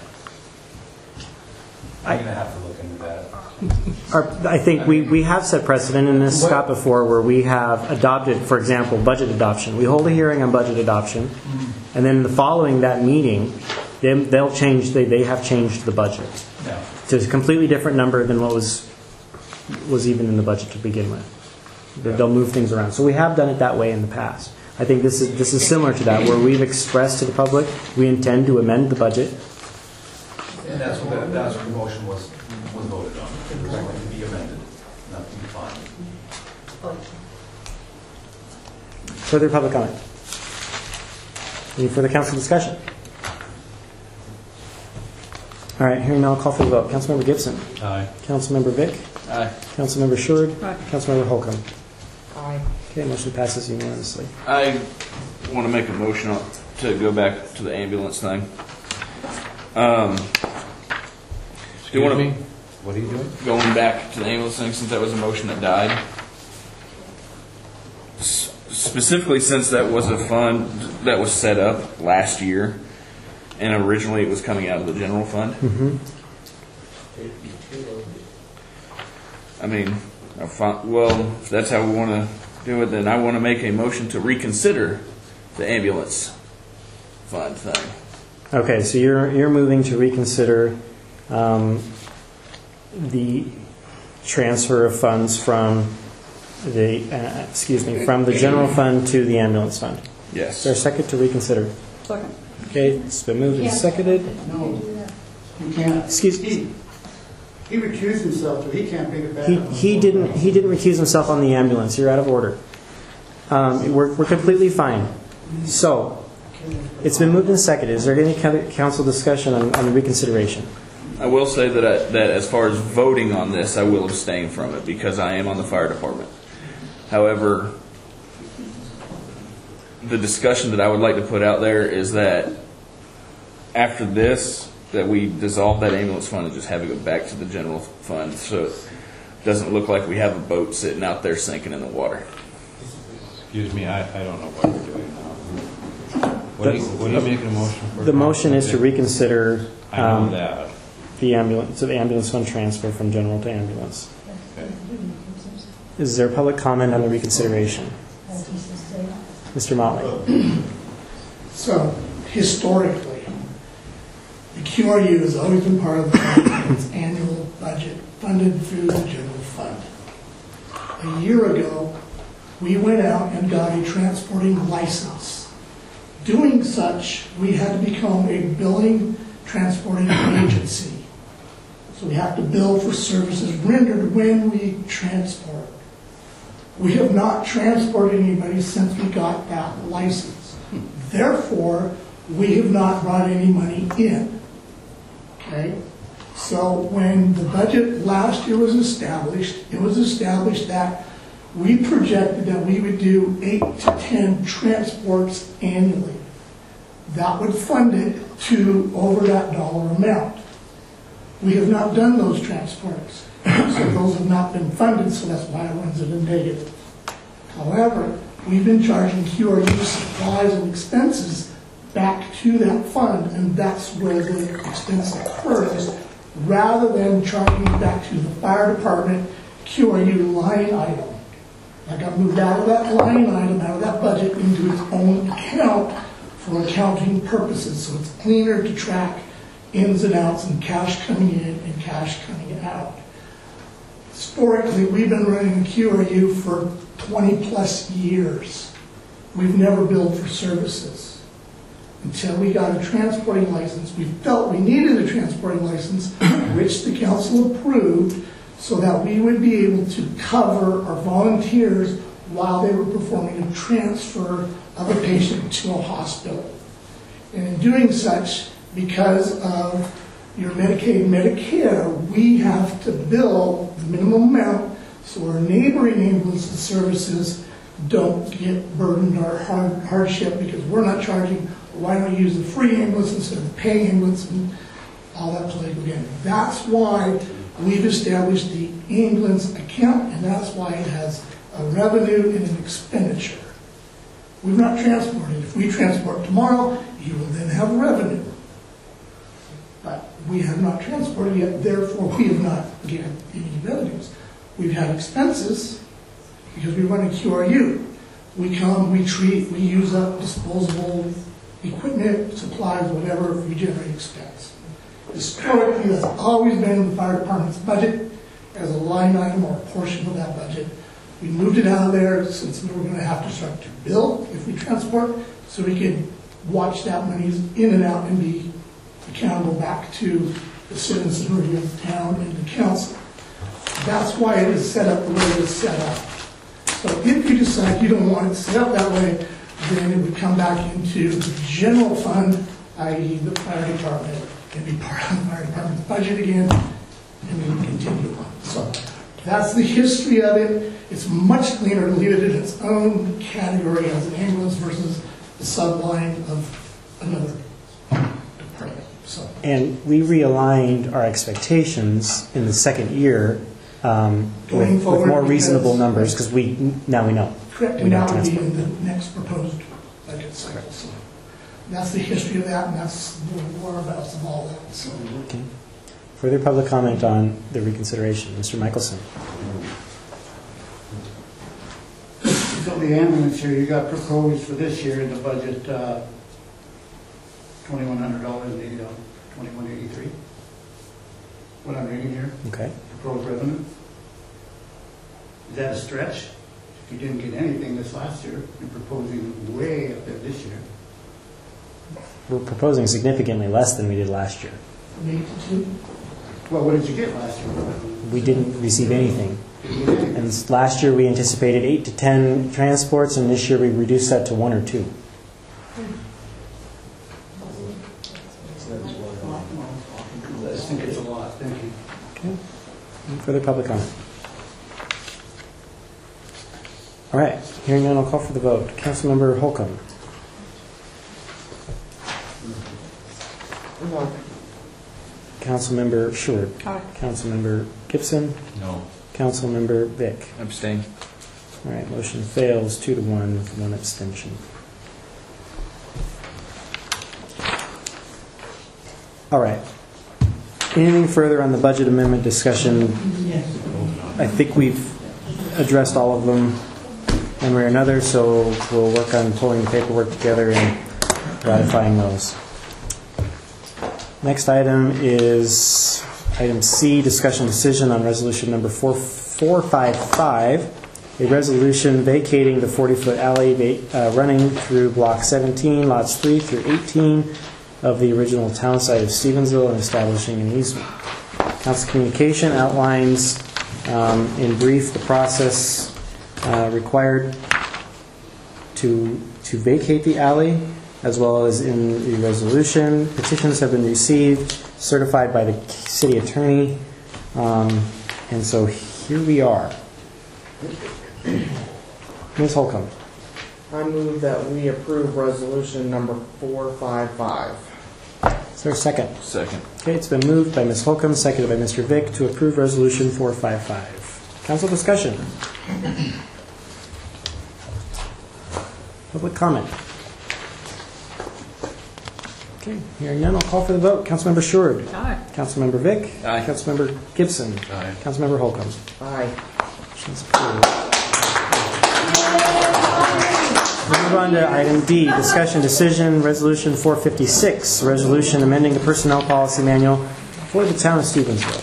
I'm going to have to look into that. I think we have set precedent in this, Scott, before, where we have adopted, for example, budget adoption. We hold a hearing on budget adoption, and then following that meeting, they'll change. They have changed the budget to a completely different number than what was even in the budget to begin with. They'll move things around. So we have done it that way in the past. I think this is similar to that, where we've expressed to the public we intend to amend the budget. And that's what the motion was voted on. It was going to be amended, not to be fined. Further public comment? Any further council discussion? All right, hearing now, I'll call for the vote. Councilmember Gibson. Aye. Councilmember Vick. Aye. Councilmember Sheward. Aye. Councilmember Holcomb. Aye. Okay, motion passes unanimously. I want to make a motion to go back to the ambulance thing. Excuse me? What are you doing? Going back to the ambulance thing, since that was a motion that died. Specifically, since that was a fund that was set up last year, and originally it was coming out of the general fund. I mean, well, if that's how we want to do it, then I want to make a motion to reconsider the ambulance fund thing. Okay, so you're moving to reconsider the transfer of funds from the from the general fund to the ambulance fund. Yes. Is there a second to reconsider? Second. Okay, it's been moved and seconded. No, you can't. Excuse me. He recused himself, so he can't pick it back up. He didn't recuse himself on the ambulance. You're out of order. We're completely fine. So it's been moved and seconded. Is there any council discussion on the reconsideration? I will say that that as far as voting on this, I will abstain from it because I am on the fire department. However, the discussion that I would like to put out there is that after this, that we dissolve that ambulance fund and just have it go back to the general fund, so it doesn't look like we have a boat sitting out there sinking in the water. Excuse me, I don't know what we're doing now. What are you making a motion for? The motion is to reconsider I know that. the ambulance fund transfer from general to ambulance. Okay. Is there public comment on the reconsideration? Mr. Motley. So, historically, the QRU has always been part of its annual budget, funded through the general fund. A year ago, we went out and got a transporting license. Doing such, we had to become a billing transporting agency. So we have to bill for services rendered when we transport. We have not transported anybody since we got that license. Therefore, we have not brought any money in. Okay? So when the budget last year was established, it was established that we projected that we would do 8 to 10 transports annually. That would fund it to over that dollar amount. We have not done those transports. So those have not been funded, so that's why it runs at a negative. However, we've been charging QRU supplies and expenses back to that fund, and that's where the expense occurs, rather than charging it back to the fire department QRU line item. That got moved out of that line item, out of that budget, into its own account for accounting purposes, so it's cleaner to track ins and outs and cash coming in and cash coming out. Historically, we've been running QRU for 20 plus years. We've never billed for services. Until we got a transporting license, we felt we needed a transporting license, which the council approved, so that we would be able to cover our volunteers while they were performing a transfer of a patient to a hospital. And in doing such, because of your Medicaid and Medicare, we have to bill the minimum amount so our neighboring ambulance services don't get burdened or hardship, because we're not charging. Why don't you use the free ambulance instead of the paying ambulance, and all that play again. That's why we've established the ambulance account, and that's why it has a revenue and an expenditure. We've not transported. If we transport tomorrow, you will then have revenue. But we have not transported yet, therefore we have not gained any revenues. We've had expenses because we run a QRU. We come, we treat, we use up disposable equipment, supplies, whatever, we generate expense. Historically, that's always been in the fire department's budget as a line item or a portion of that budget. We moved it out of there since we were going to have to start to bill if we transport, so we could watch that money in and out and be accountable back to the citizenry of the town and the council. That's why it is set up the way it is set up. So if you decide you don't want it set up that way, then it would come back into the general fund, i.e. the fire department, and be part of the fire department's budget again, and we would continue on. So that's the history of it. It's much cleaner to leave it in its own category as an ambulance versus the subline of another department. So. And we realigned our expectations in the second year with more reasonable numbers because now we know. Correct, and now would be in the next proposed budget cycle. So that's the history of that, and that's the whereabouts of all that. So. Okay. Further public comment on the reconsideration, Mr. Michelson. So the ambulance here, you got proposed for this year in the budget, $2,100, maybe $2,183. What I'm reading here. Okay. Proposed revenue. Is that a stretch? If you didn't get anything this last year, you're proposing way up there this year. We're proposing significantly less than we did last year. Well, what did you get last year? We didn't receive anything. And last year we anticipated 8 to 10 transports, and this year we reduced that to 1 or 2. I think it's a lot. Thank you. Okay. Any further public comment? All right. Hearing none, I'll call for the vote. Councilmember Holcomb. No. Councilmember Short. Aye. Councilmember Gibson. No. Councilmember Vick. Abstain. All right. Motion fails 2-1 with 1 abstention. All right. Anything further on the budget amendment discussion? I think we've addressed all of them one way or another, so we'll work on pulling the paperwork together and ratifying those. Next item is item C, discussion decision on resolution number 455, a resolution vacating the 40-foot alley running through block 17, lots 3 through 18 of the original town site of Stevensville and establishing an easement. Council communication outlines in brief the process required to vacate the alley, as well as in the resolution. Petitions have been received, certified by the city attorney, and so here we are. Ms. Holcomb. I move that we approve resolution number 455. Is there a second? Second. Okay, it's been moved by Ms. Holcomb, seconded by Mr. Vick to approve resolution 455. Council discussion. Public comment. Okay, hearing none, I'll call for the vote. Councilmember Short. Aye. Councilmember Vick. Aye. Councilmember Gibson. Aye. Councilmember Holcomb. Aye. Motion's approved. We move on to item D, discussion decision, resolution 456, resolution amending the personnel policy manual for the town of Stevensville.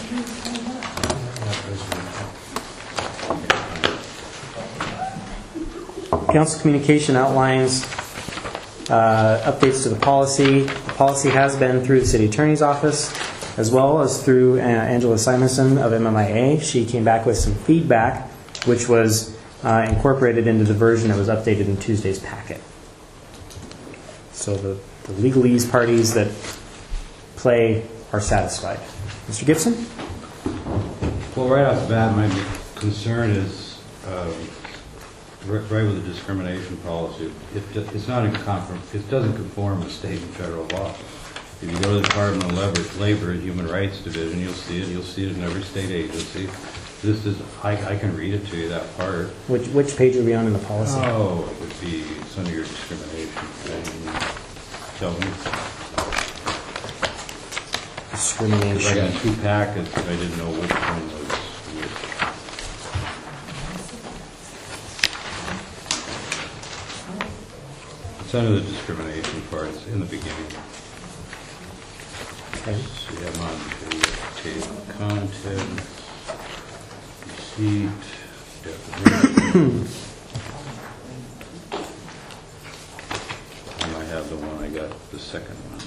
Council communication outlines updates to the policy. The policy has been through the city attorney's office, as well as through Angela Simonson of MMIA. She came back with some feedback, which was incorporated into the version that was updated in Tuesday's packet. So the legalese parties that play are satisfied. Mr. Gibson? Well, right off the bat, my concern is right with the discrimination policy. It's not in it doesn't conform with state and federal law. If you go to the Department of Labor and Human Rights Division, you'll see it. You'll see it in every state agency. This is, I can read it to you, that part. Which page are we on in the policy? Oh, it would be, it's under your discrimination thing. Tell me. Discrimination. I got 2 packets, but I didn't know which one was which. It's under the discrimination part, it's in the beginning. Okay. See, I'm on the table content. Receipt, definition. And I have the one, I got the second one.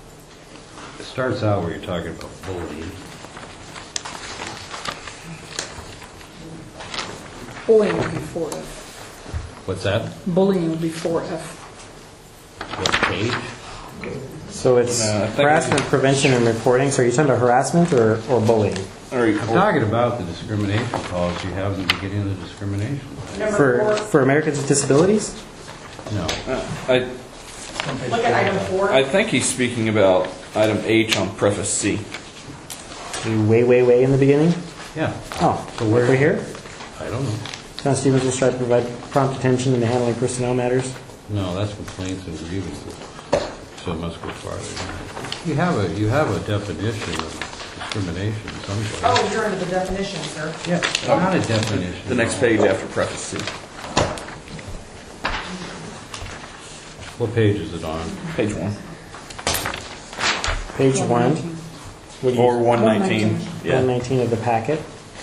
It starts out where you're talking about bullying. Bullying would be 4F. What's that? Bullying would be 4F. What page? So it's I think harassment prevention and reporting. So are you talking about harassment or bullying? I'm talking about the discrimination policy you have in the beginning of the discrimination. For Americans with Disabilities? No. Look at item 4. I think he's speaking about item H on preface C. Way in the beginning? Yeah. Oh, so we're here? I don't know. Town Stevens will strive to provide prompt attention in the handling personnel matters. No, that's complaints and grievances. So it must go farther. You have a definition of discrimination someplace. Oh, you're under the definition, sir. Yeah, not a definition. The next page after preface C. What page is it on? Page 1. Page 1. Or 119. Yeah. 119 of the packet.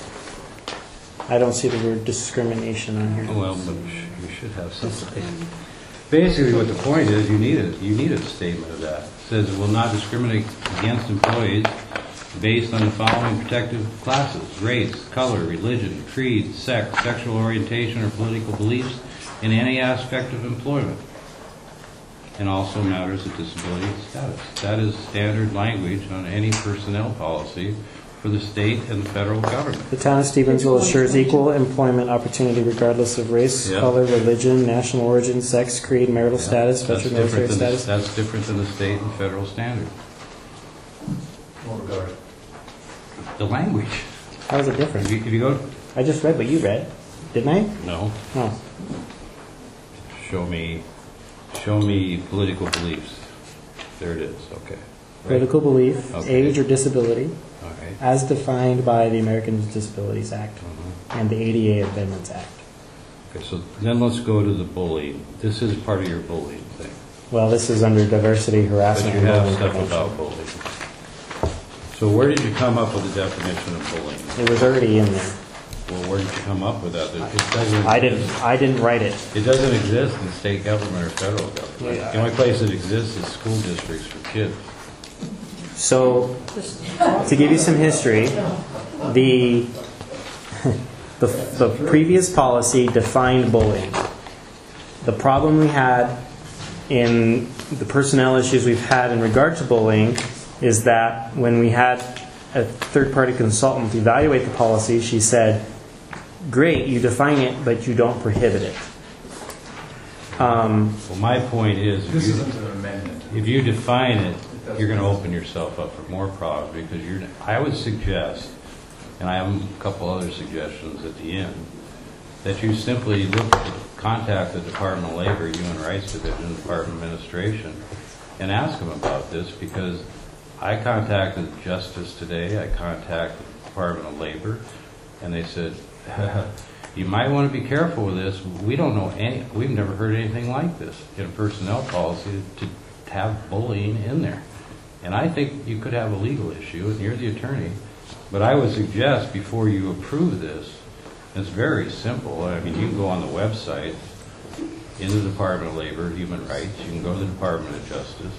I don't see the word discrimination on here. Well, but you should have something. Basically, what the point is, you need a statement of that. It says it will not discriminate against employees based on the following protective classes: race, color, religion, creed, sex, sexual orientation, or political beliefs in any aspect of employment, and also matters of disability status. That is standard language on any personnel policy for the state and the federal government. The Town of Stevensville assures equal employment opportunity regardless of race, Yeah. color, religion, national origin, sex, creed, marital status, That's veteran military different than the- status. That's different than the state and federal standard. What regard? The language. How is it different? If you go, I just read what you read, didn't I? no, Oh. show me political beliefs. There it is, okay. Right. Political belief, Okay. age or disability, Okay. as defined by the Americans with Disabilities Act and the ADA Amendments Act. Okay, so then let's go to the bullying. This is part of your bullying thing. Well, this is under diversity, But harassment, you and have bullying stuff prevention. about bullying. So where did you come up with the definition of bullying? It was already in there. Well, where did you come up with that? It doesn't. I didn't write it. It doesn't exist in state government or federal government. The only place it exists is school districts for kids. So, to give you some history, the previous policy defined bullying. The problem we had in the personnel issues we've had in regard to bullying is that when we had a third-party consultant evaluate the policy, she said, great, you define it, but you don't prohibit it. Well, my point is, This isn't an amendment. if you define it, you're going to open yourself up for more problems because I would suggest, and I have a couple other suggestions at the end, that you simply contact the Department of Labor, Human Rights Division, Department of Administration, and ask them about this because I contacted Justice today, I contacted the Department of Labor, and they said, you might want to be careful with this. We don't know we've never heard anything like this in a personnel policy to have bullying in there. And I think you could have a legal issue, and you're the attorney, but I would suggest before you approve this, it's very simple. I mean, you can go on the website in the Department of Labor, Human Rights, you can go to the Department of Justice.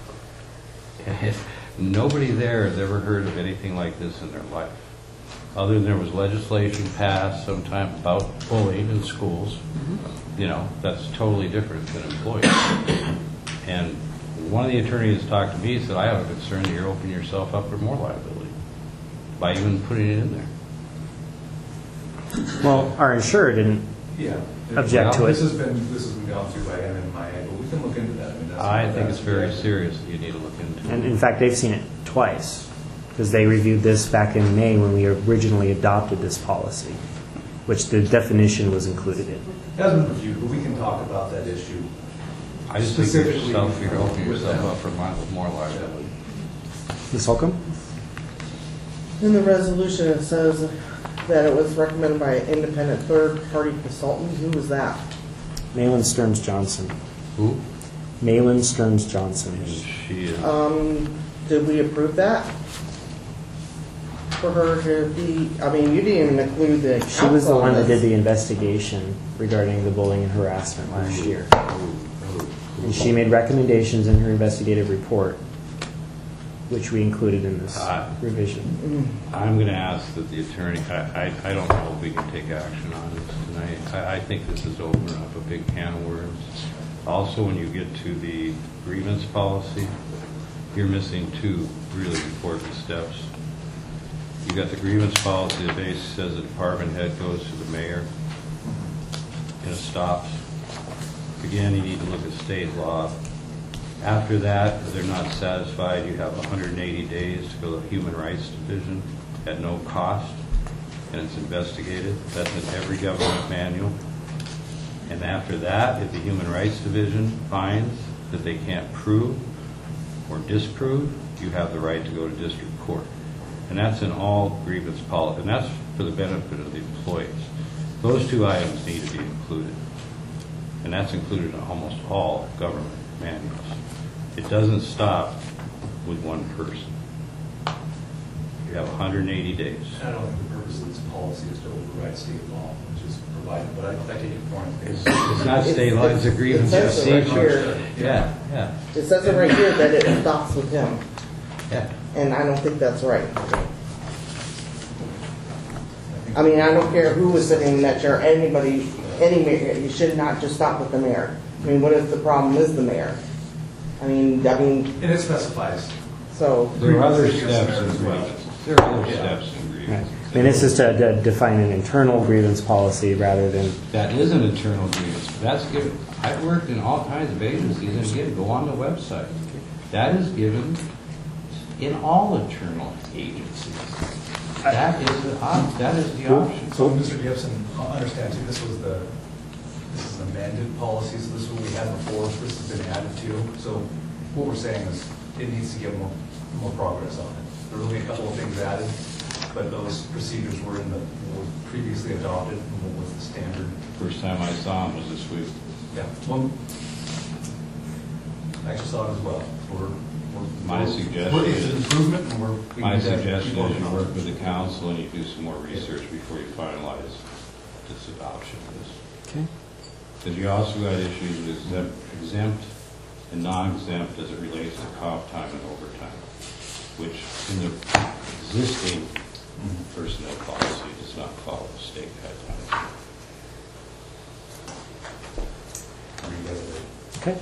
Nobody there has ever heard of anything like this in their life. Other than there was legislation passed sometime about bullying in schools. You know, that's totally different than employees. And one of the attorneys talked to me and said, I have a concern that you're opening yourself up for more liability by even putting it in there. Well, our insurer didn't object to it. This has been gone through by him and my, but we can look into that. I think it's very serious that you need to look into. And in fact, they've seen it twice because they reviewed this back in May when we originally adopted this policy, which the definition was included in. It hasn't been reviewed, but we can talk about that issue. I just think you're opening yourself up for more liability. Ms. Holcomb? In the resolution, it says that it was recommended by an independent third-party consultant. Who was that? Malin Stearns Johnson. Who? Malin Stearns Johnson. And she is. Did we approve that? For her to be, I mean, you didn't even include the council. She was the one on that this. did the investigation regarding the bullying and harassment last year. And she made recommendations in her investigative report, which we included in this revision. I'm going to ask that the attorney, I don't know if we can take action on this and I think this is opening up a big can of worms. Also, when you get to the grievance policy, you're missing two really important steps. You got the grievance policy that basically says the department head goes to the mayor and it stops. Again, you need to look at state law. After that, if they're not satisfied, you have 180 days to go to the Human Rights Division at no cost, and it's investigated. That's in every government manual. And after that, if the Human Rights Division finds that they can't prove or disprove, you have the right to go to district court. And that's in all grievance policy, and that's for the benefit of the employees. Those two items need to be included. And that's included in almost all government manuals. It doesn't stop with one person. You have 180 days. I don't think the purpose of this policy is to override state law, which is provided, but I take your point. It's not state law, it's a grievance procedure. Yeah. It says it right here that it stops with him. Yeah. And I don't think that's right. I mean, I don't care who was sitting in that chair, anybody, any mayor, you should not just stop with the mayor. I mean, what if the problem is the mayor? I mean. And it specifies. So. There are other steps as well. There are other steps in grievance. Right. And this is to define an internal grievance policy rather than. That is an internal grievance. That's given. I've worked in all kinds of agencies, and again, go on the website. That is given in all internal agencies. That is the option. So, Mr. Gibson, I understand too, this is an amended policy, so this is what we had before, so this has been added to. So what we're saying is it needs to get more progress on it. There will be a couple of things added, but those procedures were previously adopted and what was the standard. First time I saw them was this week. Yeah. Well, I actually saw it as well. My suggestion it's an improvement, and my suggestion is you work with the council and you do some more research before you finalize this adoption of this. Okay. Because you also got issues with exempt and non-exempt as it relates to comp time and overtime, which in the existing personnel policy does not follow state guidelines. Okay.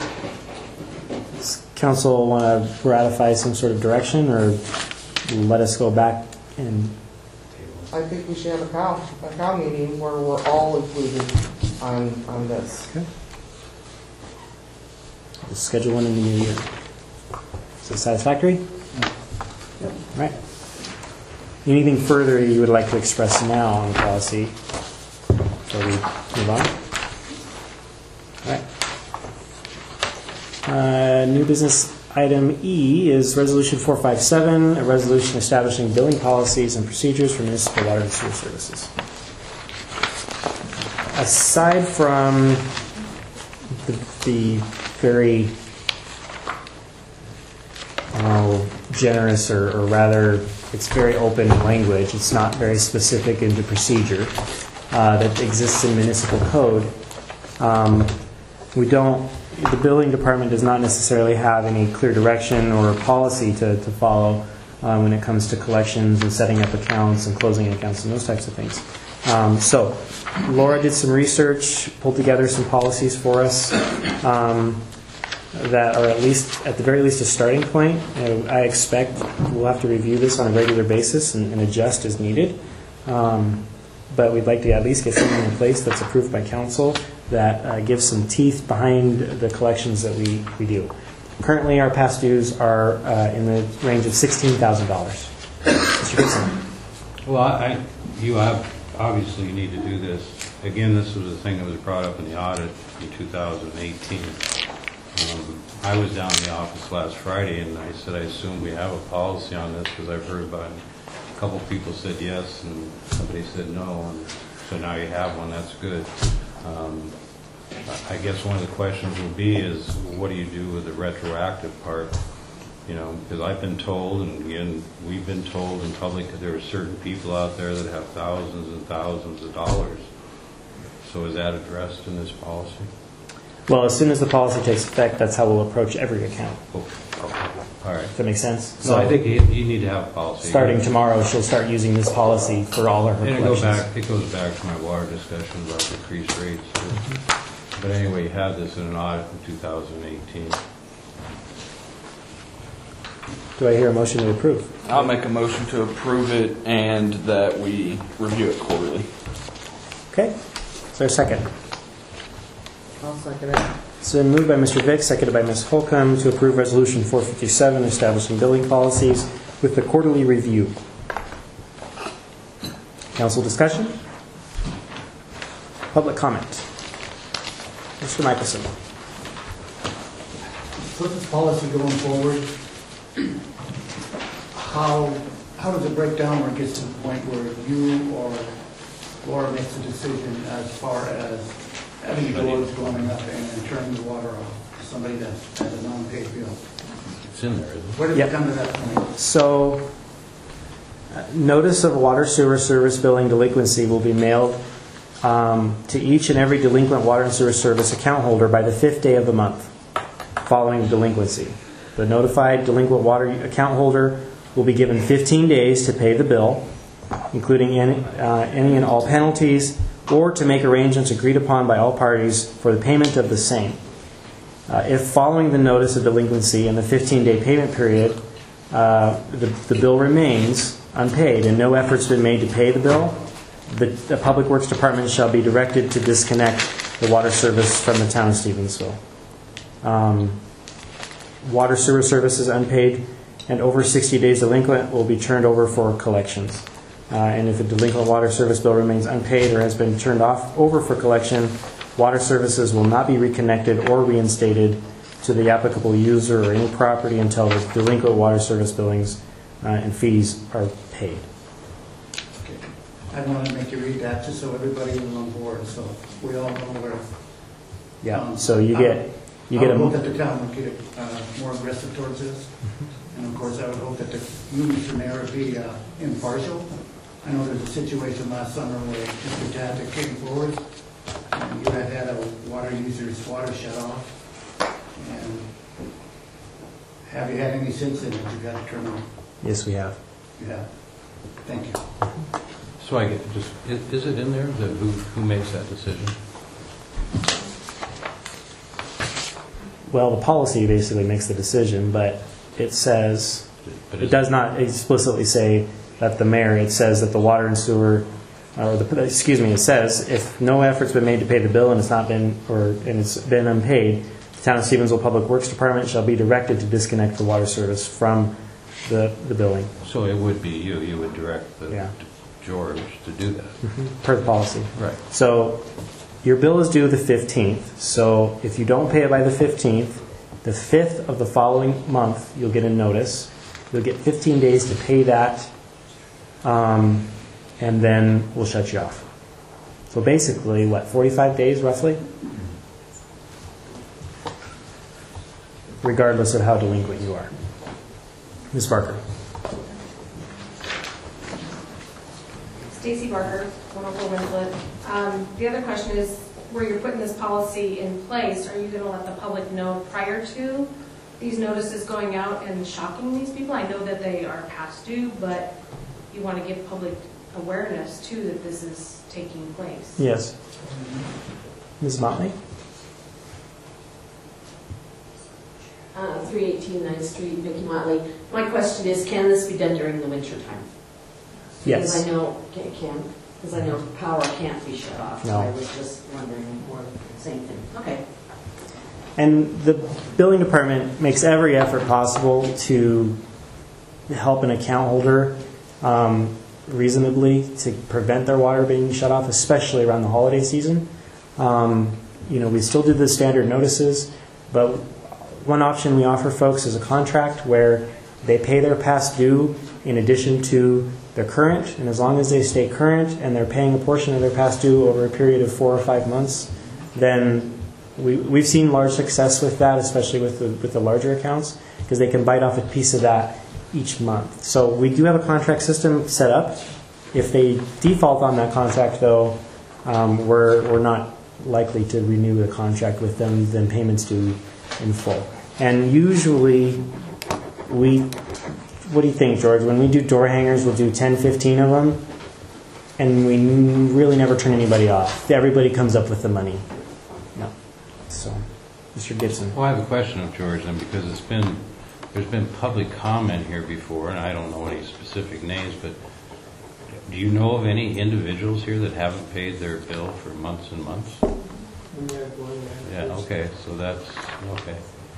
Does council want to ratify some sort of direction or let us go back and? I think we should have a cow meeting where we're all included on this. Okay. We'll schedule one in the new year. Is that satisfactory? Yep. All right. Anything further you would like to express now on the policy before we move on? All right. New business item E is Resolution 457, a resolution establishing billing policies and procedures for municipal water and sewer services. Aside from the very generous or rather it's very open language, it's not very specific into procedure that exists in municipal code, the billing department does not necessarily have any clear direction or policy to follow when it comes to collections and setting up accounts and closing accounts and those types of things. So Laura did some research, pulled together some policies for us that are at the very least a starting point. I expect we'll have to review this on a regular basis and adjust as needed. But we'd like to at least get something in place that's approved by council that gives some teeth behind the collections that we do. Currently, our past dues are in the range of $16,000. Mr. Gibson. Well, you obviously need to do this. Again, this was a thing that was brought up in the audit in 2018. I was down in the office last Friday, and I said I assume we have a policy on this because I've heard about it. A couple people said yes, and somebody said no, and so now you have one. That's good. I guess one of the questions will be is what do you do with the retroactive part? Because I've been told, and again, we've been told in public that there are certain people out there that have thousands and thousands of dollars. So is that addressed in this policy? Well, as soon as the policy takes effect, that's how we'll approach every account. Okay. All All right. Does that make sense? No, I think you need to have a policy. Starting tomorrow, she'll start using this policy for all of her And collections. it goes back to my water discussion about decreased rates. But anyway, you have this in an audit from 2018. Do I hear a motion to approve? I'll make a motion to approve it and that we review it quarterly. Okay. Is there a second? I'll second it. It's been moved by Mr. Vick, seconded by Ms. Holcomb to approve Resolution 457, establishing billing policies with the quarterly review. Council discussion? Public comment? Mr. Michelson. With this policy going forward, how does it break down when it gets to the point where you or Laura makes a decision as far as having doors going up and then turning the water off to somebody that has a non-paid bill? It's in there, isn't it? Where does it come to that point? So, notice of water sewer service billing delinquency will be mailed to each and every delinquent water and sewer service account holder by the 5th day of the month following the delinquency. The notified delinquent water account holder will be given 15 days to pay the bill, including any and all penalties, or to make arrangements agreed upon by all parties for the payment of the same. If following the notice of delinquency and the 15-day payment period, the bill remains unpaid and no efforts have been made to pay the bill, the Public Works Department shall be directed to disconnect the water service from the town of Stevensville. Water sewer service is unpaid and over 60 days delinquent will be turned over for collections. And if a delinquent water service bill remains unpaid or has been turned over for collection, water services will not be reconnected or reinstated to the applicable user or any property until the delinquent water service billings and fees are paid. I want to make you read that just so everybody is on board, so we all know where. Yeah. So you get a. I would hope that the town would get more aggressive towards this, and of course I would hope that you, Mr. Mayor, would be impartial. I know there's a situation last summer where Mr. Taddick came forward, and you had a water user's water shut off. And have you had any since then that you got to turn on? Yes, we have. You have. Thank you. So I get just, is it in there that who makes that decision? Well, the policy basically makes the decision, but it says, it does not explicitly say that the mayor, it says that the water and sewer, it says if no effort's been made to pay the bill and it's been unpaid, the town of Stevensville Public Works Department shall be directed to disconnect the water service from the billing. So it would be you would direct George to do that. Per the policy. Right. So your bill is due the 15th. So if you don't pay it by the 15th, the 5th of the following month, you'll get a notice. You'll get 15 days to pay that, and then we'll shut you off. So basically, 45 days roughly? Regardless of how delinquent you are. Ms. Barker. Stacy Barker, 104 Winslet. The other question is, where you're putting this policy in place, are you going to let the public know prior to these notices going out and shocking these people? I know that they are past due, but you want to give public awareness too that this is taking place. Yes. Ms. Motley? 318 9th Street, Vicki Motley. My question is, can this be done during the winter time? Yes. Because I know it can, because I know power can't be shut off. No. So I was just wondering, or same thing. Okay. And the billing department makes every effort possible to help an account holder reasonably to prevent their water being shut off, especially around the holiday season. We still do the standard notices, but one option we offer folks is a contract where they pay their past due in addition to their current, and as long as they stay current and they're paying a portion of their past due over a period of 4 or 5 months, then we've seen large success with that, especially with the larger accounts, because they can bite off a piece of that each month. So we do have a contract system set up. If they default on that contract, though, we're not likely to renew the contract with them, then payments due in full. And usually, what do you think, George? When we do door hangers, we'll do 10, 15 of them, and we really never turn anybody off. Everybody comes up with the money. No. So, Mr. Gibson. Well, I have a question of George then, because there's been public comment here before, and I don't know any specific names, but do you know of any individuals here that haven't paid their bill for months and months? Yeah, okay, so that's, okay.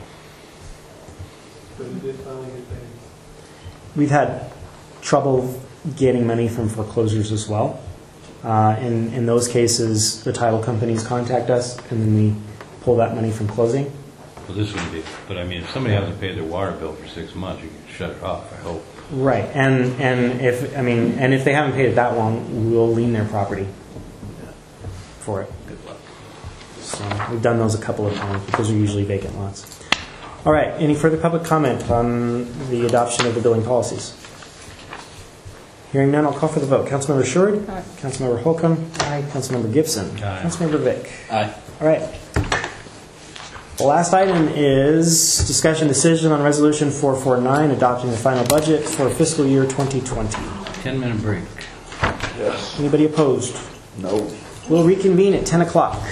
But it did finally get paid. We've had trouble getting money from foreclosures as well. In those cases, the title companies contact us, and then we pull that money from closing. Well, this would be, but I mean, if somebody hasn't paid their water bill for 6 months, you can shut it off, I hope. Right, and if they haven't paid it that long, we'll lien their property for it. Good luck. So we've done those a couple of times because they're usually vacant lots. All right, any further public comment on the adoption of the billing policies? Hearing none, I'll call for the vote. Councilmember Sherwood? Aye. Councilmember Holcomb? Aye. Councilmember Gibson? Aye. Councilmember Vick? Aye. All right. The last item is discussion decision on Resolution 449, adopting the final budget for fiscal year 2020. 10-minute break. Yes. Anybody opposed? No. We'll reconvene at 10 o'clock.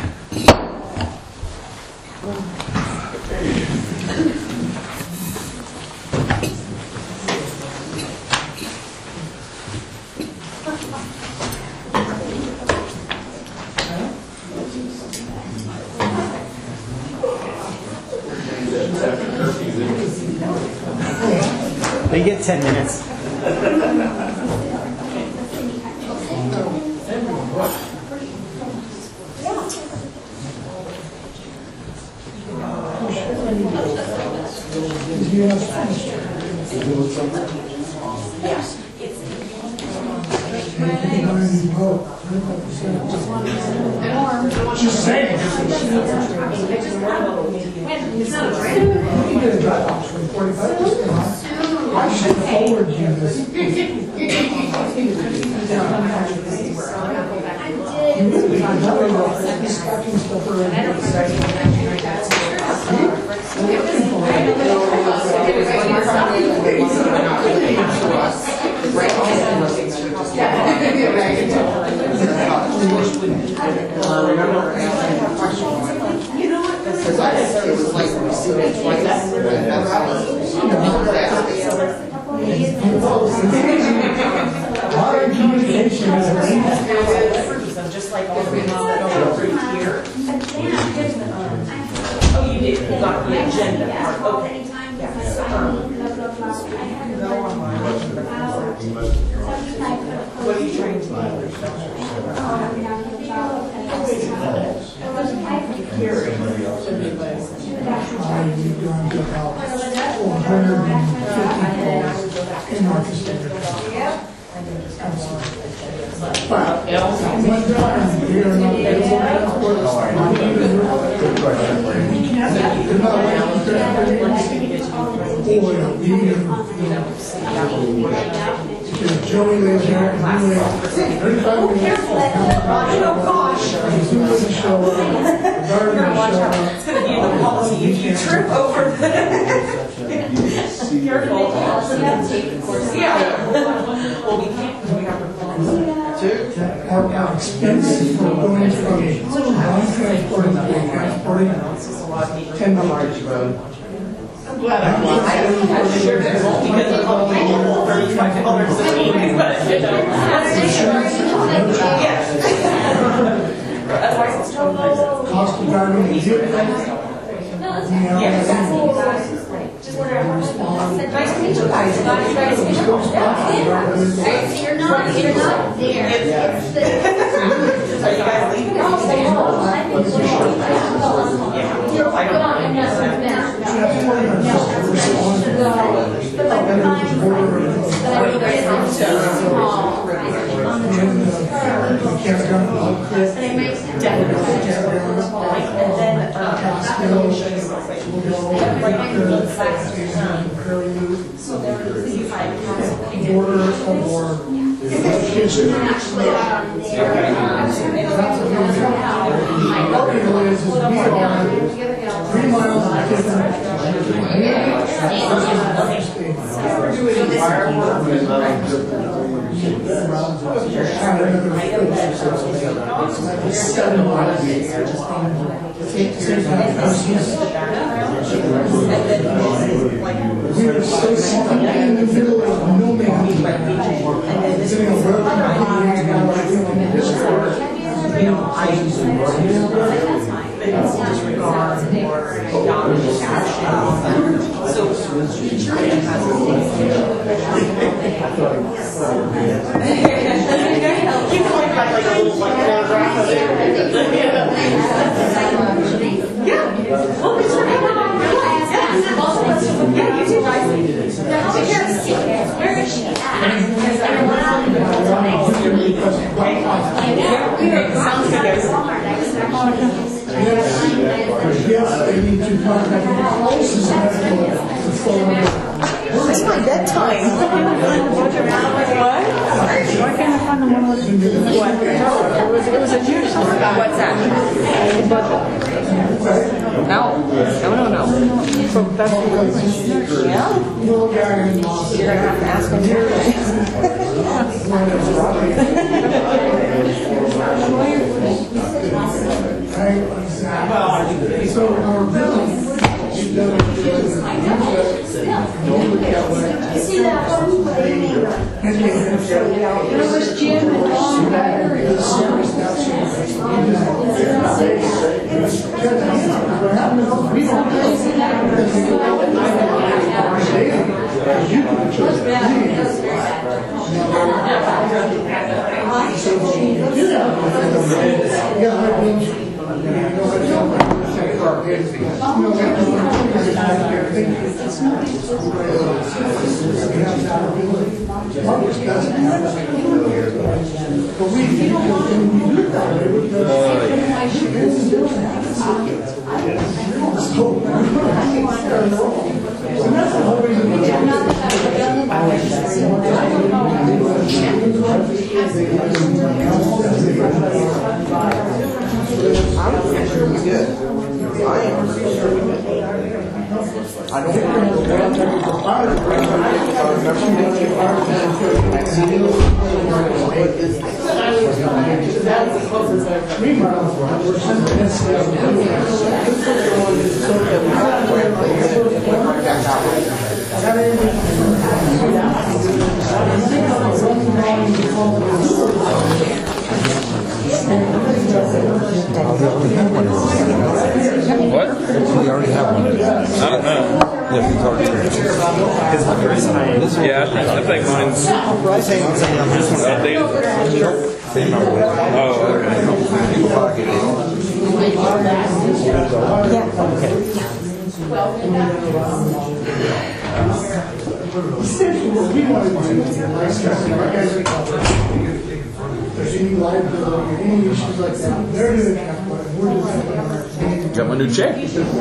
They get 10 minutes. Just saying. I should forward you this. You know what? Because I said it was like receiving twice. Our communication is just like all the people that go through here. Oh, you did, you got the agenda part, okay. What are you trying to in Marcus Standard. Joey lives here, and he lives 35 minutes. Oh, gosh. As soon as he shows up, the gardener shows up. It's going to be in the policy if you trip over the... Careful. Yeah. Well, we can't, we have to... Our expenses for going from non-transporting to transporting, $10. I'm glad I'm sure there's only because of all the $35 a week, but you know. Otherwise it's total. Cost of driving is it? Just wondering how to nice to meet you guys. Nice to meet you. You're not there. Are you guys leaving? I don't $3 miles We were so stuck in the middle of nowhere. You know, I disregard or not action. So each grant has a keep going back like a little paragraph of it. Yeah. Well, it's yeah, you too, guys. Where is she at? Sounds good, guys. Yes, I need to contact Well, it's my bedtime. What? Why can't I find the one with what? It was a huge something. What's that? Budget. No. So that's what Yeah? You're gonna have to ask him So our building, There was Jim and What? We already have one. I don't know. Yeah, I think mine's outdated. Oh, there's any liability, any issues like that, they're doing that, but we're doing that. Got my new check.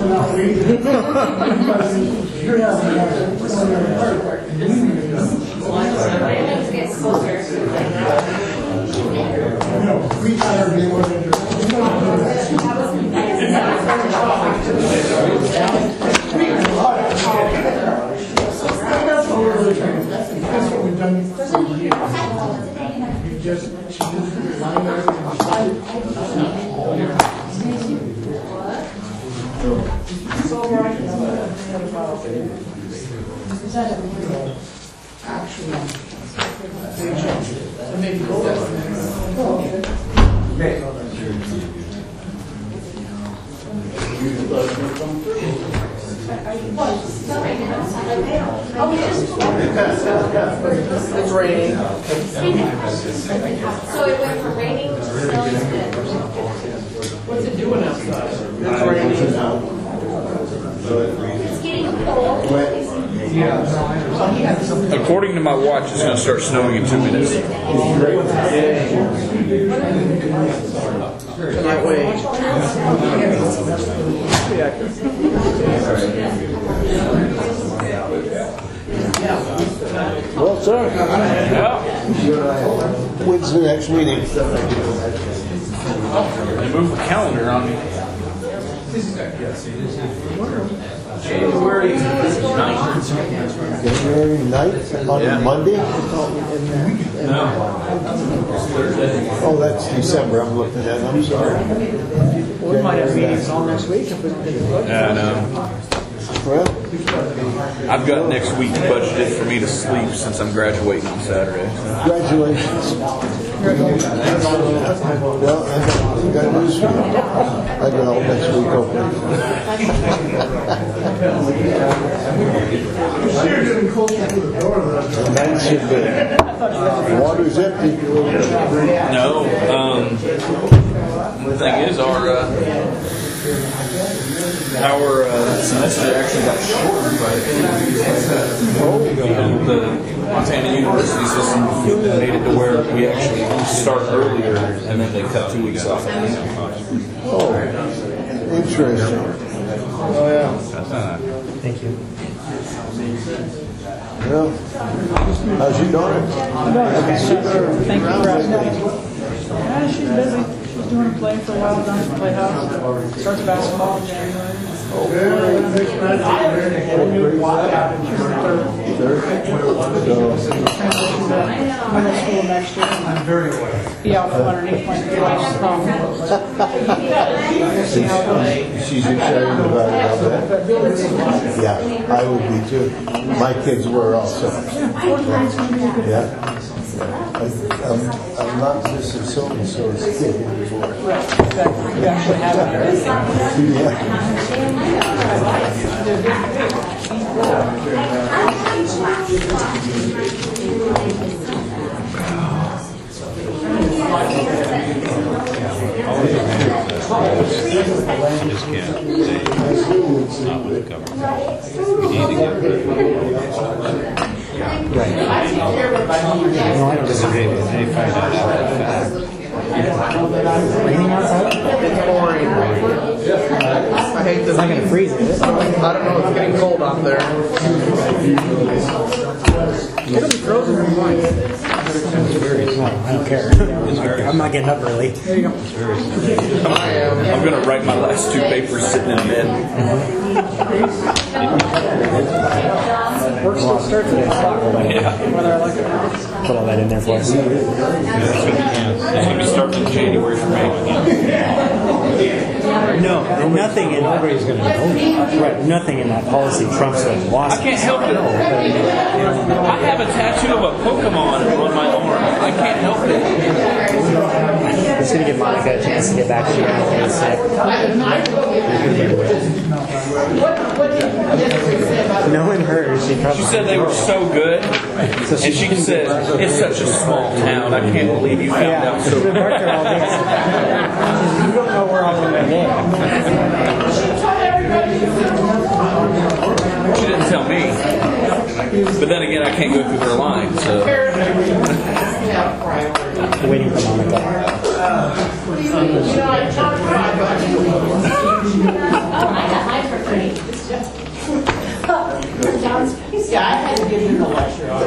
That's what we've done for years. You just line It's raining. So it went from raining to snowing to What's it doing outside? it's raining. It's getting cold. According to my watch, it's going to start snowing in 2 minutes. Cannot wait. Well, sir. When's the next meeting? They moved the calendar on me. Yes, it is. January 9th. January 9th on Monday? No. Oh, that's December, I'm looking at, I'm sorry. We might have meetings all next week if we don't get it booked. Yeah, I know. Well, I've got next week budgeted for me to sleep since I'm graduating on Saturday. congratulations. Well, I got news for you. I got all next week open. And that should be. Water's empty. No, the thing is, our semester actually got shortened by the Montana University system made it to where we actually start earlier and then they cut 2 weeks off. Oh, interesting. Oh, yeah. Thank you. Well, how's your daughter? Thank you for asking. Yeah, she's busy. She's doing a play for a while down at the Playhouse. Starts basketball in January. Middle school next year. I'm very aware. Be out underneath my See how it goes. She's excited about it, I'll bet. Yeah, I would be too. My kids were also. Yeah. I'm not Mrs. So-and-so's kid anymore. Right, exactly. You actually have You just can't say it's not with the government. You need to get rid of it. Right. No, I don't disagree with They find out after the fact. Raining outside? It's pouring. I hate this. It's not going to freeze, is it? I don't know, it's getting cold out there. It'll be frozen in the morning. I don't care. I'm not getting up early. There you go. I'm going to write my last 2 papers sitting in bed. Work still starts at 8 o'clock. Whether I like it or not. Put all that in there for us. It's going to be starting in January for me. No, nothing in nobody's going to right. Nothing in that policy trumps what Boston. I can't help it. I have a tattoo of a Pokemon on my arm. I can't help it. It's going to give Monica a chance to get back to you. Knowing her, she said they were so good, and she said, it's such a small town. I can't believe you found out so You don't know where all the way there. She didn't tell me. But then again, I can't go through her line, so. Waiting for Monica. Yeah, I had to give him a lecture on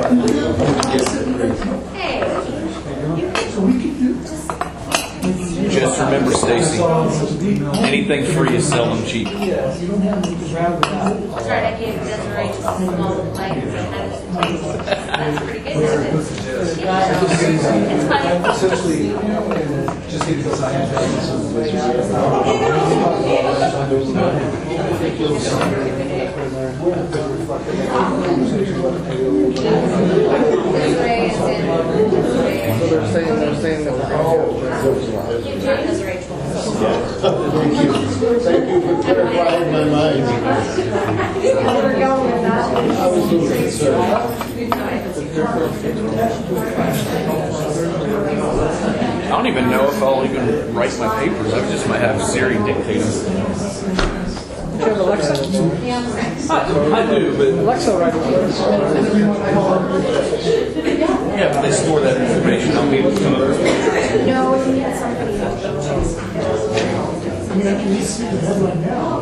Just remember, Stacy, anything free is seldom cheap. Sorry, I gave Desiree just a small like that's pretty good. It's funny. Essentially, just need to sign So they're saying that we're Thank you for clarifying my mind. I was a little concerned. I don't even know if I'll even write my papers. I just might have Siri dictate them. Do you have Alexa? I do, but Alexa writes those. yeah, but they store that information on me with some other. No, you need somebody else. I mean, I can just see the headline now.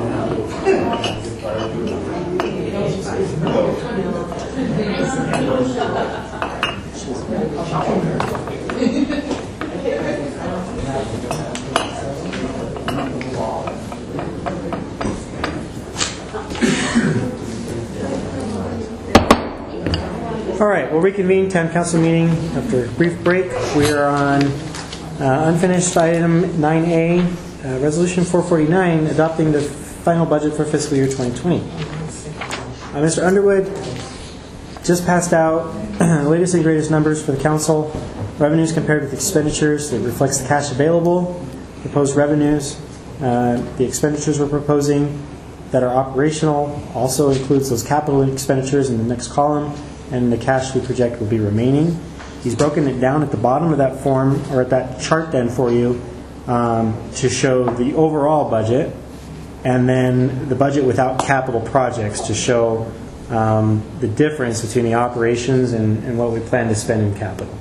All right, we'll reconvene town council meeting after a brief break. We are on unfinished item 9A, resolution 449, adopting the final budget for fiscal year 2020. Mr. Underwood just passed out the latest and greatest numbers for the council. Revenues compared with expenditures. It reflects the cash available, proposed revenues. The expenditures we're proposing that are operational also includes those capital expenditures in the next column, and the cash we project will be remaining. He's broken it down at the bottom of that form, or at that chart then for you, to show the overall budget, and then the budget without capital projects to show the difference between the operations and what we plan to spend in capital.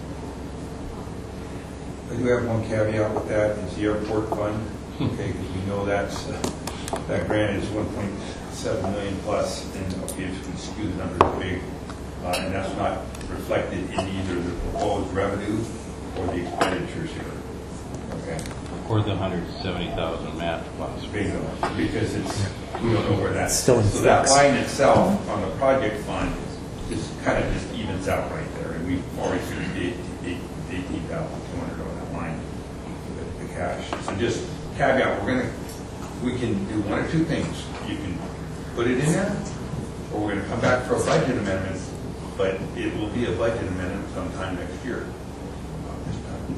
I do have one caveat with that, is the airport fund, okay, because we know that grant is 1.7 million plus, and okay, if you can skew the numbers big, and that's not reflected in either the proposed revenue or the expenditures here. Okay. Or the 170,000 match plus. Bingo, because it's, we don't know where that's still in so that line itself on the project fund is kind of just evens out right there, and we've already figured 18,200 on that line for the cash. So just caveat, we can do one or two things. You can put it in there, or we're going to come back for a budget amendment, but it will be a budget amendment sometime next year. This time,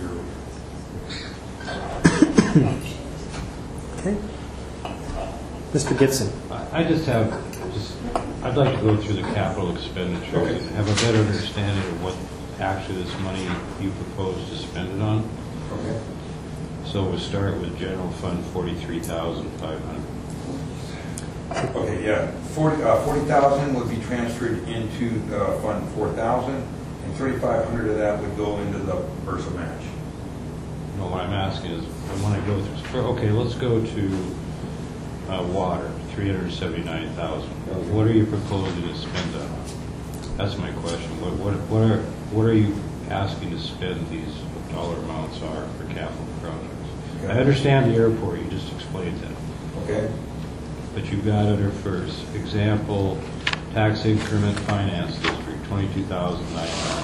Okay. Mr. Gibson. I'd like to go through the capital expenditures and have a better understanding of what actually this money you propose to spend it on. Okay. So we'll start with general fund 43,500. Okay, yeah, 40,000 would be transferred into Fund 4,000, and 3,500 of that would go into the Versa match. No, what I'm asking is, when I go through, okay, let's go to water, 379,000. What are you proposing to spend that on? That's my question. What are you asking to spend these dollar amounts are for capital projects? Okay. I understand the airport, you just explained that. Okay. But you've got under first example, tax increment finance district, 22,900.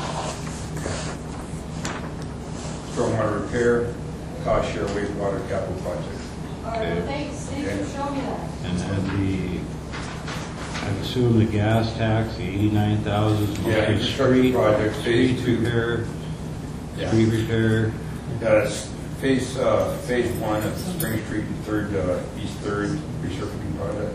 Stormwater repair, cost share wastewater capital projects. All right, well, thanks for showing me that. And then I assume the gas tax, the 89,000 is mostly street projects, phase 2 repair, street repair. That's phase 1 of Spring Street and East 3rd resurfacing project.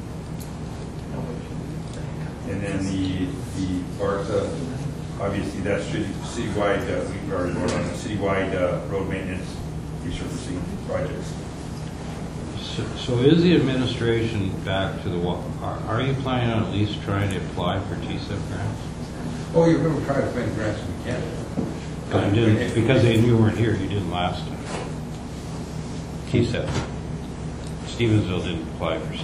And then the Barca, obviously that's citywide, we've already voted on the citywide road maintenance resurfacing projects. So is the administration back to the wall? Are you planning on at least trying to apply for TSEP grants? Oh, you're going to try to find grants if we can. Because you weren't here, you didn't last time. TSEP. Stevensville didn't apply for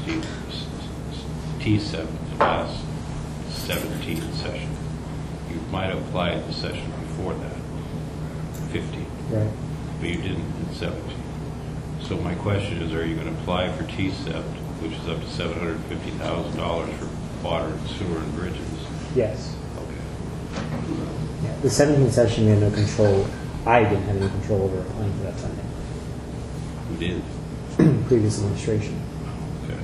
TSEP the last 17th session. You might have applied the session before that, 15. Right. But you didn't in 17. So my question is, are you going to apply for TSEP, which is up to $750,000 for water and sewer and bridges? Yes. Okay. Yeah. The 17th session we had no control. I didn't have any control over applying for that funding. Who did? Previous administration. Okay.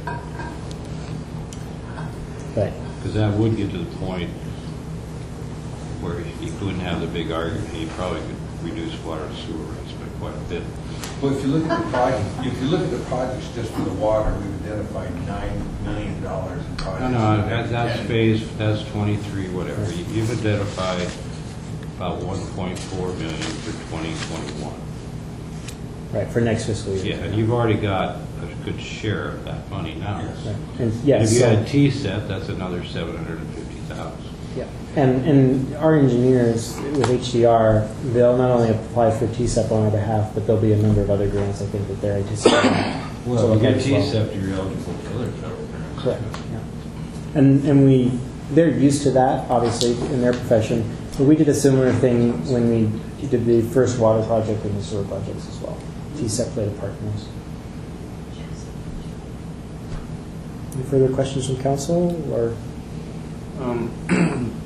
But because that would get to the point where you couldn't have the big argument. You probably could reduce water and sewer rates by quite a bit. Well, if you look at the projects just for the water, we've identified $9 million in projects. No, that's phase. That's 23, whatever. You've identified about 1.4 million for 2021. right, for next fiscal year. Yeah, and you've already got a good share of that money now. Yes. Right. And yes, if you had TSEP, that's another 750,000. Yeah, and our engineers with HDR, they'll not only apply for TSEP on our behalf, but there'll be a number of other grants I think that they're anticipating. Well, you get TSEP, you're eligible for other federal grants. Correct. Yeah. And they're used to that, obviously, in their profession. But we did a similar thing when we did the first water project and the sewer projects as well. TSEP played a part in those. Any further questions from council, or?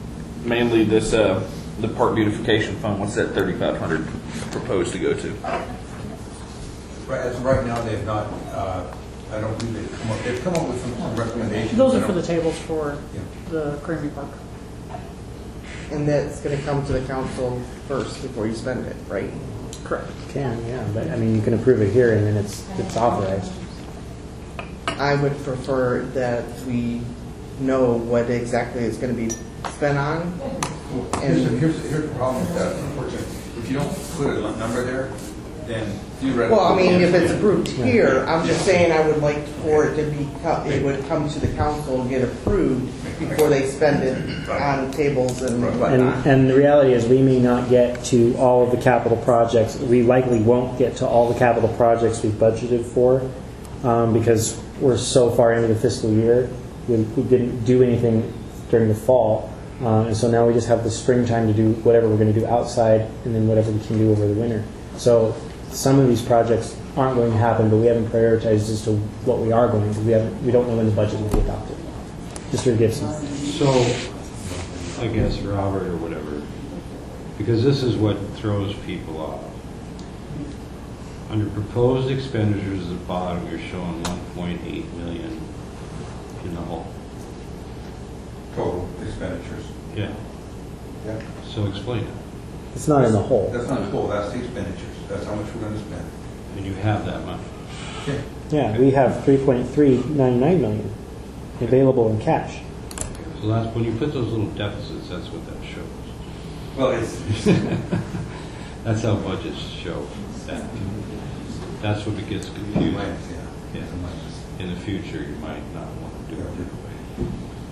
mainly this, the park beautification fund. What's that 3,500 proposed to go to? Right, as of right now, they have not, I don't believe they've come up with some recommendations. Those are for the tables for the Creamery Park. And that's gonna come to the council first before you spend it, right? Correct. Can, yeah, but I mean, you can approve it here and then it's authorized. I would prefer that we know what exactly it's gonna be spent on. Here's the problem with that, unfortunately. If you don't put a number there, then theoretically. Well, I mean, if it's approved here, I'm just saying I would like for it to be, it would come to the council and get approved before they spend it on tables and whatnot. And the reality is we may not get to all of the capital projects. We likely won't get to all the capital projects we budgeted for because we're so far into the fiscal year. We didn't do anything during the fall. And so now we just have the springtime to do whatever we're going to do outside and then whatever we can do over the winter. So some of these projects aren't going to happen, but we haven't prioritized as to what we are going to. We don't know when the budget will be adopted. Mr. Gibson. So, I guess Robert or whatever, because this is what throws people off. Under proposed expenditures at the bottom, you're showing 1.8 million in the hole. Total expenditures. Yeah. Yeah. So explain it. It's not in the hole. That's not the whole, that's the expenditures. That's how much we're going to spend. And you have that much. Yeah. Yeah, we have 3.399 million available in cash. So that's when you put those little deficits, that's what that shows. Well, it's that's how budgets show that. That's what it gets confusing. Yeah. In the future, you might not want to do it that way.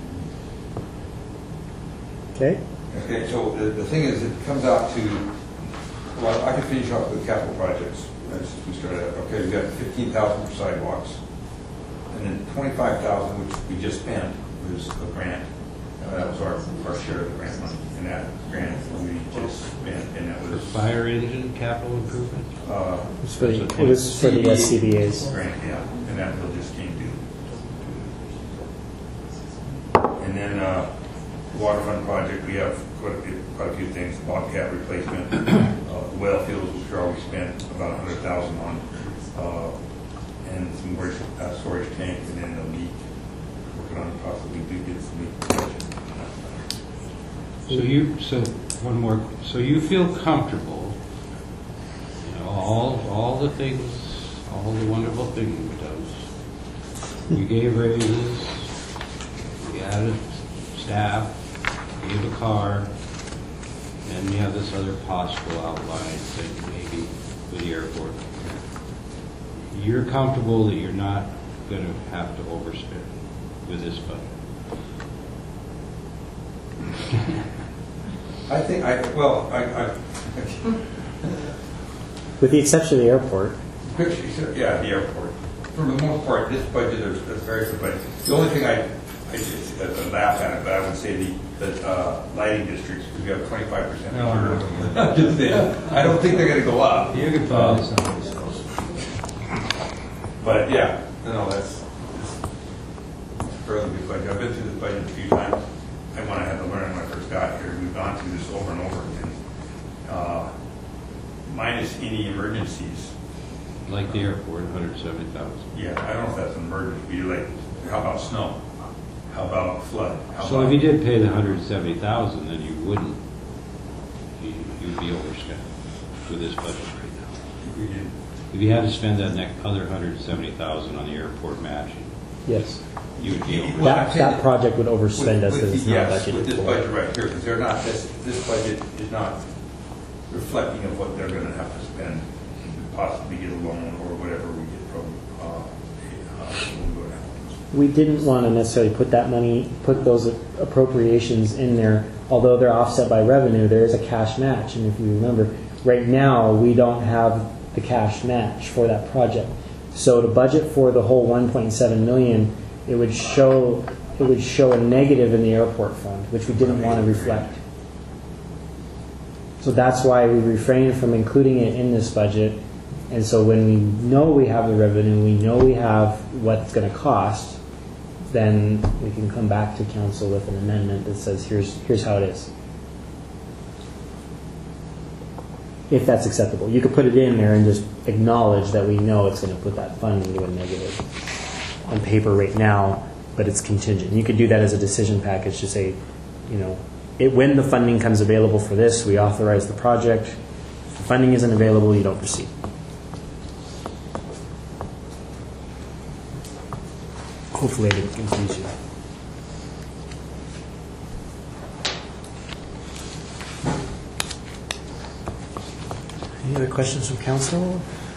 Okay. Okay, so the thing is, it comes out to, well, I can finish off with capital projects. As we started out. Okay, we got 15,000 for sidewalks, and then 25,000, which we just spent, was a grant. That was our share of the grant money, and that grant we just spent, and that was fire engine capital improvement. It was for the SCBA's grant, yeah, and that bill just came due. And then waterfront project, we have quite a few things: bobcat replacement, the well fields, which we already spent about 100,000 on, and some more storage tank, and then the leak. Working on possibly get some leak protection. So you feel comfortable, you know, all the things, all the wonderful things it does. You gave raises, you added staff, you gave a car, and you have this other possible outline thing maybe with the airport. You're comfortable that you're not going to have to overspend with this budget. I think with the exception of the airport. Yeah, the airport. For the most part, this budget is very good. But the only thing I just laugh at it, but I would say the lighting districts, because we have 25%. I don't think they're going to go up. You can find something. But yeah, no, that's fairly good budget. I've been through this budget a few times. And when I had to learn when I first got here, we've gone through this over and over again. Minus any emergencies. Like the airport, 170,000. Yeah, I don't know if that's an emergency. Like, how about snow? How about flood? So if you did pay the 170,000, then you wouldn't. You'd be overspent with this budget right now. If you had to spend that next other 170,000 on the airport matching. Yes. You would be over. That project would overspend us because it's not budgeted with this for. budget right here, because they're not. This budget is not reflecting of what they're going to have to spend to possibly get a loan or whatever we get from when we go down. We didn't want to necessarily put those appropriations in there. Although they're offset by revenue, there is a cash match, and if you remember, right now we don't have the cash match for that project. So to budget for the whole 1.7 million. It would show a negative in the airport fund, which we didn't want to reflect. So that's why we refrained from including it in this budget. And so when we know we have the revenue, we know we have what it's going to cost, then we can come back to council with an amendment that says here's how it is. if that's acceptable. You could put it in there and just acknowledge that we know it's going to put that fund into a negative on paper right now, but it's contingent. You could do that as a decision package to say, when the funding comes available for this, we authorize the project. If the funding isn't available, you don't proceed. Hopefully I didn't confuse you. Any other questions from council?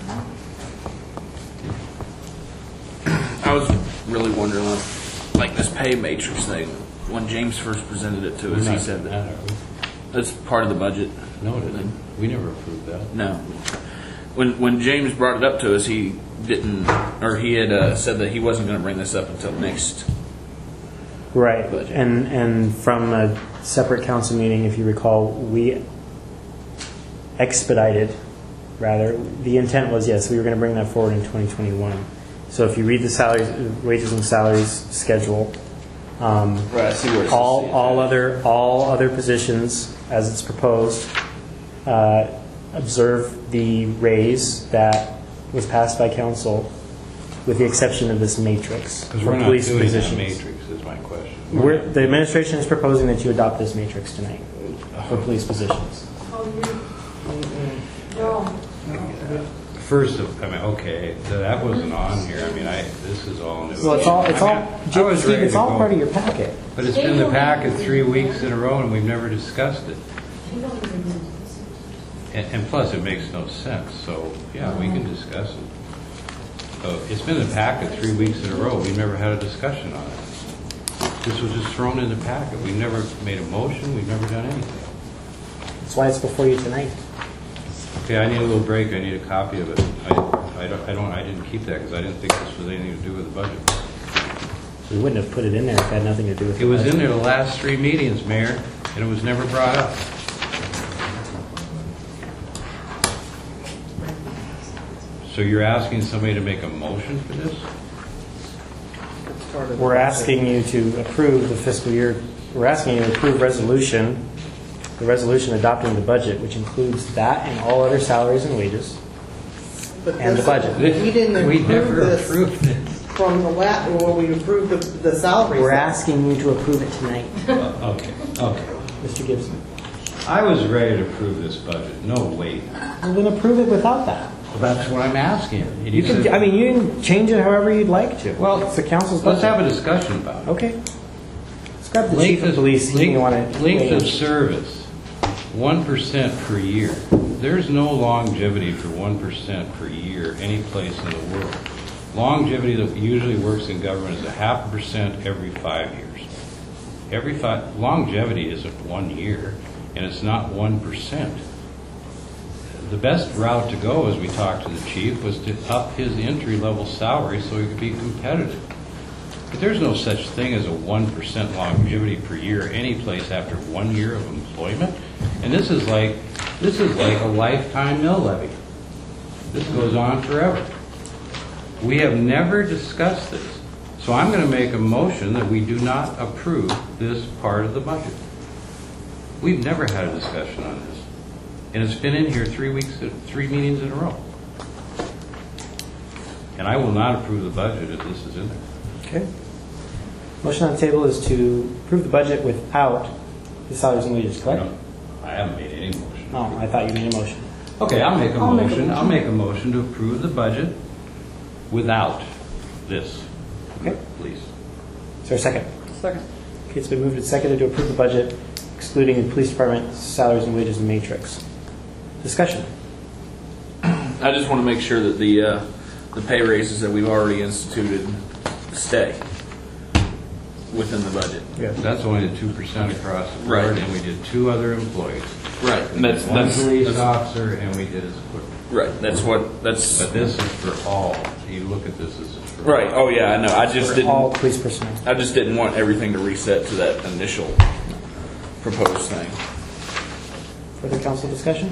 I was really wondering, like this pay matrix thing. When James first presented it to us, he said that that's part of the budget. No, it isn't. We never approved that. No. When James brought it up to us, he didn't, or he had said that he wasn't going to bring this up until next. Right. And from a separate council meeting, if you recall, we expedited, rather. The intent was, yes, we were going to bring that forward in 2021. So if you read the salaries, wages and salaries schedule, right, I see where it says all other positions as it's proposed, observe the raise that was passed by council, with the exception of this matrix Because for we're not police doing positions. that matrix is my question. The administration is proposing that you adopt this matrix tonight for police positions. First, okay, so that wasn't on here. I mean, this is all new. Well, Steve, it's all part of your packet. But it's been the packet 3 weeks in a row, and we've never discussed it. And plus, it makes no sense. So, yeah, we can discuss it. So it's been the packet 3 weeks in a row. We've never had a discussion on it. This was just thrown in the packet. We've never made a motion. We've never done anything. That's why it's before you tonight. Okay, I need a little break. I need a copy of it. I didn't keep that because I didn't think this was anything to do with the budget. We wouldn't have put it in there if it had nothing to do with It was in there the last 3 meetings, Mayor, and it was never brought up. So you're asking somebody to make a motion for this? We're asking you to approve the fiscal year. We're asking you to approve the resolution adopting the budget, which includes that and all other salaries and wages, and the budget. We didn't We never approve this approved it. from the when we approved the salary. We're asking you to approve it tonight. Okay. Mr. Gibson. I was ready to approve this budget. No, wait. Well, then approve it without that. Well, that's what I'm asking. And You said- can can change it however you'd like to. Well, it's the council's Let's budget. have a discussion about it. Okay. Let's grab the chief of police. You want to Length of service, 1% per year. There's no longevity for 1% per year any place in the world. Longevity that usually works in government is 0.5% every 5 years. Longevity isn't 1 year, and it's not 1%. The best route to go, as we talked to the chief, was to up his entry-level salary so he could be competitive. But there's no such thing as a 1% longevity per year any place after 1 year of employment. And this is like a lifetime mill levy. This goes on forever. We have never discussed this. So I'm going to make a motion that we do not approve this part of the budget. We've never had a discussion on this. And it's been in here 3 meetings in a row. And I will not approve the budget if this is in there. Okay. Motion on the table is to approve the budget without the salaries and wages, correct? No, I haven't made any motion. Oh, I thought you made a motion. Okay, I'll make a motion to approve the budget without this. Okay. Please. Is there a second? Second. Okay, it's been moved and seconded to approve the budget, excluding the police department salaries and wages matrix. Discussion. I just want to make sure that the pay raises that we've already instituted stay within the budget. Yeah. That's only the 2% across the board, Right. and we did 2 other employees. Right. And One police officer, and we did his equipment. Right. But this is for all. You look at this as for right. all. Oh yeah, I know. I just For didn't. all police personnel. I just didn't want everything to reset to that initial proposed thing. Further council discussion?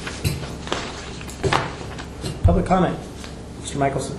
Public comment. Mr. Michelson.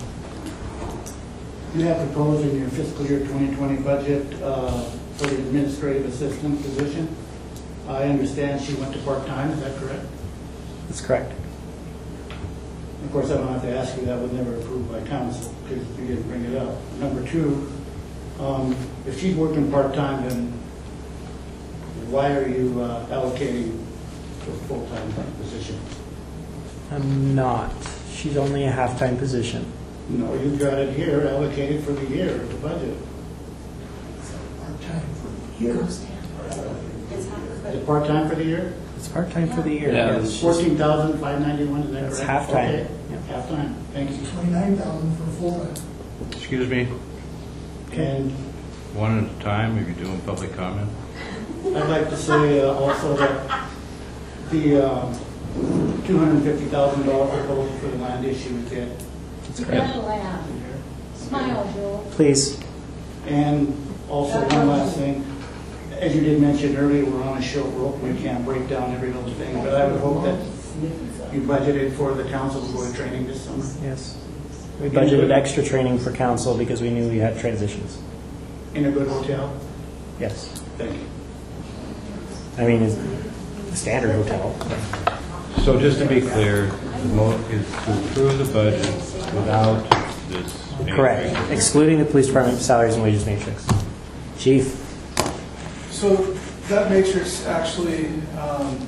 You have proposed in your fiscal year 2020 budget for the administrative assistant position. I understand she went to part-time, is that correct? That's correct. Of course, I don't have to ask you, that was never approved by council, because you didn't bring it up. Number two, if she's working part-time, then why are you allocating to a full-time position? I'm not. She's only a half-time position. No, you've got it here, allocated for the year, the budget. Part-time for years. Is it part-time for the year? It's part-time for the year. Yeah. Yes. 14,591, is that correct? That's half-time. Okay. Yeah. Half-time, thank you. 29,000 for full-time. Excuse me, And one at a time, if you're doing public comment? I'd like to say also that the $250,000 proposal for the land issue is it. That's correct. Smile, Joel. Please. And also one last thing, as you did mention earlier, we're on a short rope, we can't break down every little thing, but I would hope that you budgeted for the council to go to training this summer. Yes. We budgeted extra training for council because we knew we had transitions. In a good hotel? Yes. Thank you. I mean, it's a standard hotel. So just to be clear, the motion is to approve the budget without this. Correct. Excluding the police department salaries and wages matrix. Chief? So that matrix actually, I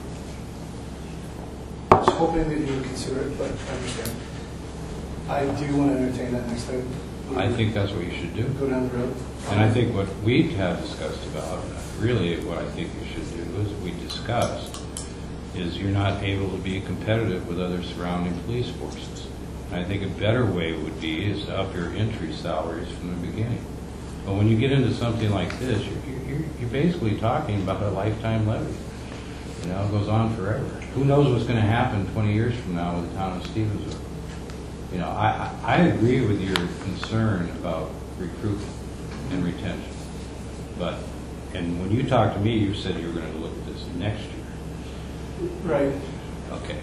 was hoping that you would consider it, but I understand. I do want to entertain that next time. I think that's what you should do. Go down the road. And I think what we have discussed about, really what I think you should do is we discussed, is you're not able to be competitive with other surrounding police forces. And I think a better way would be is to up your entry salaries from the beginning. But when you get into something like this, you're basically talking about a lifetime levy. You know, it goes on forever. Who knows what's going to happen 20 years from now with the town of Stevensville? You know, I agree with your concern about recruitment and retention. But, and when you talked to me, you said you were going to look at this next year. Right. Okay.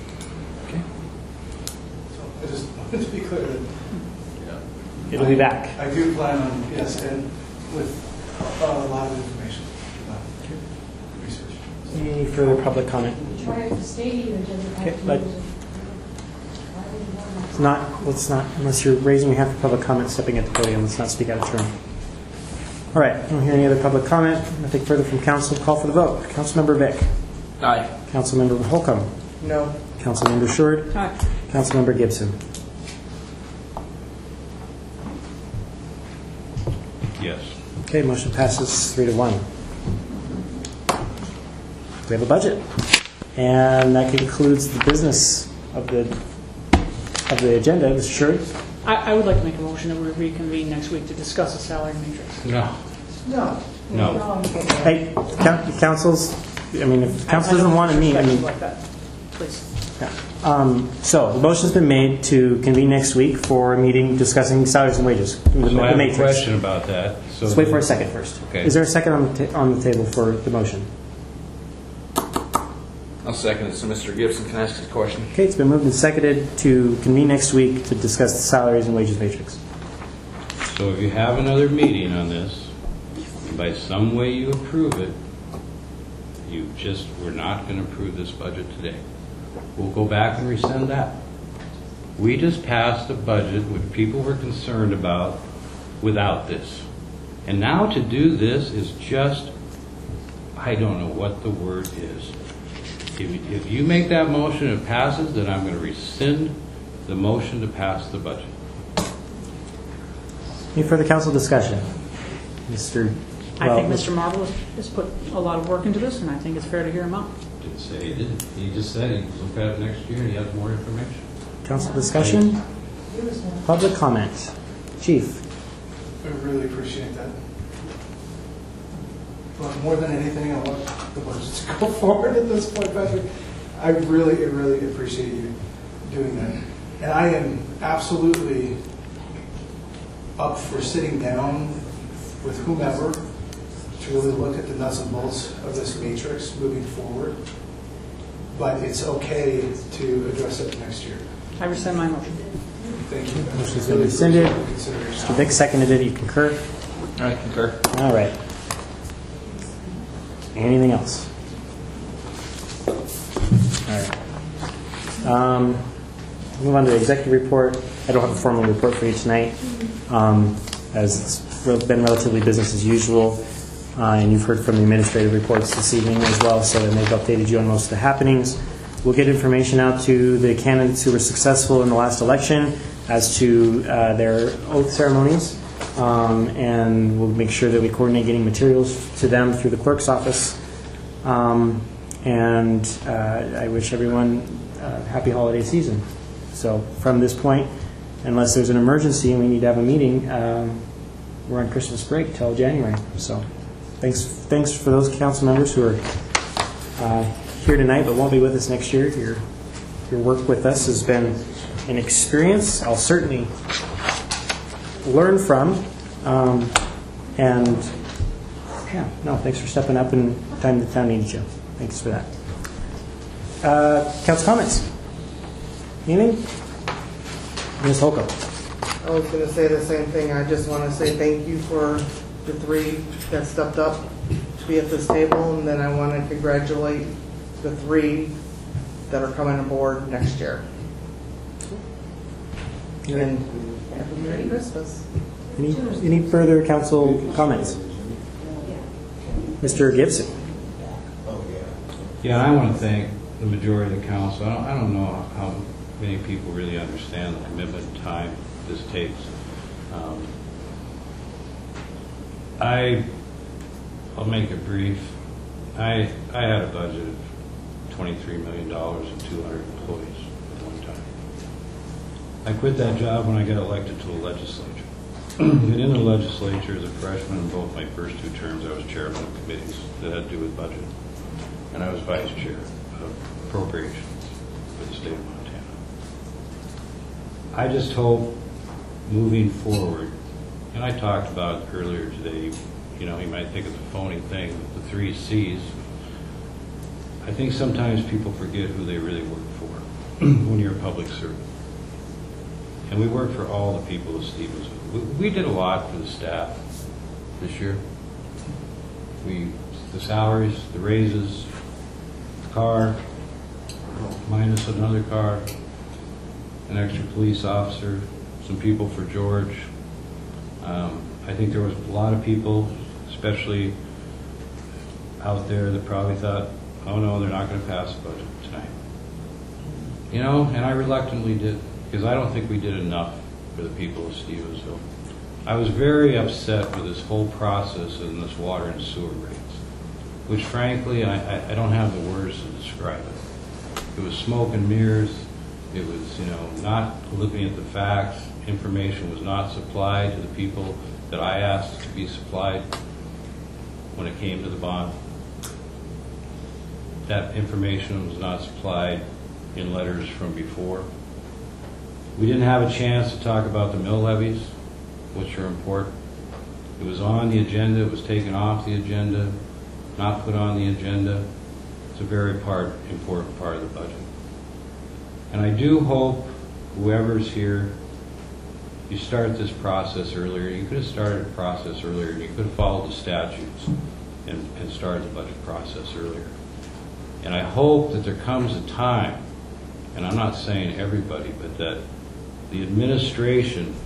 So I just wanted to be clear that It'll be back. I do plan on, yes, and with a lot of information, research. Any further public comment? Try to stay even, doesn't have Okay, to but use it. let's not, unless you're raising your hand for public comment, stepping at the podium, let's not speak out of turn. All right, I don't hear any other public comment. Nothing further from council. Call for the vote. Councilmember Vick. Aye. Councilmember Holcomb. No. Councilmember Short. Aye. Councilmember Gibson. Yes. Okay, motion passes 3-1. We have a budget. And that concludes the business of the agenda. Mr. Short? I would like to make a motion that we reconvene next week to discuss the salary matrix. No. No. No. Hey, councils, I mean, if council doesn't want to meet, I mean, Like that, please. yeah. So the motion's been made to convene next week for a meeting discussing salaries and wages. The So I have a matrix. question about that. So Let's wait for a second first. Okay. Is there a second on the table for the motion? I'll second it so Mr. Gibson can ask his question. Okay, it's been moved and seconded to convene next week to discuss the salaries and wages matrix. So if you have another meeting on this, and by some way you approve it, we're not going to approve this budget today. We'll go back and rescind that. We just passed a budget which people were concerned about without this. And now to do this is just, I don't know what the word is. If you make that motion and it passes, then I'm going to rescind the motion to pass the budget. Any further council discussion? Mr. I think Mr. Marble has put a lot of work into this, and I think it's fair to hear him out. Didn't say he didn't. He just said he'd look at it next year and he has more information. Council discussion? Public comment? Chief? I really appreciate that. But more than anything, I want the budget to go forward at this point, Patrick. I really appreciate you doing that. And I am absolutely up for sitting down with whomever to really look at the nuts and bolts of this matrix moving forward. But it's okay to address it next year. I rescind my motion. Thank you. Motion's been rescinded. Mr. Vick seconded it. You concur? I concur. All right. Anything else? All right. Move on to the executive report. I don't have a formal report for you tonight, as it's been relatively business as usual. And you've heard from the administrative reports this evening as well, so they've updated you on most of the happenings. We'll get information out to the candidates who were successful in the last election as to their oath ceremonies, and we'll make sure that we coordinate getting materials to them through the clerk's office. And I wish everyone a happy holiday season. So from this point, unless there's an emergency and we need to have a meeting, we're on Christmas break till January. So thanks for those council members who are here tonight but won't be with us next year. Your work with us has been an experience I'll certainly learn from. And yeah, no, thanks for stepping up in time the town needs you. Thanks for that. Council comments? Anything? Ms. Holcomb. I was going to say the same thing. I just want to say thank you for the three that stepped up to be at this table, and then I want to congratulate the three that are coming aboard next year. And happy Merry Christmas. Any further council comments? Mr. Gibson. Yeah, I want to thank the majority of the council. I don't know how many people really understand the commitment and time this takes. I'll make it brief. I had a budget of $23 million and 200 employees at one time. I quit that job when I got elected to the legislature. And in the legislature as a freshman in both my first two terms, I was chairman of committees that had to do with budget. And I was vice chair of appropriations for the state of Montana. I just hope moving forward, and I talked about it earlier today, you might think it's a phony thing, but the 3 C's, I think sometimes people forget who they really work for when you're a public servant. And we work for all the people of Stevensville. We did a lot for the staff this year. The salaries, the raises, the car, minus another car, an extra police officer, some people for George. I think there was a lot of people, especially out there, that probably thought, oh no, they're not going to pass the budget tonight. And I reluctantly did, because I don't think we did enough for the people of Stevensville. I was very upset with this whole process and this water and sewer rates, which frankly, I don't have the words to describe it. It was smoke and mirrors. It was, not looking at the facts. Information was not supplied to the people that I asked to be supplied when it came to the bond. That information was not supplied in letters from before. We didn't have a chance to talk about the mill levies, which are important. It was on the agenda. It was taken off the agenda, not put on the agenda. It's a very important part of the budget. And I do hope whoever's here, you start this process earlier. You could have started the process earlier. You could have followed the statutes and started the budget process earlier. And I hope that there comes a time, and I'm not saying everybody, but that the administration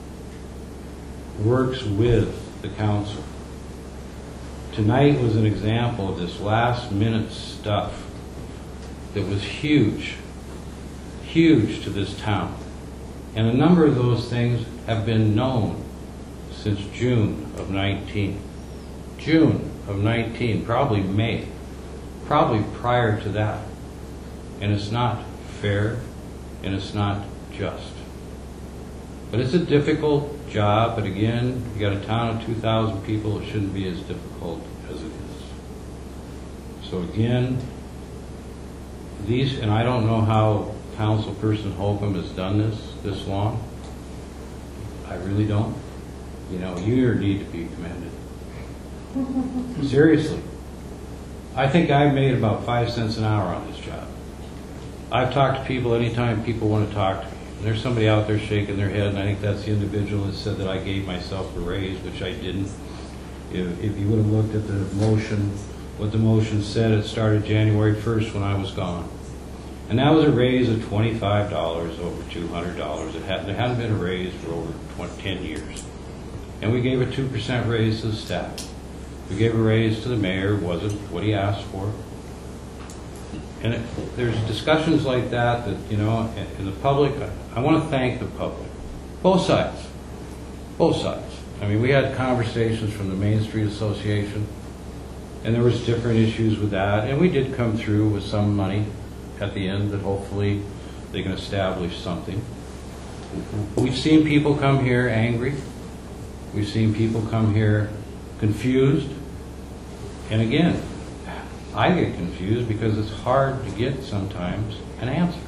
works with the council. Tonight was an example of this last minute stuff that was huge to this town. And a number of those things have been known since June of 19. June of 19, probably May, probably prior to that. And it's not fair, and it's not just. But it's a difficult job, but again, you got a town of 2,000 people, it shouldn't be as difficult as it is. So again, and I don't know how Councilperson Holcomb has done this long. I really don't. You need to be commended. Seriously. I think I made about 5 cents an hour on this job. I've talked to people anytime people want to talk to me. And there's somebody out there shaking their head, and I think that's the individual that said that I gave myself a raise, which I didn't. If you would have looked at the motion, what the motion said, it started January 1st when I was gone. And that was a raise of $25 over $200. There hadn't been a raise for over 10 years. And we gave a 2% raise to the staff. We gave a raise to the mayor, wasn't what he asked for. And there's discussions like that, you know, in the public, I want to thank the public. Both sides. Both sides. I mean, we had conversations from the Main Street Association, and there was different issues with that, and we did come through with some money at the end that hopefully they can establish something. We've seen people come here angry. We've seen people come here confused. And again, I get confused because it's hard to get sometimes an answer.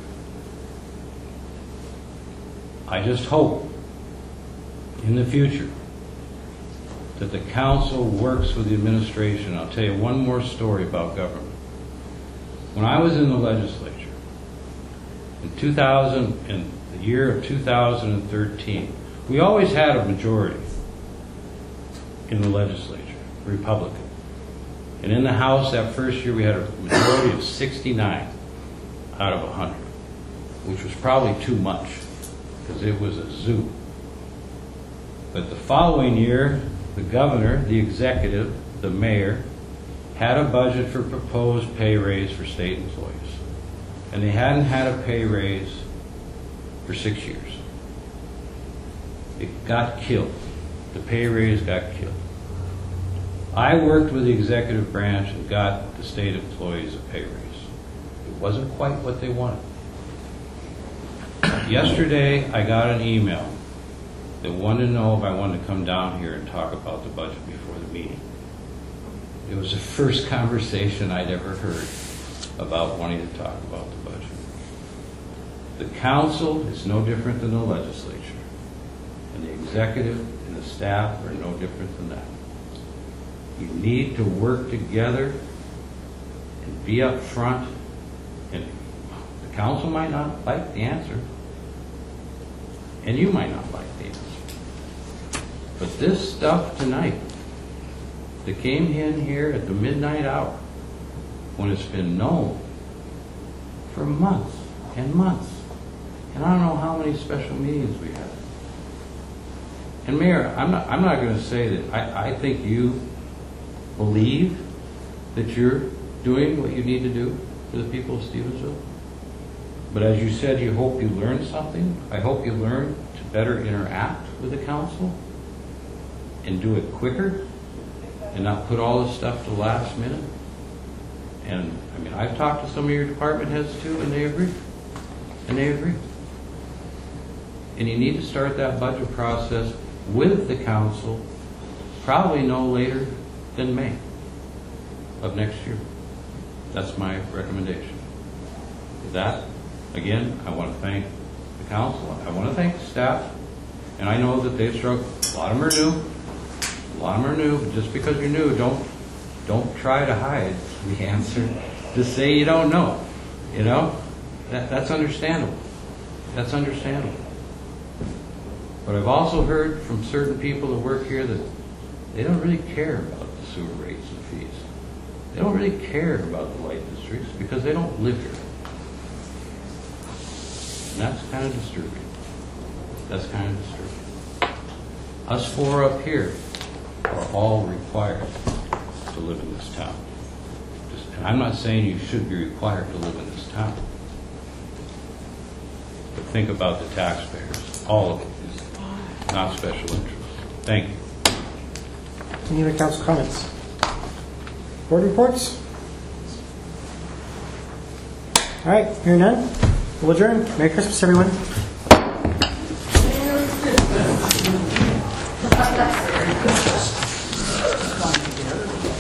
I just hope in the future that the council works with the administration. I'll tell you one more story about government. When I was in the legislature, in the year of 2013, we always had a majority in the legislature, Republican. And in the House that first year we had a majority of 69 out of 100, which was probably too much because it was a zoo. But the following year, the governor, the executive, the mayor, had a budget for proposed pay raise for state employees. And they hadn't had a pay raise for 6 years. It got killed. The pay raise got killed. I worked with the executive branch and got the state employees a pay raise. It wasn't quite what they wanted. Yesterday, I got an email that wanted to know if I wanted to come down here and talk about the budget before the meeting. It was the first conversation I'd ever heard about wanting to talk about the budget. The council is no different than the legislature, and the executive and the staff are no different than that. You need to work together and be up front, and the council might not like the answer, and you might not like the answer. But this stuff tonight that came in here at the midnight hour, when it's been known for months and months, and I don't know how many special meetings we had. And Mayor, I'm not going to say that I think you believe that you're doing what you need to do for the people of Stevensville. But as you said, you hope you learn something. I hope you learn to better interact with the council and do it quicker and not put all this stuff to the last minute. And I mean, I've talked to some of your department heads too, and they agree. And they agree. And you need to start that budget process with the council probably no later than May of next year. That's my recommendation. With that, again, I want to thank the council. I want to thank the staff. And I know that they've struggled. A lot of them are new. A lot of them are new. Just because you're new, don't try to hide the answer. Just say you don't know. You know? That's understandable. That's understandable. But I've also heard from certain people that work here that they don't really care about the sewer rates and fees. They don't really care about the light districts because they don't live here. And that's kind of disturbing. That's kind of disturbing. Us four up here are all required to live in this town. And I'm not saying you should be required to live in this town. But think about the taxpayers, all of them, not special interests. Thank you. Any other council comments? Board reports? All right, hearing none, we'll adjourn. Merry Christmas, everyone.